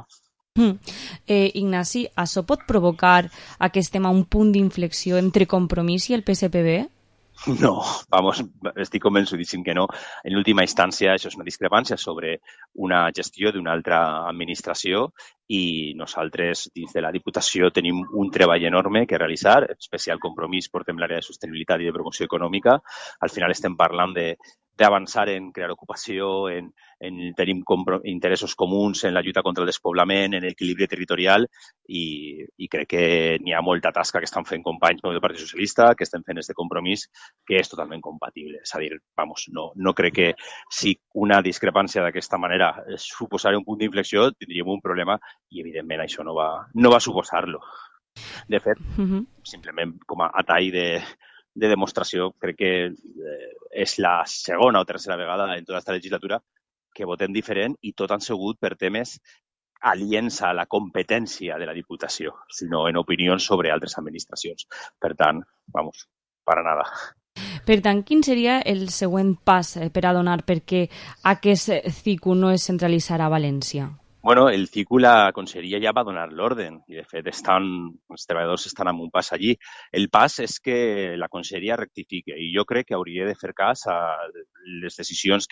Ignasi, això pot provocar que estem a un punt d'inflexió entre Compromís i el PSPB? No, estic convençudíssim que no. En última instància, això és una discrepància sobre una gestió d'una altra administració i nosaltres, dins de la Diputació, tenim un treball enorme que realitzar, especial Compromís portem l'àrea de sostenibilitat i de promoció econòmica. Al final estem parlant d'avançar en crear ocupació, tenim interessos comuns en la lluita contra el despoblament, en l'equilibri territorial i crec que n'hi ha molta tasca que estan fent companys del Partit Socialista, que estem fent este Compromís, que és totalment compatible. És a dir, no crec que si una discrepància d'aquesta manera suposarà un punt d'inflexió, tindríem un problema i, evidentment, això no va suposar-lo. De fet, simplement com a tall de demostració, crec que és la segona o tercera vegada en tota aquesta legislatura que votem diferent i tot han sigut per temes aliens a la competència de la Diputació, sinó en opinions sobre altres administracions. Per tant, para nada. Per tant, quin seria el següent pas per a donar perquè aquest CICU no es centralitzarà a València? Bueno, el CICU, la Conselleria ja va donar l'orden i, de fet, els treballadors estan amb un pas allí. El pas és que la Conselleria rectifique i jo crec que hauria de fer cas a les decisions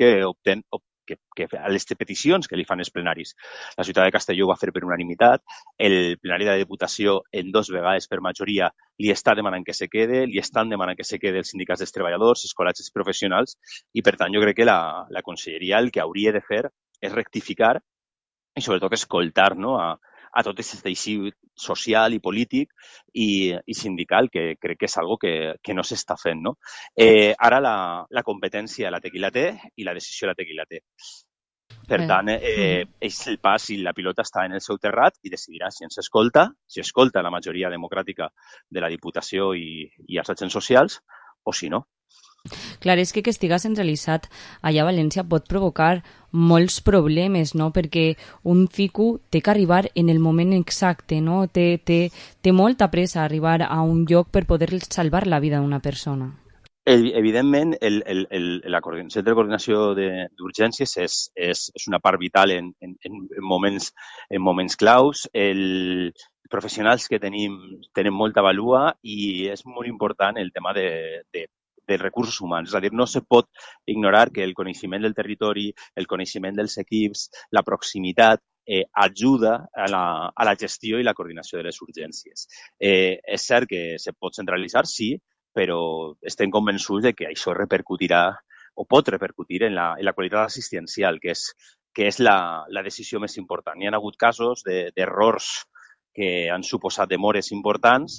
a les peticions que li fan els plenaris. La ciutat de Castelló ho va fer per unanimitat, el plenari de la Diputació en 2 vegades per majoria li està demanant que se quede, li estan demanant que se quede els sindicats dels treballadors, els col·legis professionals i, per tant, jo crec que la Conselleria el que hauria de fer és rectificar i sobretot escoltar a tot aquest teixit social i polític i sindical, que crec que és algo que no s'està fent. No? Ara la competència la té qui la té i la decisió la té qui la té. Per tant, és el pas i la pilota està en el seu terrat i decidirà si ens escolta, si escolta la majoria democràtica de la Diputació i els agents socials o si no. Clar, és que estiga centralitzat allà a València pot provocar molts problemes, no? Perquè un FICU té que arribar en el moment exacte, no? Té molta pressa arribar a un lloc per poder salvar la vida d'una persona. Evidentment, el Centre de Coordinació d'Urgències és una part vital en moments claus. Els professionals que tenen molta vàlua i és molt important el tema dels recursos humans. És a dir, no se pot ignorar que el coneixement del territori, el coneixement dels equips, la proximitat, ajuda a la gestió i la coordinació de les urgències. És cert que se pot centralitzar, sí, però estem convençuts de que això repercutirà o pot repercutir en la qualitat assistencial, que és la decisió més important. Hi ha hagut casos d'errors que han suposat demores importants,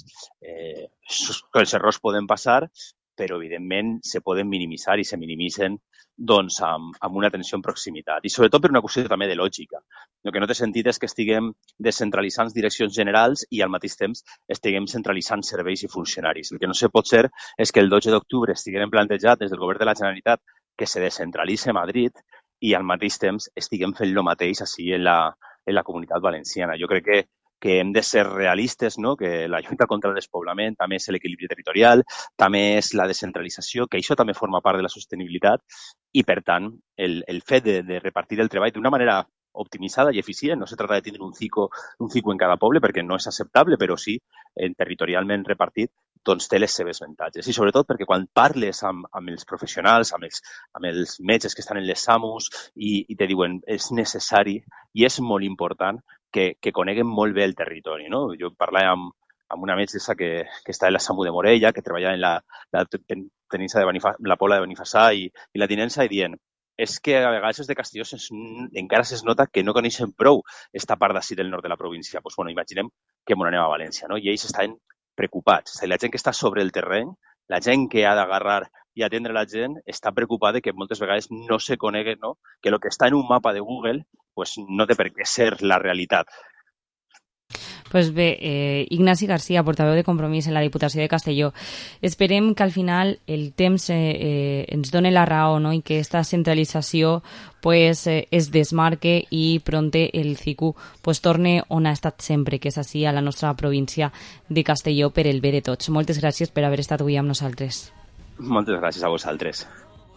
els errors poden passar, però evidentment se poden minimitzar i se minimitzen amb una atenció en proximitat. I sobretot per una qüestió també de lògica. El que no té sentit és que estiguem descentralitzant direccions generals i al mateix temps estiguem centralitzant serveis i funcionaris. El que no se pot ser és que el 12 d'octubre estiguem plantejat des del govern de la Generalitat que se descentralitzi Madrid i al mateix temps estiguem fent el mateix així en la Comunitat Valenciana. Jo crec que hem de ser realistes, no? Que la lluita contra el despoblament també és l'equilibri territorial, també és la descentralització, que això també forma part de la sostenibilitat i, per tant, el fet de repartir el treball d'una manera optimitzada i eficient. No se trata de tindre un CICU en cada poble perquè no és acceptable, però sí, territorialment repartit, doncs té les seves avantatges. I sobretot perquè quan parles amb els professionals, amb els metges que estan en les SAMUs i te diuen és necessari i és molt important que coneguen molt bé el territori. No? Jo parlava amb una metgessa que està en la SAMU de Morella, que treballa en la teninça la Pobla de Benifassà i la tinença, i dient és que a vegades els de Castelló encara es nota que no coneixen prou esta part d'ací del nord de la província. Doncs, bueno, imaginem que m'ho anem a València, no? I ells estaven preocupats. La gent que està sobre el terreny, la gent que ha d'agarrar i atendre la gent, està preocupada que moltes vegades no se coneguen, no? Que el que està en un mapa de Google pues, no té per què ser la realitat. Pues bé, Ignasi Garcia, portaveu de Compromís en la Diputació de Castelló. Esperem que al final el temps ens doni la raó, no? I que esta centralització pues, es desmarque i pronte el CICU pues, torne on ha estat sempre, que és així a la nostra província de Castelló per el bé de tots. Moltes gràcies per haver estat avui amb nosaltres. Moltes gràcies a vosaltres.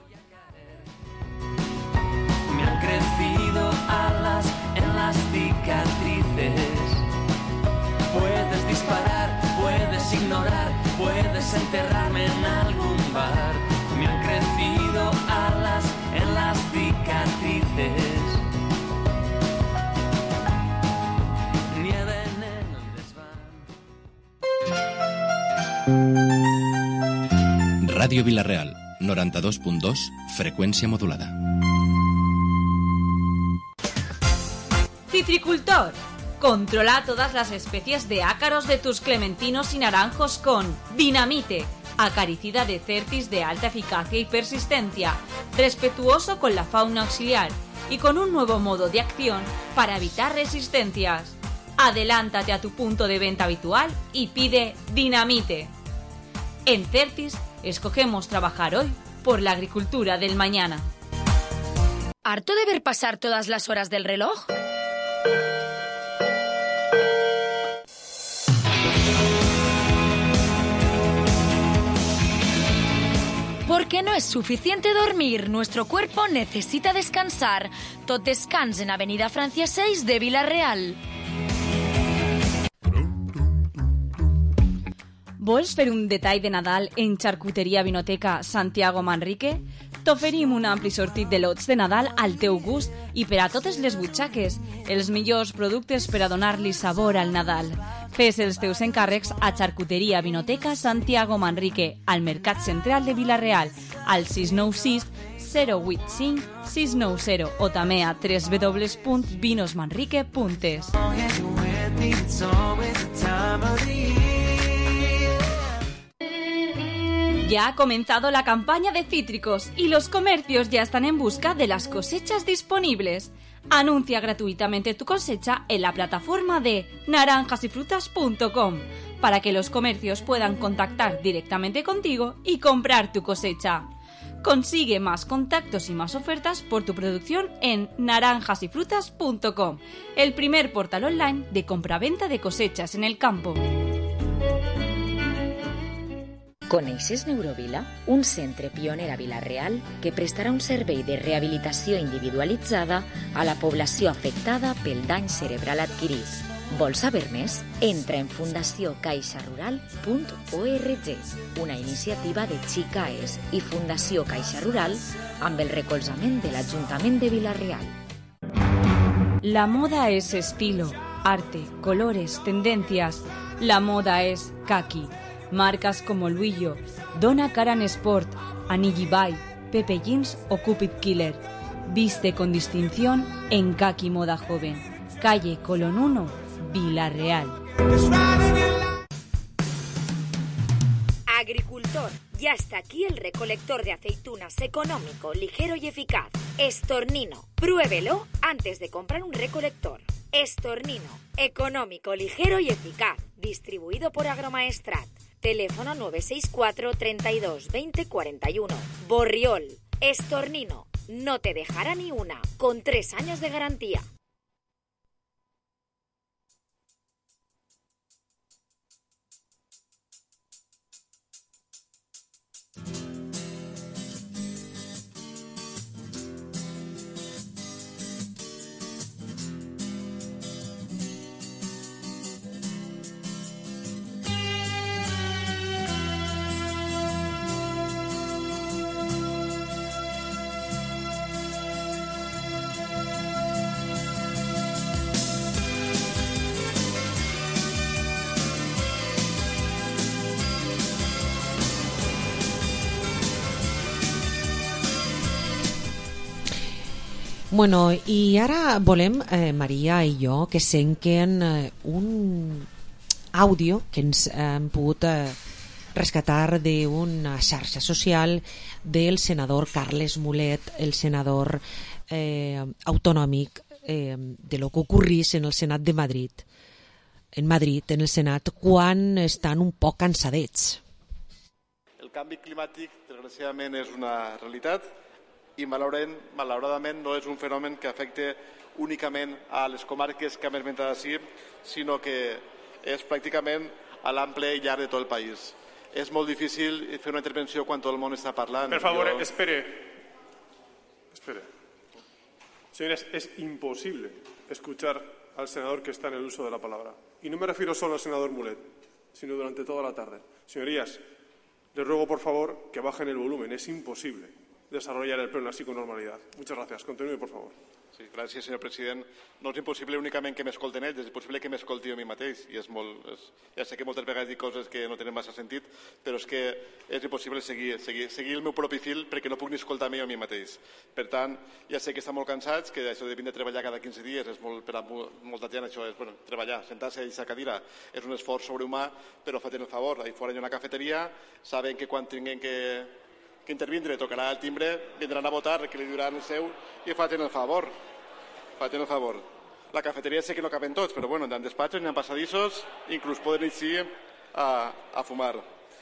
Me han crecido alas en las cicatrices. Puedes disparar, puedes ignorar, puedes enterrarme en algún bar. Me han crecido alas en las cicatrices. Nieve en el desván. Ràdio Vila-real, 92.2, freqüència modulada. Citricultor. Controla todas las especies de ácaros de tus clementinos y naranjos con Dinamite, acaricida de Certis de alta eficacia y persistencia, respetuoso con la fauna auxiliar y con un nuevo modo de acción para evitar resistencias. Adelántate a tu punto de venta habitual y pide Dinamite. En Certis escogemos trabajar hoy por la agricultura del mañana. ¿Harto de ver pasar todas las horas del reloj? Porque no es suficiente dormir, nuestro cuerpo necesita descansar. Tot descans en Avenida Francia 6 de Vila-real. Vols fer un detall de Nadal en Charcuteria Vinoteca Santiago Manrique? T'oferim un ampli sortit de lots de Nadal al teu gust i per a totes les butxaques, els millors productes per a donar-li sabor al Nadal. Fes els teus encàrrecs a Charcuteria Vinoteca Santiago Manrique, al Mercat Central de Vila-real, al 696 085 690 o també a www.vinosmanrique.es. Ya ha comenzado la campaña de cítricos y los comercios ya están en busca de las cosechas disponibles. Anuncia gratuitamente tu cosecha en la plataforma de naranjasyfrutas.com para que los comercios puedan contactar directamente contigo y comprar tu cosecha. Consigue más contactos y más ofertas por tu producción en naranjasyfrutas.com, el primer portal online de compraventa de cosechas en el campo. Coneixes Neurovila? Un centre pioner a Vila-real que prestarà un servei de rehabilitació individualitzada a la població afectada pel dany cerebral adquirit. Vols saber més? Entra en fundaciócaixarural.org, una iniciativa de Xicaes i Fundació Caixa Rural amb el recolzament de l'Ajuntament de Vila-real. La moda es estilo, arte, colores, tendencias. La moda es kaki. Marcas como Luillo, Donna Karan Sport, Anigi Bay, Pepe Jeans o Cupid Killer. Viste con distinción en Kaki Moda Joven. Calle Colón 1, Vila-real. Agricultor. Ya está aquí el recolector de aceitunas económico, ligero y eficaz. Estornino. Pruébelo antes de comprar un recolector. Estornino. Económico, ligero y eficaz. Distribuido por Agromaestrat. Teléfono 964 32 20 41. Borriol. Estornino. No te dejará ni una. Con 3 años de garantía. Bueno, i ara volem, Maria i jo, que senquen un àudio que ens hem pogut rescatar d'una xarxa social del senador Carles Mulet, el senador autonòmic de lo que ocorrís en el Senat de Madrid. en Madrid, en el Senat, quan estan un poc cansadets. El canvi climàtic, desgraciadament, és una realitat i malauradament no és un fenomen que afecte únicament a les comarques que hem esmentat així, sinó que és pràcticament a l'ample i llarg de tot el país. És molt difícil fer una intervenció quan tot el món està parlant. Per favor, espere. Señorías, es imposible escuchar al senador que está en el uso de la palabra. Y no me refiero solo al senador Mulet, sino durante toda la tarde. Señorías, les ruego por favor que bajen el volumen. Es imposible desarrollar el pleno así con normalidad. Muchas gracias. Continúe, por favor. Sí, gràcies, senyor president. No és impossible únicament que m'escolten ells, és impossible que m'escolti a mi mateix. I ja sé que moltes vegades dic coses que no tenen massa sentit, però és que és impossible seguir el meu propi fil perquè no puc ni escoltar a mi mateix. Per tant, ja sé que estan molt cansats, que això de vindre a treballar cada 15 dies és per a molta gent, això és treballar, sentar-se a aquesta cadira és un esforç sobrehumà, però feten el favor. Ahí fora hi ha una cafeteria, saben que quan tinguin que intervindre, tocarà el timbre, vindran a votar, que li diran el seu i faten el favor. La cafeteria sé que no caben tots, però bueno, en despatxos, en passadissos, inclús poden ir a fumar.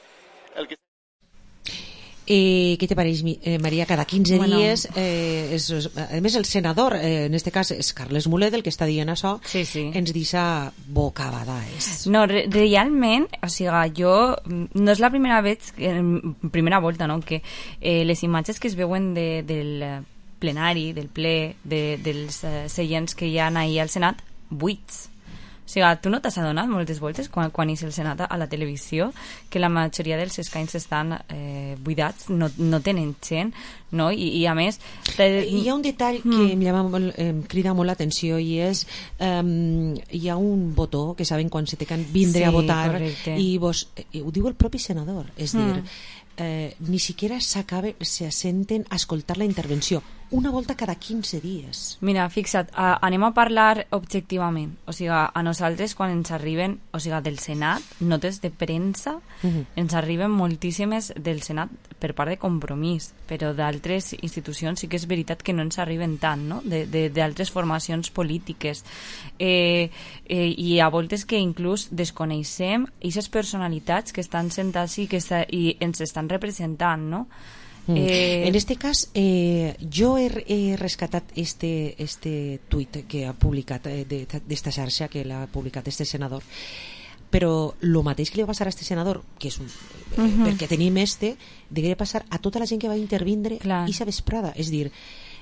¿Qué te parece, María? Cada 15 dies, a més el senador, en este cas és Carles Mulet, el que està dient això, ens deixa bocabadats. No, realment, o sigui, jo, no és la primera volta, no?, que les imatges que es veuen del plenari, del ple, dels seients que hi ha ahir al Senat, buits. O sigui, tu no t'has adonat moltes voltes quan és el Senat a la televisió que la majoria dels escains estan buidats, no tenen gent, no? I a més... Hi ha un detall que em crida molt l'atenció i és hi ha un botó que saben quan se te can vindre a votar i ho diu el propi senador, és dir, ni siquiera se assenten a escoltar la intervenció una volta cada 15 dies. Mira, fixa't, anem a parlar objectivament. O sigui, a nosaltres quan ens arriben, o sigui, del Senat, notes de premsa, ens arriben moltíssimes del Senat per part de Compromís, però d'altres institucions sí que és veritat que no ens arriben tant, no?, d'altres formacions polítiques. I a voltes que inclús desconeixem aquestes personalitats que estan sentats i ens estan representant, no? En este cas jo he rescatat este tuit que ha publicat d'esta xarxa que l'ha publicat este senador, però el mateix que li va passar a este senador, que és perquè tenim degué passar a tota la gent que va intervindre ixa vesprada, és dir,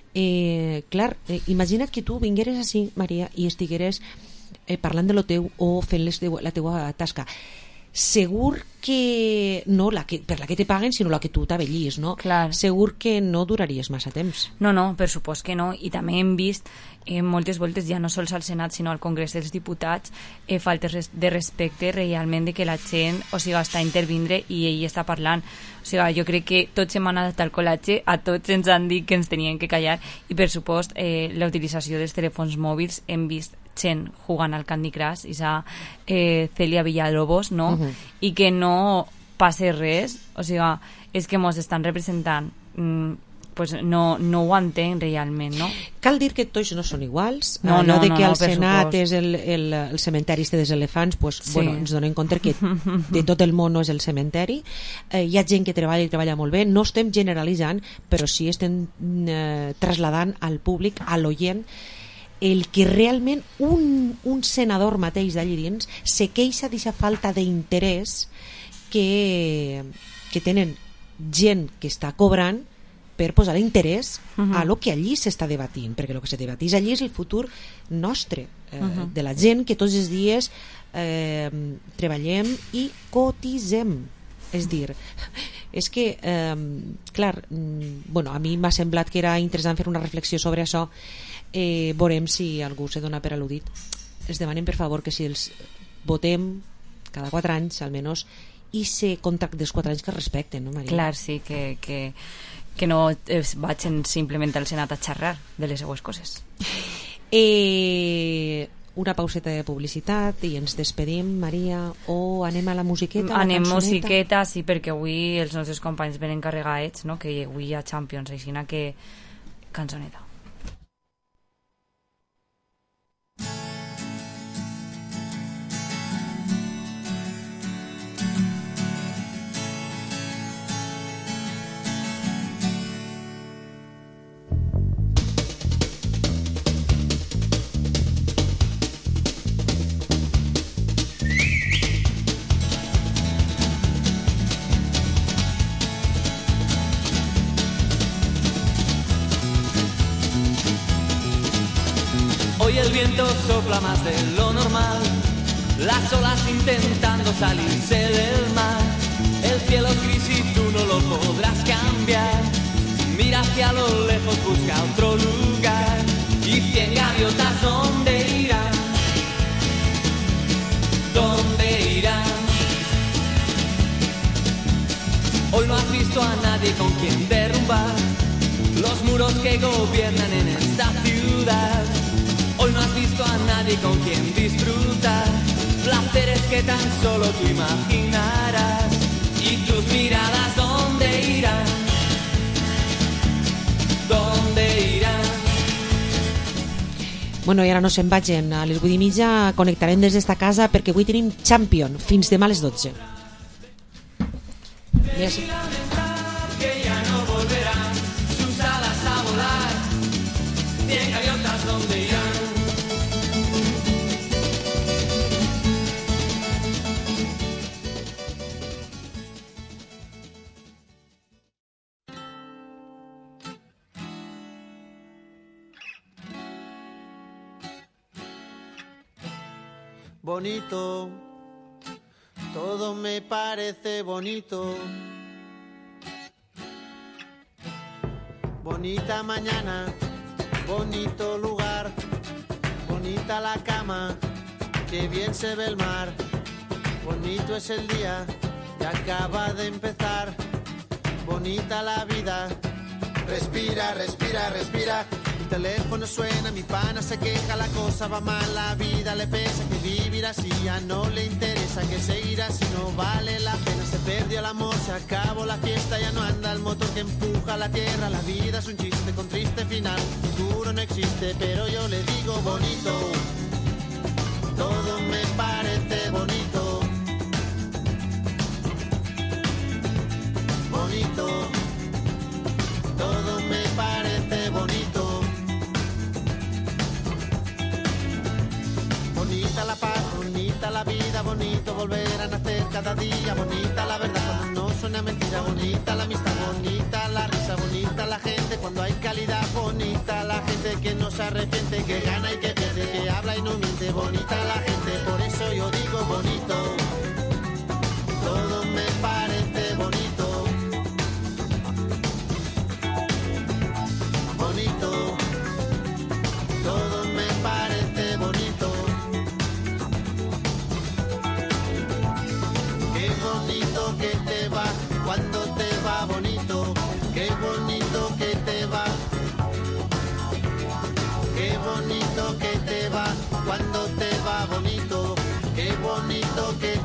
imagina't que tu vingueres així, Maria, i estigueres parlant de lo teu o fent la teua tasca. Segur que no per la que te paguen, sinó la que tu t'avellis, no? Segur que no duraries massa temps. No, per supost que no, i també hem vist moltes voltes, ja no sols al Senat sinó al Congrés dels Diputats, faltes de respecte realment de que la gent, o sigui, està a intervindre i ell està parlant. O sigui, jo crec que tots hem anat al col·latge, a tots ens han dit que ens tenien que callar i per supost la utilització dels telèfons mòbils hem vist gent jugant al Candy Crush, Celia Villalobos, no? I que no passa res, o sigui, és que mos estan representant, pues no ho entenc realment, no? Cal dir que tots no són iguals, allò de que al Senat és el cementeri dels elefants, pues, bueno, ens donem compte que de tot el món no és el cementeri, hi ha gent que treballa i treballa molt bé, no estem generalitzant, però sí estem traslladant al públic, a l'oient, el que realment un senador mateix d'allí dins se queixa d'aquesta falta d'interès que tenen gent que està cobrant per posar interès a lo que allí s'està debatint, perquè el que se debatís allí és el futur nostre, de la gent que tots els dies treballem i cotitzem. És dir, és que clar, a mi m'ha semblat que era interessant fer una reflexió sobre això. Veurem si algú se dona per al·ludit. Els demanem per favor que si els votem cada 4 anys almenys i se contracte dels 4 anys que respecten, no, Maria? Clar, sí, que no es vagin simplement al Senat a xerrar de les seues coses. Una pauseta de publicitat i ens despedim, Maria, o anem a la musiqueta? Anem musiqueta, sí, perquè avui els nostres companys venen carregats, no? Que avui hi ha Champions, així que cançoneta. Hoy el viento sopla más de lo normal, las olas intentando salirse del mar. El cielo es gris y tú no lo podrás cambiar. Mira hacia lo lejos, busca otro lugar. Y 100 gaviotas, ¿dónde irán? ¿Dónde irán? Hoy no has visto a nadie con quien derrumbar los muros que gobiernan en esta ciudad. Hoy no has visto a nadie con quien disfrutar placeres que tan solo tú imaginarás. Y tus miradas, ¿dónde irán? ¿Dónde irán? Bueno, i ara no se'n vagin. A les 8:30 connectarem des d'esta casa perquè avui tenim Champion fins demà a les 12. Yes. Que ya no volverán sus alas a volar. 100 gaviotas, ¿dónde irán? Bonito, todo me parece bonito. Bonita mañana, bonito lugar, bonita la cama, que bien se ve el mar. Bonito es el día que acaba de empezar, bonita la vida. Respira, respira, respira. Mi teléfono suena, mi pana se queja, la cosa va mal, la vida le pesa, que vivir así ya no le interesa, que seguir así no vale la pena. Se perdió el amor, se acabó la fiesta, ya no anda el motor que empuja la tierra. La vida es un chiste con triste final, futuro no existe, pero yo le digo bonito. Todo me parece bonito. Bonito. Todo me parece bonito. Bonita la paz, bonita la vida, bonito volver a nacer cada día. Bonita la verdad cuando no suena mentira, bonita la amistad, bonita la risa, bonita la gente cuando hay calidad. Bonita la gente que no se arrepiente, que gana y que pierde, que habla y no miente. Bonita la gente, por eso yo digo bonito. Todo me parece bonito. Bonito, todo me parece bonito. Qué bonito que te va cuando te va bonito. Qué bonito que te va. Qué bonito que te va cuando te va bonito. Qué bonito que